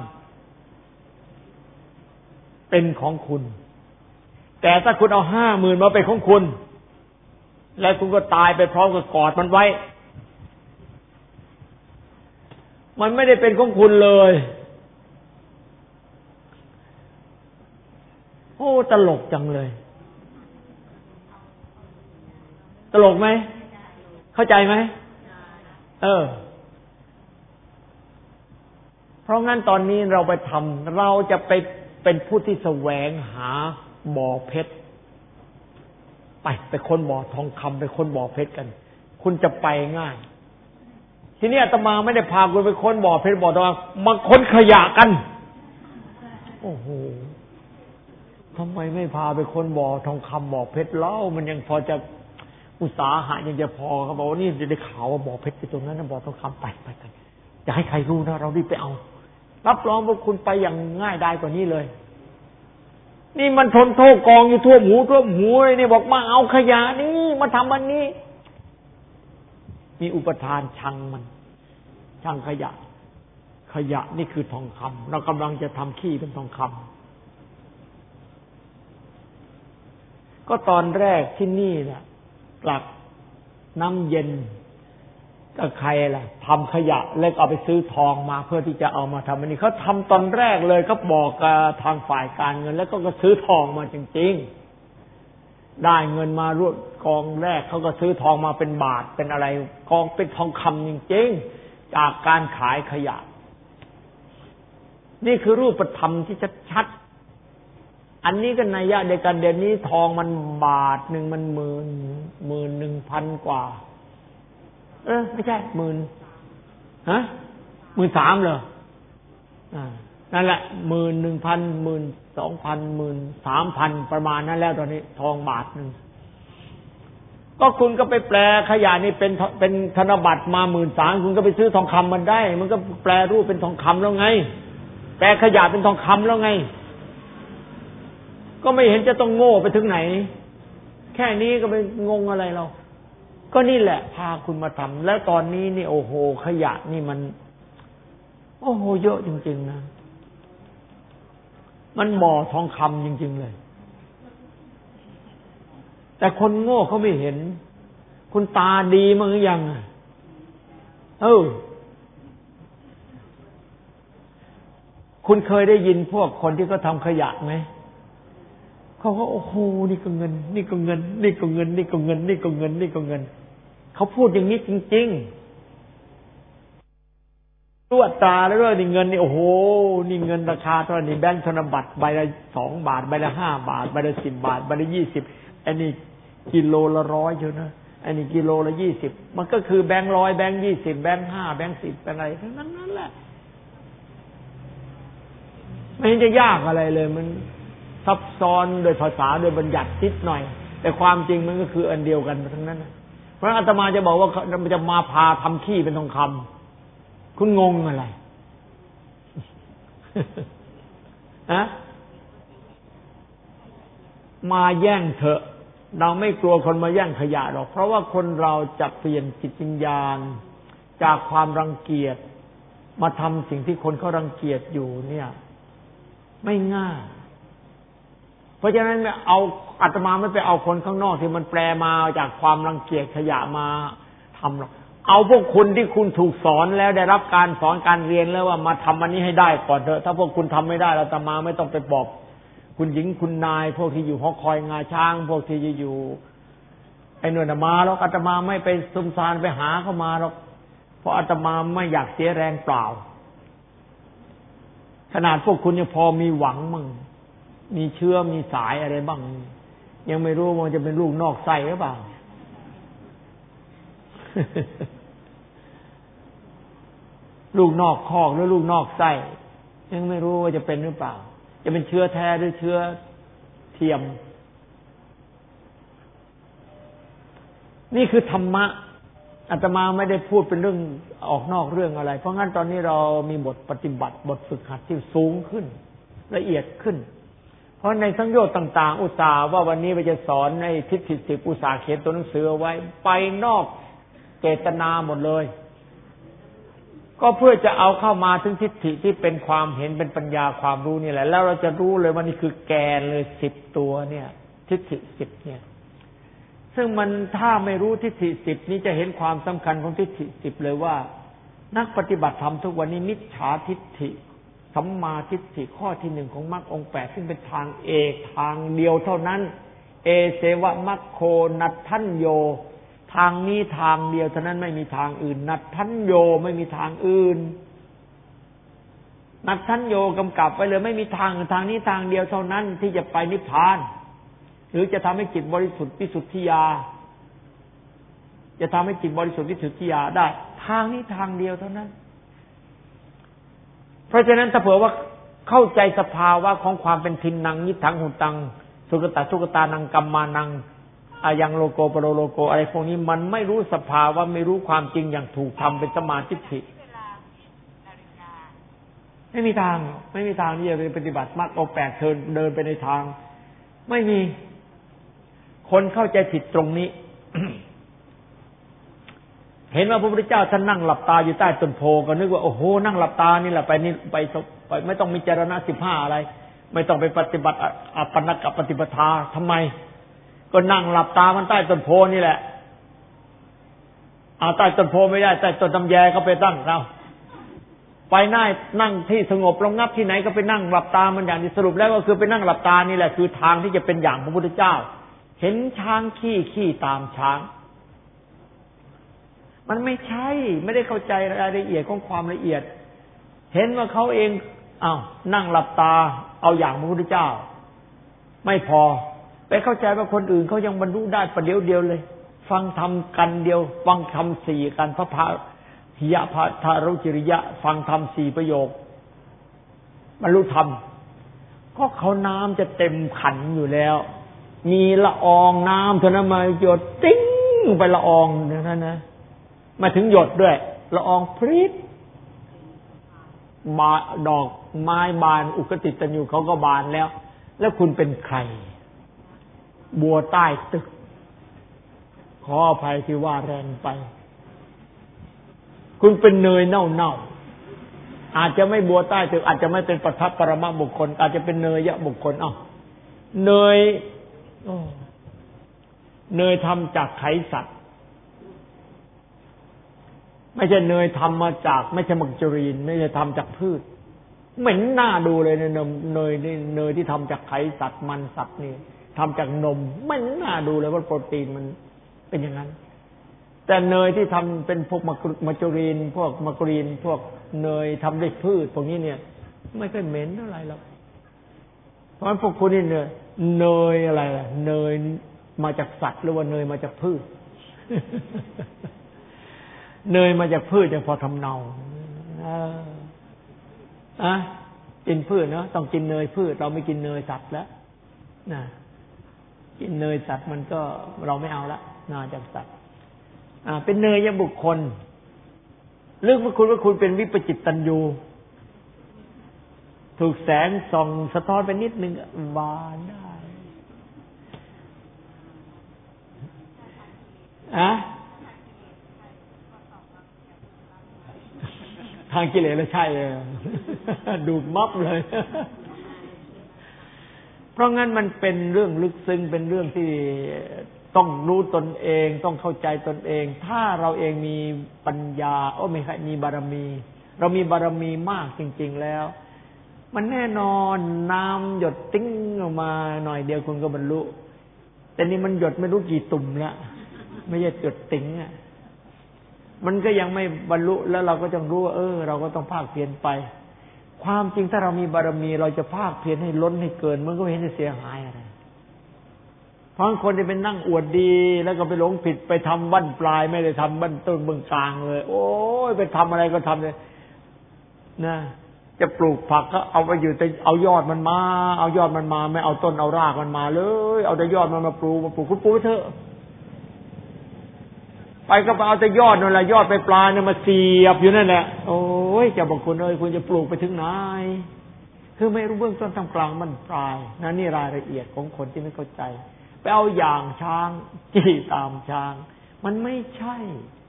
เป็นของคุณแต่ถ้าคุณเอา 50,000 มาเป็นของคุณแล้วคุณก็ตายไปพร้อมกับกอดมันไว้มันไม่ได้เป็นของคุณเลยโอ้ตลกจังเลยตลกไหมเข้าใจไหมเพราะงั้นตอนนี้เราไปทำเราจะไปเป็นผู้ที่แสวงหาบ่อเพชรไปค้นบ่อทองคำไปค้นบ่อเพชรกันคุณจะไปง่ายทีนี้อาตมาไม่ได้พาคุณไปค้นบ่อเพชรบ่อทองมาค้นขยะกันโอ้โหทำไมไม่พาไปค้นบ่อทองคำบ่อเพชรเล่ามันยังพอจะอุตสาหะยังจะพอเขาบอกว่านี่จะได้ข่าวว่าบ่อเพชรอยู่ตรงนั้นนะบ่อทองคำไปกันอย่าให้ใครรู้นะเรารีบไปเอารับรองว่าคุณไปอย่างง่ายได้กว่านี้เลยนี่มันทนโทษกองอยู่ทั่วหูเลยนี่บอกมาเอาขยะนี่มาทำอันนี้มีอุปทานชังมันชังขยะนี่คือทองคำเรากำลังจะทำขี้เป็นทองคำก็ตอนแรกที่นี่แหละกลักน้ำเย็นก็ใครล่ะทำขยะแล้วเอาไปซื้อทองมาเพื่อที่จะเอามาทำอันนี้เขาทำตอนแรกเลยเขาบอกกับทางฝ่ายการเงินแล้วก็ซื้อทองมาจริงๆได้เงินมารวดกองแรกเขาก็ซื้อทองมาเป็นบาทเป็นอะไรกองเป็นทองคำจริงๆจากการขายขยะนี่คือรูปธรรมที่ชัดๆอันนี้ก็นัยยะเดียวกันเดี๋ยวนี้ทองมันบาทหนึ่งมัน11,000 กว่าไม่ใช่13,000เหรอนั่นแหละ11,000 12,000 13,000ประมาณนั้นแล้วตอนนี้ทองบาทนึงก็คุณก็ไปแปลขยะนี่เป็นธนบัตรมา13,000คุณก็ไปซื้อทองคำมันได้มันก็แปลรูปเป็นทองคำแล้วไงแปลขยะเป็นทองคำแล้วไงก็ไม่เห็นจะต้องโง่ไปถึงไหนแค่นี้ก็ไปงงอะไรเราก็นี่แหละพาคุณมาทำแล้วตอนนี้นี่โอ้โหขยะนี่มันโอ้โหเยอะจริงๆนะมันบ่อทองคำจริงๆเลยแต่คนโง่เขาไม่เห็นคุณตาดีมั้งหรือยังคุณเคยได้ยินพวกคนที่เขาทำขยะไหมเขาก็โอ้โหนี่ก็เงินนี่ก็เงินนี่ก็เงินนี่ก็เงินนี่ก็เงินนี่ก็เงินเขาพูดอย่างนี้จริงๆตัวตาแล้วด้วยนี่เงินนี่โอ้โหนี่เงินราคาเท่านี้แบงค์ธนบัตรใบละ2 บาทใบละ5 บาทใบละ10 บาทใบละ20อันนี้กิโลละ100เชียวนะอันนี้กิโลละ20มันก็คือแบงค์100แบงค์20แบงค์5แบงค์10เป็นอะไรทั้งนั้นแหละไม่เห็นจะยากอะไรเลยมันซับซ้อนโดยภาษาโดยบัญญัตินิดหน่อยแต่ความจริงมันก็คืออันเดียวกันทั้งนั้นเพราะอาตมาจะบอกว่ามันจะมาพาทำขี้เป็นทองคำคุณงงอะไรมาแย่งเถอะเราไม่กลัวคนมาแย่งขยะหรอกเพราะว่าคนเราจะเปลี่ยนจิตวิญญาณจากความรังเกียจมาทำสิ่งที่คนเขารังเกียจอยู่เนี่ยไม่ง่ายเพราะฉะนั้นเอาอาตมาไม่ไปเอาคนข้างนอกที่มันแปลมาจากความรังเกียจขยะมาทำหรอกเอาพวกคุณที่คุณถูกสอนแล้วได้รับการสอนการเรียนแล้วว่ามาทำอันนี้ให้ได้ก่อนเถอะถ้าพวกคุณทำไม่ได้อาตมาไม่ต้องไปบอกคุณหญิงคุณนายพวกที่อยู่หอคอยงาช้างพวกที่อยู่ไอ้หน่วยมาแล้วอาตมาไม่ไปซุ่มซ่านไปหาเข้ามาหรอกเพราะอาตมาไม่อยากเสียแรงเปล่าขนาดพวกคุณยังพอมีหวังมั่งมีเชื้อมีสายอะไรบ้างยังไม่รู้ว่าจะเป็นลูกนอกไส้หรือเปล่า ลูกนอกคอกหรือลูกนอกไส้ยังไม่รู้ว่าจะเป็นหรือเปล่าจะเป็นเชื้อแท้หรือเชื้อเทียมนี่คือธรรมะอาตมาไม่ได้พูดเป็นเรื่องออกนอกเรื่องอะไรเพราะงั้นตอนนี้เรามีบทปฏิบัติบทฝึกหัดที่สูงขึ้นละเอียดขึ้นเพราะในสังโยชน์ต่างๆอุตส่าห์ว่าวันนี้เราจะสอนในทิฏฐิ10อุตส่าห์เขียนตัวหนังสือเอาไว้ไปนอกเจตนาหมดเลยก็เพื่อจะเอาเข้ามาถึงทิฏฐิที่เป็นความเห็นเป็นปัญญาความรู้นี่แหละแล้วเราจะรู้เลยว่านี่คือแกนเลย10ตัวเนี่ยทิฏฐิ10เนี่ยซึ่งมันถ้าไม่รู้ทิฏฐิ10นี้จะเห็นความสำคัญของทิฏฐิ10เลยว่านักปฏิบัติธรรมทุกวันนี้มิจฉาทิฏฐิสัมมาทิฏฐิข้อที่1ของมรรคองค์8ซึ่งเป็นทางเอกทางเดียวเท่านั้นเอเสวะมัคโคนัตถัญโยทางนี้ทางเดียวเท่านั้นไม่มีทางอื่นนัตถัญโยไม่มีทางอื่นนัตถัญโยกำกับไว้เลยไม่มีทางทางนี้ทางเดียวเท่านั้นที่จะไปนิพพานหรือจะทำให้จิตบริสุทธิ์วิสุทธิญาจะทำให้จิตบริสุทธิ์วิสุทธิญาได้ทางนี้ทางเดียวเท่านั้นเพราะฉะนั้นถ้าเผื่อว่าเข้าใจสภาวะของความเป็นทินนังนิทังหุตังสุกตะทุกตานังกัมมานังอายังโลโกปโรโลโกอะไรพวกนี้มันไม่รู้สภาวะไม่รู้ความจริงอย่างถูกทำเป็นสมาธิทิไม่มีทางที่จะปฏิบัติมรรคองค์8เดินไปในทางไม่มีคนเข้าใจผิดตรงนี้ เห็นว่าพระพุทธเจ้าท่านนั่งหลับตาอยู่ใต้ต้นโพก็นึกว่าโอ้โหนั่งหลับตานี่แหละไปนี่ไปไม่ต้องมีจรณะ15อะไรไม่ต้องไปปฏิบัติอัปปนกปฏิปทาทำไมก็นั่งหลับตามันใต้ต้นโพนี่แหละใต้ต้นโพไม่ได้ใต้ต้นตำแยก็ไปตั้งเราไปนั่งที่สงบระงับที่ไหนก็ไปนั่งหลับตามันอย่างที่สรุปแล้วก็คือไปนั่งหลับตานี่แหละคือทางที่จะเป็นอย่างพระพุทธเจ้าเห็นช้างขี้ตามช้างมันไม่ใช่ไม่ได้เข้าใจรายละเอียดของความละเอียดเห็นว่าเขาเองนั่งหลับตาเอาอย่างพระพุทธเจ้าไม่พอไปเข้าใจว่าคนอื่นเขายังบรรลุได้ประเดี๋ยวเดียวเลยฟังธรรมกันเดียวฟังธรรม4กันพระหิยะพระทารุจิริยะฟังธรรม4ประโยคบรรลุธรรมก็เขาน้ำจะเต็มขันอยู่แล้วมีละอองน้ำเท่านั้นมาหยดติ้งไปละอองนั่นนะมาถึงหยดด้วยละอองพริษดอกไม้บานอุกติตัญญูเขาก็บานแล้วคุณเป็นใครบัวใต้ตึกขออภัยที่ว่าแรงไปคุณเป็นเนยเน่าอาจจะไม่บัวใต้ตึกอาจจะไม่เป็นปัทภปรมบุคคลอาจจะเป็นเนยยะบุคคลเนยทำจากไขสัตว์ไม่ใช่เนยทำมาจากไม่ใช่มักจรีนไม่ใช่ทำจากพืชเหม็นหน้าดูเลยเนยที่ทำจากไขสัตว์มันสัตว์นี่ทำจากนมเหม็นหน้าดูเลยว่าโปรตีนมันเป็นอย่างนั้นแต่เนยที่ทำเป็นพวกมักจรีนพวกมักรีนพวกเนยทำด้วยพืชพวกนี้เนี่ยไม่ค่อยเหม็นเท่าไหร่หรอกเพราะฉะนั้นพวกคุณนี่เนี่ยเนยอะไรล่ะเนยมาจากสัตว์หรือว่าเนยมาจากพืช เนยมาจากพืชยังพอทำเนากินพืชเนาะต้องกินเนยพืชเราไม่กินเนยสัตว์แล้วนะกินเนยสัตว์มันก็เราไม่เอาละนาจากสัตว์เป็นเนยยบุคคลเรื่องว่าคุณเป็นวิปจิตตัญญูถูกแสงส่องสะท้อนไปนิดนึงบานได้ทางกิเลสแล้วใช่เลยดูดมับเลย เพราะงั้นมันเป็นเรื่องลึกซึ้งเป็นเรื่องที่ต้องรู้ตนเองต้องเข้าใจตนเองถ้าเราเองมีปัญญาไม่ใช่มีบารมีเรามีบารมีมากจริงๆแล้วมันแน่นอนน้ำหยดติ้งออกมาหน่อยเดียวคุณก็บรรลุแต่นี่มันหยดไม่รู้กี่ตุ่มแล้วไม่ใช่หยดติ้งอ่ะมันก็ยังไม่บรรลุแล้วเราก็ต้องรู้ว่าเราก็ต้องภาคเพียรไปความจริงถ้าเรามีบารมีเราจะภาคเพียรให้ล้นให้เกินมันก็ไม่เห็นจะเสียหายอะไรเพราะคนที่เป็นนั่งอวดดีแล้วก็ไปหลงผิดไปทำบั้นปลายไม่ได้ทำบั้นต้นเบื้องกลางเลยโอ้ยไปทำอะไรก็ทำเลยนะจะปลูกผักก็เอาไปอยู่แต่เอายอดมันมาเอายอดมันมาไม่เอาต้นเอารากมันมาเลยเอาแต่ยอดมันมาปลูกคุณปลูกเถอะไปก็ไปเอาแต่ยอดนั่นแหละยอดไปปลายเนี่ยมาเสียบอยู่นั่นแหละโอ้ยเจ้าบางคนคุณจะปลูกไปถึงไหนคือไม่รู้เบื้องต้นทำกลางมันปลายนะนี่รายละเอียดของคนที่ไม่เข้าใจไปเอาอย่างช้างจี้ตามช้างมันไม่ใช่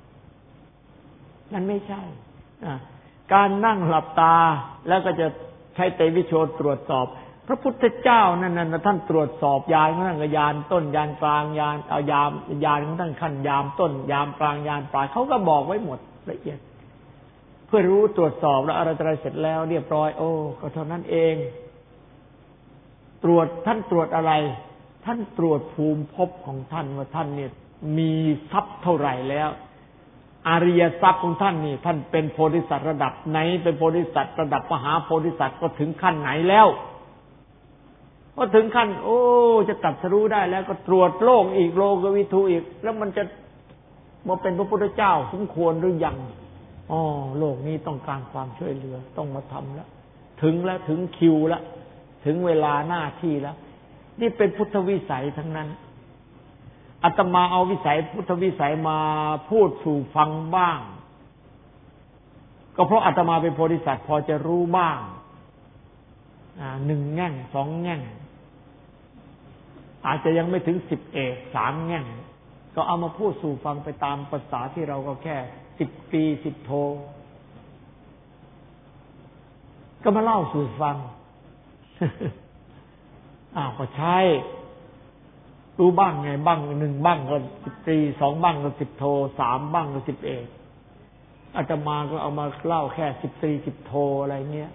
มันไม่ใช่การนั่งหลับตาแล้วก็จะใช้เตวิโชตรวจสอบพระพุทธเจ้านั่นน่ะท่านตรวจสอบญาณของท่านก็ญาณต้นญาณกลางญาณเอาญาณของท่านขั้นญาณต้นญาณกลางญาณปลายเขาก็บอกไว้หมดละเอียดเพื่อรู้ตรวจสอบแล้วอะไรเสร็จแล้วเรียบร้อยก็เท่านั้นเองตรวจท่านตรวจอะไรท่านตรวจภูมิภพของท่านว่าท่านเนี่ยมีทรัพย์เท่าไหร่แล้วอริยทรัพย์ของท่านนี่ท่านเป็นโพธิสัตว์ระดับไหนเป็นโพธิสัตว์ระดับมหาโพธิสัตว์ก็ถึงขั้นไหนแล้วพอถึงขั้นจะตรัสรู้ได้แล้วก็ตรวจโลกอีกโลกวิทูอีกแล้วมันจะมาเป็นพระพุทธเจ้าสมควรหรือยังโลกนี้ต้องการความช่วยเหลือต้องมาทำแล้วถึงแล้วถึงคิวแล้วถึงเวลาหน้าที่แล้วนี่เป็นพุทธวิสัยทั้งนั้นอาตมาเอาวิสัยพุทธวิสัยมาพูดสู่ฟังบ้างก็เพราะอาตมาเป็นโพธิสัตว์พอจะรู้บ้าง1 แง่ง 2 แง่งอาจจะยังไม่ถึง10 เอก 3 แง่งก็เอามาพูดสู่ฟังไปตามภาษาที่เราก็แค่10 ปี10 โทก็มาเล่าสู่ฟัง ก็ใช่รู้บ้างไงบ้าง1 บ้างก็10 ตรี 2 บ้างก็10 โท 3 บ้างก็10 เอกอาตมาก็เอามาเล่าแค่10 ตรี 10 โทอะไรเงี้ย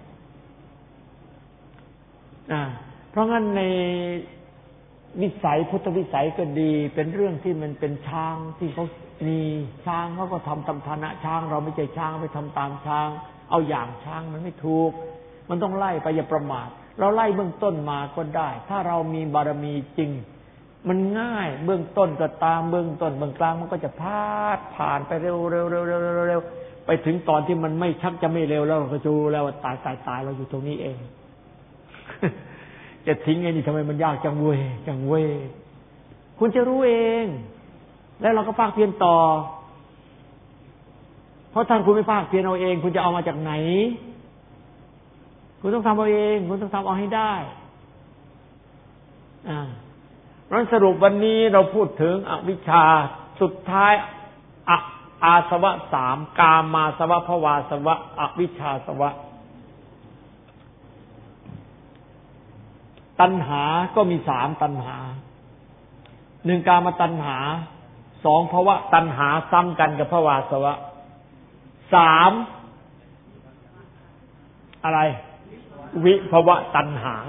เพราะงั้นในวิสัยพุทธวิสัยก็ดีเป็นเรื่องที่มันเป็นช้างที่เขามีช้างเขาก็ทำตามฐานะช้างเราไม่ใช่ช้างไปทำตามช้างเอาอย่างช้างมันไม่ถูกมันต้องไล่ไปอย่าประมาทเราไล่เบื้องต้นมาก็ได้ถ้าเรามีบารมีจริงมันง่ายเบื้องต้นก็ตามเบื้องต้นเบื้องกลางมันก็จะผ่านไปเร็วไปถึงตอนที่มันไม่ชักจะไม่เร็วแล้วเราก็จะรู้แล้วว่าตายเราอยู่ตรงนี้เองจะทิ้งไอ้นี่ทำไมมันยากจังเว้ยคุณจะรู้เองแล้วเราก็ภาคเพียรต่อเพราะท่านคุณไม่ภาคเพียรเอาเองคุณจะเอามาจากไหนคุณต้องทำเอาเองคุณต้องทำเอาให้ได้เพราะสรุปวันนี้เราพูดถึงอวิชชาสุดท้ายอาสวะ3กามาสวะภวาสวะอวิชชาสวะตัณหาก็มี3ตัณหา1กามตัณหา2ภวะตัณหาซ้ำกันกับภวาสวะ3อะไรวิภวะตัณหา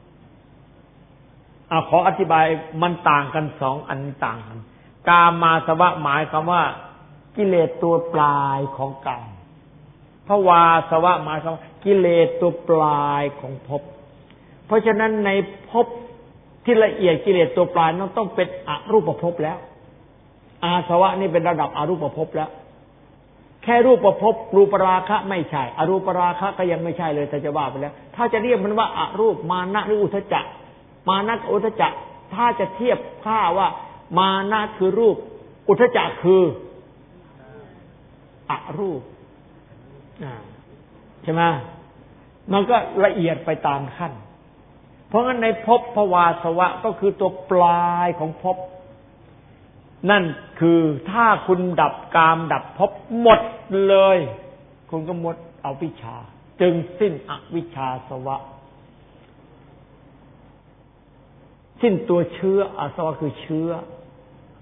ขออธิบายมันต่างกัน2อันต่างกันกามาสวะหมายความว่ากิเลสตัวปลายของกามภวาสวะหมายความว่ากิเลสตัวปลายของภพเพราะฉะนั้นในภพที่ละเอียดกิเลสตัวปลายนั้นต้องเป็นอรูปภพแล้วอาสวะนี่เป็นระดับอรูปภพแล้วแค่รูปภพรูปราคะไม่ใช่อรูปราคะก็ยังไม่ใช่เลยแต่จะว่าไปแล้วถ้าจะเรียกมันว่าอรูปมานะหรืออุทธัจจะมานะอุทธัจจะถ้าจะเทียบค่าว่ามานะคือรูปอุทธัจจะคืออรูปใช่ไหมมันก็ละเอียดไปตามขั้นเพราะงั้นในภพภวาสวะก็คือตัวปลายของภพนั่นคือถ้าคุณดับกามดับภพหมดเลยคุณก็หมดอวิชชาจึงสิ้นอวิชชาสวะสิ้นตัวเชื้ออาสวะคือเชื้อ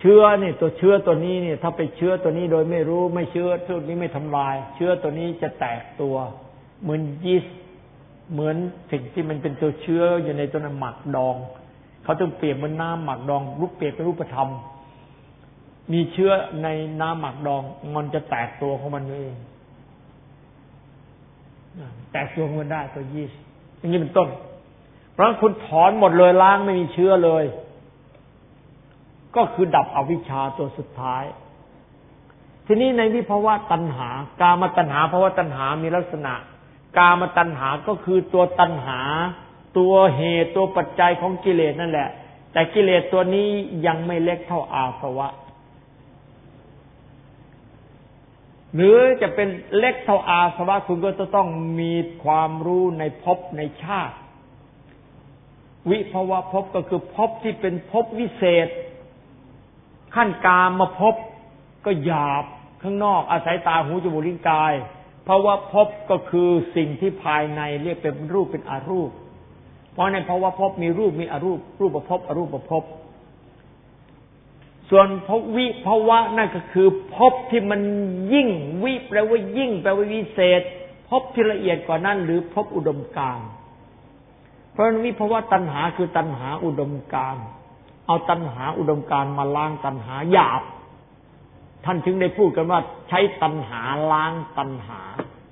เชื้อนี่ตัวเชื้อตัวนี้เนี่ยถ้าไปเชื้อตัวนี้โดยไม่รู้ไม่เชื้อตัวนี้ไม่ทำลายเชื้อตัวนี้จะแตกตัวเหมือนยีสต์เหมือนสิ่งที่มันเป็นตัวเชื้ออยู่ในตัวน้ำหมักดองเขาต้องเปรียบเหมือนน้ำหมักดองรูปเปรียบเป็นรูปธรรมมีเชื้อในน้ำหมักดองมันจะแตกตัวของมันเองแตกตัวของมันได้ตัวยีสต์อย่างนี้เป็นต้นเพราะคุณถอนหมดเลยล้างไม่มีเชื้อเลยก็คือดับอวิชชาตัวสุดท้ายทีนี้ในวิภวะตัณหากามตัณหาภวตัณหามีลักษณะกามตัณหาก็คือตัวตัณหาตัวเหตุตัวปัจจัยของกิเลสนั่นแหละแต่กิเลสตัวนี้ยังไม่เล็กเท่าอาสวะหรือจะเป็นเล็กเท่าอาสวะคุณก็จะต้องมีความรู้ในภพในชาติวิภวะภพก็คือภพที่เป็นภพวิเศษขั้นกามมาภพก็หยาบข้างนอกอาศัยตาหูจมูกลิ้นกายเพราะว่าภพก็คือสิ่งที่ภายในเรียกเป็นรูปเป็นอรูปเพราะในภาวะภพมีรูปมีอรูปรูปภพอรูปภพส่วนภวิภวะนั่นก็คือภพที่มันยิ่งวิแปลว่ายิ่งแปลว่าวิเศษภพที่ละเอียดกว่านั้นหรือภพอุดมกาลเพราะวิภวะตัณหาคือตัณหาอุดมกาลเอาตัณหาอุดมกาลมาล้างตัณหาหยาบท่านจึงได้พูดกันว่าใช้ตัณหาล้างตัณหา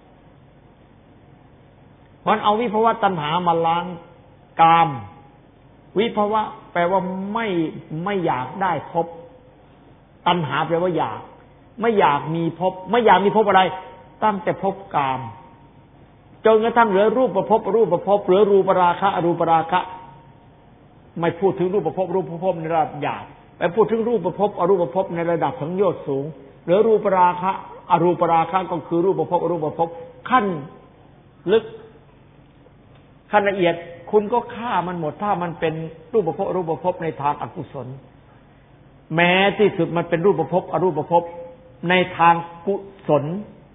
เพราะเอาวิภวะตัณหามาล้างกามวิภวะแปลว่าไม่อยากได้ภพตัณหาแปลว่าอยากไม่อยากมีภพไม่อยากมีภพอะไรตั้งแต่ภพกามจนกระทั่งเหลือรูปภพอรูปภพเหลือรูปราคะอรูปราคะไม่พูดถึงรูปภพรูปภพในระดับหยาบไปพูดถึงรูปภพอรูปภพในระดับสังโยชน์สูงเหลือรูปราคะอรูปราคะก็คือรูปภพอรูปภพขั้นลึกขั้นละเอียดคุณก็ฆ่ามันหมดถ้ามันเป็นรูปภพอรูปภพในทางอกุศลแม้ที่สุดมันเป็นรูปภพอรูปภพในทางกุศล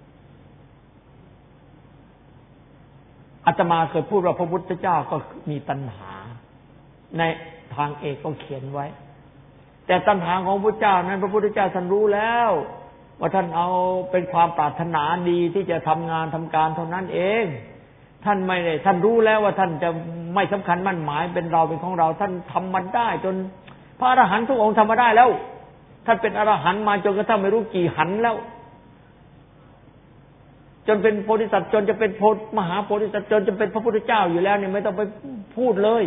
อาตมาเคยพูดว่าพระพุทธเจ้าก็มีตัณหาในทางเอกก็เขียนไว้แต่ตัณหาของพระเจ้านั้นพระพุทธเจ้าท่านรู้แล้วว่าท่านเอาเป็นความปรารถนาดีที่จะทำงานทำการเท่านั้นเองท่านไม่ได้ท่านรู้แล้วว่าท่านจะไม่สำคัญมั่นหมายเป็นเราเป็นของเราท่านทำมันได้จนพระอรหันต์ทุกองค์ทำมาได้แล้วท่านเป็นอรหันต์มาจนกระทั่งไม่รู้กี่หันแล้วจนเป็นโพธิสัตว์จนจะเป็นมหาโพธิสัตว์จนจะเป็นพระพุทธเจ้าอยู่แล้วเนี่ยไม่ต้องไปพูดเลย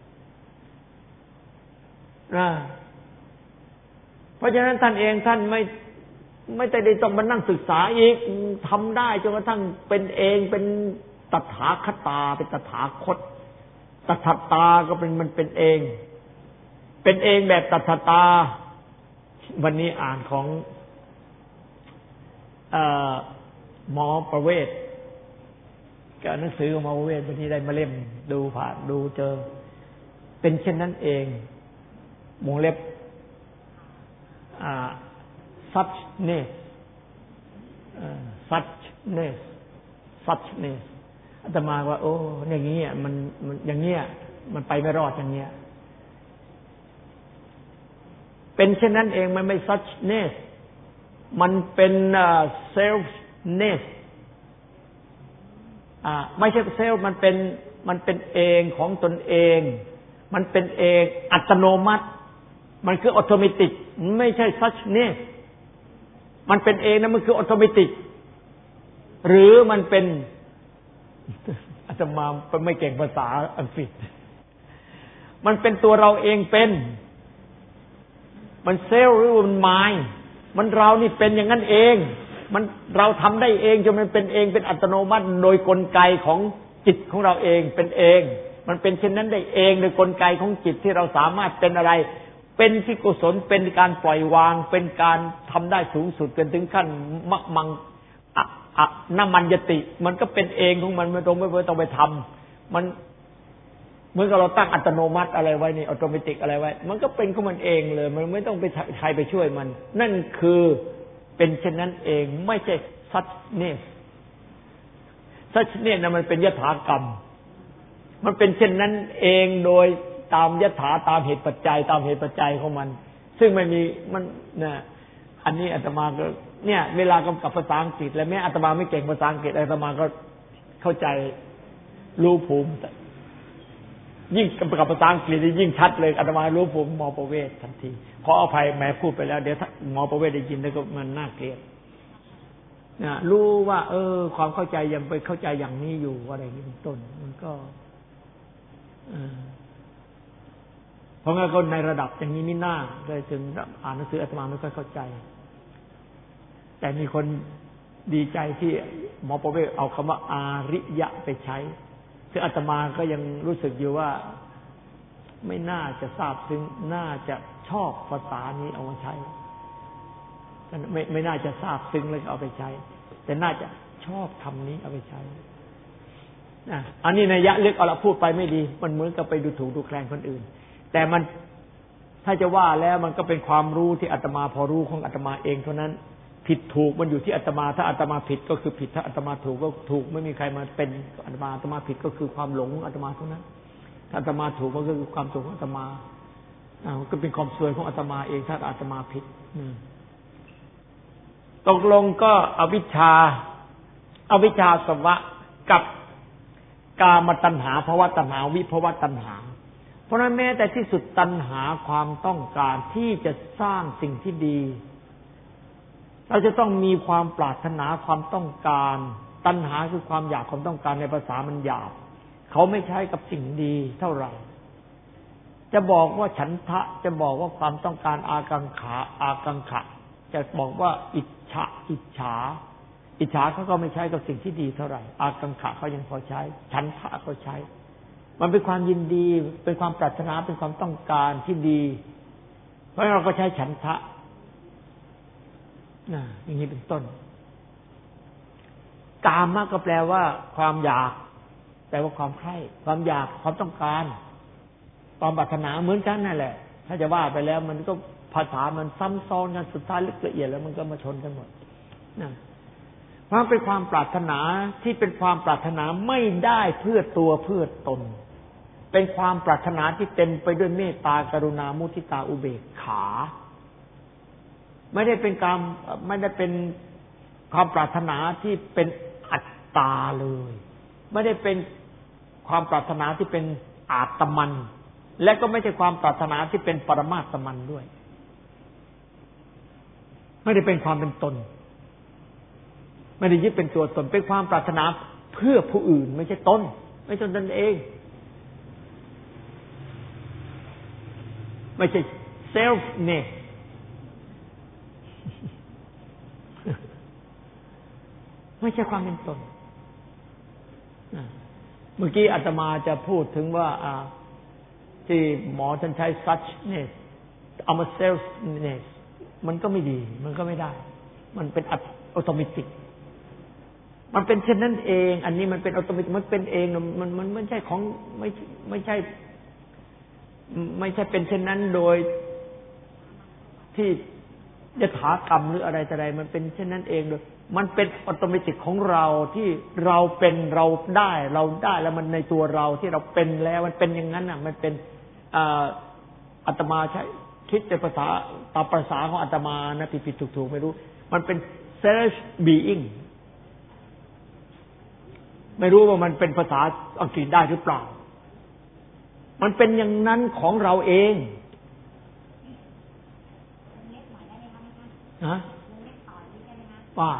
นะเพราะฉะนั้นท่านเองท่านไม่ได้ต้องมานั่งศึกษาอีกทำได้จนกระทั่งเป็นเองเป็นตถาคตาเป็นตถาคตตถาตาก็เป็นมันเป็นเองแบบตถาตาวันนี้อ่านของหมอประเวศกับหนังสือของหมอประเวศวันนี้ได้มาเล่มดูผ่านดูเจอเป็นเช่นนั้นเองวงเล็บsuchness suchness อาตมาว่าโอ้อย่างนี้มันอย่างเงี้ยมันไปไม่รอดอย่างเงี้ยเป็นเช่นนั้นเองมันไม่ suchness มันเป็น selfness ไม่ใช่ self มันเป็นเองของตนเองมันเป็นเองอัตโนมัติมันคือออโตเมติกไม่ใช่ suchness มันเป็นเองนะมันคือออโตเมติกหรือมันเป็นอาตมาไม่เก่งภาษาอังกฤษมันเป็นตัวเราเองเป็นมันเซลล์หรือมันมายมันเรานี่เป็นอย่างนั้นเองมันเราทำได้เองจนมันเป็นเองเป็นอัตโนมัติโดยกลไกของจิตของเราเองเป็นเองมันเป็นเช่นนั้นได้เองโดยกลไกของจิตที่เราสามารถเป็นอะไรเป็นที่กุศลเป็นการปล่อยวางเป็นการทำได้สูงสุดจนถึงขั้นมังน้ำมันยติมันก็เป็นเองของมันไม่ต้องไปทำมันเหมือนกับเราตั้งอัตโนมัติอะไรไว้นี่ออโตเมติกอะไรไว้มันก็เป็นของมันเองเลยมันไม่ต้องไปใครไปช่วยมันนั่นคือเป็นเช่นนั้นเองไม่ใช่suchnessนะมันเป็นยถากรรมมันเป็นเช่นนั้นเองโดยตามยถาตามเหตุปัจจัยของมันซึ่งไม่มีมันนะอันนี้อาตมาก็เนี่ยเวลากำกับภาษาอังกฤษแล้วแม้อาตมาไม่เก่งภาษาอังกฤษอาตมาก็เข้าใจรู้ภูมิยิ่งกำกับภาษาอังกฤษยิ่งชัดเลยอาตมารู้ภูมิหมอประเวศทันทีขออภัยแม้พูดไปแล้วเดี๋ยวหมอประเวศได้ยินแล้วก็มันน่าเกลียดนะรู้ว่าความเข้าใจยังไปเข้าใจอย่างนี้อยู่อะไรอย่างนี้เป็นต้นมันก็เพราะงั้นคนในระดับอย่างนี้นี่น่าเลยถึงอ่านหนังสืออาตมาไม่ค่อยเข้าใจแต่มีคนดีใจที่หมอประเวศเอาคำว่าอาริยะไปใช้ซึ่งอาตมาก็ยังรู้สึกอยู่ว่าไม่น่าจะทราบซึ้งน่าจะชอบภาษานี้เอามาใช้ไม่น่าจะทราบซึ้งเลยเอาไปใช้แต่น่าจะชอบคำนี้เอาไปใช้อันนี้นัยยะลึกเอาละพูดไปไม่ดีมันเหมือนกับไปดูถูกดูแคลนคนอื่นแต่มันถ้าจะว่าแล้วมันก็เป็นความรู้ที่อาตมาพอรู้ของอาตมาเองเท่านั้นผิดถูกมันอยู่ที่อาตมาถ้าอาตมาผิดก็คือผิดถ้าอาตมาถูกก็ถูกไม่มีใครมาเป็นอาตมาผิดก็คือความหลงของอาตมาเท่านั้นถ้าอาตมาถูกก็คือความถูกของอาตมาก็เป็นความสวยของอาตมาเองถ้าอาตมาผิดตกลงก็อวิชชาสวะกับกามตัณหาภวตัณหาวิภวตัณหาเพราะนั้นแม้แต่ที่สุดตัณหาความต้องการที่จะสร้างสิ่งที่ดีเราจะต้องมีความปรารถนาความต้องการตัณหาคือความอยากความต้องการในภาษามันหยาบเขาไม่ใช้กับสิ่งดีเท่าไหร่จะบอกว่าฉันทะจะบอกว่าความต้องการอากังขะจะบอกว่าอิจฉาเขาก็ไม่ใช้กับสิ่งที่ดีเท่าไหร่อากังขะเขายังพอใช้ฉันทะก็ใช้มันเป็นความยินดีเป็นความปรารถนาเป็นความต้องการที่ดีเพราะเราก็ใช้ฉันทะอย่างนี้เป็นต้นกามก็แปลว่าความอยากแปลว่าความใคร่ความอยากความต้องการความปรารถนาเหมือนกันนั่นแหละถ้าจะว่าไปแล้วมันก็ภาษามันซ้ำซ้อนกันสุดท้ายลึกละเอียดแล้วมันก็มาชนกันหมดเพราะเป็นความปรารถนาที่เป็นความปรารถนาไม่ได้เพื่อตัวเพื่อตนเป็นความปรารถนาที่เต็มไปด้วยเมตตากรุณามุทิตาอุเบกขาไม่ได้เป็นความปรารถนาที่เป็นอัตตาเลยไม่ได้เป็นความปรารถนาที่เป็นอาตมันและก็ไม่ใช่ความปรารถนาที่เป็นปรมาตมันด้วยไม่ได้เป็นความเป็นตนไม่ได้ยึดเป็นตัวตนเป็นความปรารถนาเพื่อผู้อื่นไม่ใช่ตนไม่ใช่ตนเองไม่ใช่ selfness ไม่ใช่ความเป็นตนเมื่อกี้อาตมาจะพูดถึงว่าที่หมอท่านใช้ suchness เอามา selfness มันก็ไม่ดีมันก็ไม่ได้มันเป็นอัตโนมัติมันเป็นเช่นนั้นเองอันนี้มันเป็นอัตโนมัติมันเป็นเองมันไม่ใช่ของไม่ใช่เป็นเช่นนั้นโดยที่ยถากรรมหรืออะไรแต่ใดมันเป็นเช่นนั้นเองโดยมันเป็นอัตโนมัติของเราที่เราเป็นเราได้แล้วมันในตัวเราที่เราเป็นแล้วมันเป็นอย่างนั้นน่ะมันเป็นอาตมาใช้คิดในภาษาตามภาษาของอาตมานะผิดถูกไม่รู้มันเป็น self being ไม่รู้ว่ามันเป็นภาษาอังกฤษได้หรือเปล่ามันเป็นอย่างนั้นของเราเองนะว่า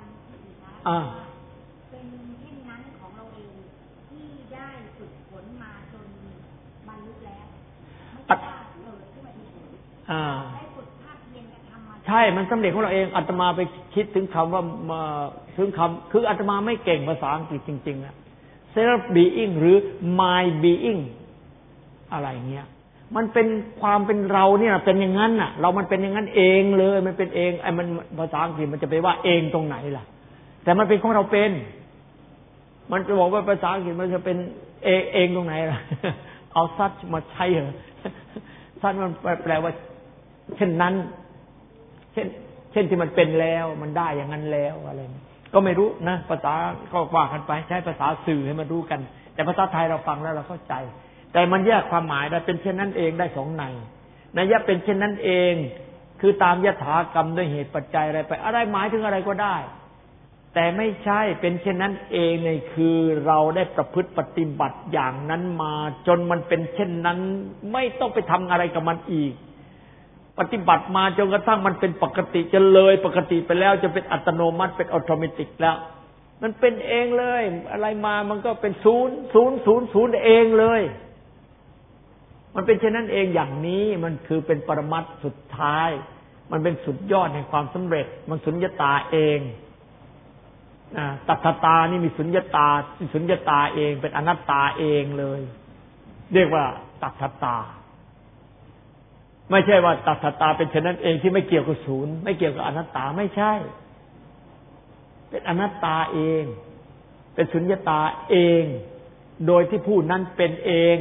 เป็นเช่นนั้นของเราเองที่ได้ฝึกฝนมาจนบรรลุแล้วไม่ใช่เกิดขึ้นมาได้ฝึกภาคเรียนกระทำมาใช่มันสำเร็จของเราเองอาตมาไปคิดถึงคำว่าถึงคำคืออาตมาไม่เก่งภาษาอังกฤษจริงๆนะ self being หรือ my being อะไรเงี้ยมันเป็นความเป็นเราเนี่ยเป็นอย่างนั้นน่ะเรามันเป็นอย่างนั้นเองเลยมันเป็นเองไอ้มันภาษาอังกฤษมันจะไปว่าเองตรงไหนล่ะแต่มันเป็นของเราเป็นมันจะบอกว่าภาษาอังกฤษมันจะเป็นเองตรงไหนล่ะเอาซัดมาใช้เหรอซัดมันแปลว่าเช่นนั้นเช่นที่มันเป็นแล้วมันได้อย่างนั้นแล้วอะไรก็ไม่รู้นะภาษาก็ว่ากันไปใช้ภาษาสื่อให้มันรู้กันแต่ภาษาไทยเราฟังแล้วเราเข้าใจแต่มันแยกความหมายได้เป็นเช่นนั้นเองได้สองในนัยยะเป็นเช่นนั้นเองคือตามยถากรรมด้วยเหตุปัจจัยอะไรไปอะไรหมายถึงอะไรก็ได้แต่ไม่ใช่เป็นเช่นนั้นเองเนี่ยคือเราได้ประพฤติปฏิบัติอย่างนั้นมาจนมันเป็นเช่นนั้นไม่ต้องไปทำอะไรกับมันอีกปฏิบัติมาจนกระทั่งมันเป็นปกติจะเลยปกติไปแล้วจะเป็นอัตโนมัติเป็นออโตเมติกแล้วมันเป็นเองเลยอะไรมามันก็เป็น0 เองเลยมันเป็นเช่นนั้นเองอย่างนี้มันคือเป็นปรมัตถ์สุดท้ายมันเป็นสุดยอดแห่งความสำเร็จมันสุญญตาเองตัทตานี่มีสุญญตาเองเป็นอนัตตาเองเลยเรียกว่าตัทตาไม่ใช่ว่าตัทตาเป็นเช่นนั้นเองที่ไม่เกี่ยวกับศูนย์ไม่เกี่ยวกับอนัตตาไม่ใช่เป็นอนัตตาเองเป็นสุญญตาเองโดยที่ผู้นั้นเป็นเอง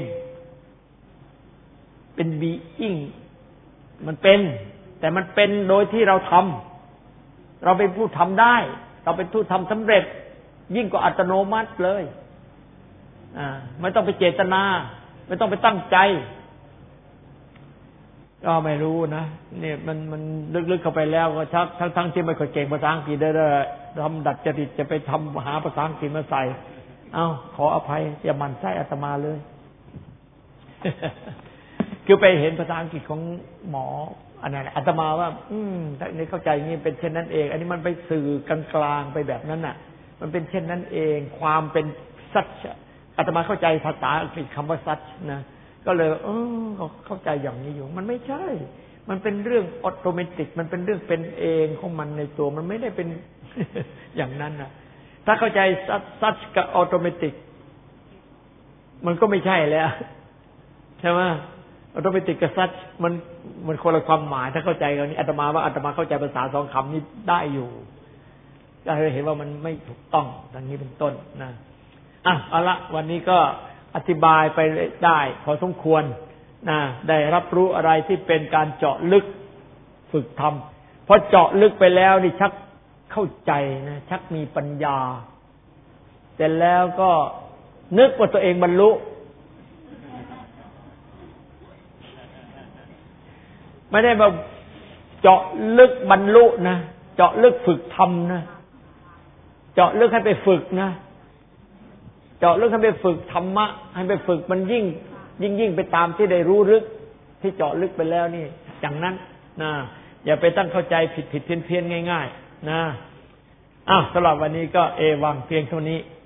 เป็น being มันเป็นแต่มันเป็นโดยที่เราทำเราเป็นผู้ทำได้เราเป็นผู้ทำสำเร็จยิ่งกว่าอัตโนมัติเลยไม่ต้องไปเจตนาไม่ต้องไปตั้งใจก็ไม่รู้นะเนี่ยมันลึกๆเข้าไปแล้วก็ชักทั้งที่ไม่ค่อยเก่งภาษาอังกฤษได้ทำดัดจริตจะไปทำหาภาษาอังกฤษมาใส่ขออภัยอย่าหมั่นไส้อาตมาเลย คือไปเห็นภาษาอังกฤษของหมออันนั้นอาตมาว่าถ้าในเข้าใจอย่างนี้เป็นเช่นนั้นเองอันนี้มันไปสื่อกลางๆไปแบบนั้นน่ะมันเป็นเช่นนั้นเองความเป็นสัจอาตมาเข้าใจภาษาอังกฤษคำว่าสัจนะก็เลยเข้าใจอย่างนี้อยู่มันไม่ใช่มันเป็นเรื่องออโตเมติกมันเป็นเรื่องเป็นเองของมันในตัวมันไม่ได้เป็น อย่างนั้นนะถ้าเข้าใจสัจกับออโตเมติกมันก็ไม่ใช่แล้วใช่ไหมออโตเมติกกับซัจมันคนละความหมายถ้าเข้าใจกันนี้อาตมาว่าอาตมาเข้าใจภาษาสองคำนี้ได้อยู่ก็เลยเห็นว่ามันไม่ถูกต้องดังนี้เป็นต้นนะเอาละวันนี้ก็อธิบายไปได้พอสมควรนะได้รับรู้อะไรที่เป็นการเจาะลึกฝึกทำพอเจาะลึกไปแล้วนี่ชักเข้าใจนะชักมีปัญญาเสร็จแล้วก็นึกว่าตัวเองบรรลุไม่ได้มาเจาะลึกบรรลุนะเจาะลึกฝึกทำนะเจาะลึกให้ไปฝึกนะเจาะลึกให้ไปฝึกธรรมะให้ไปฝึกมันยิ่งไปตามที่ได้รู้ลึกที่เจาะลึกไปแล้วนี่อย่างนั้นนะอย่าไปตั้งเข้าใจผิดเพี้ยนง่ายๆนะสำหรับวันนี้ก็เอวังเพียงเท่านี้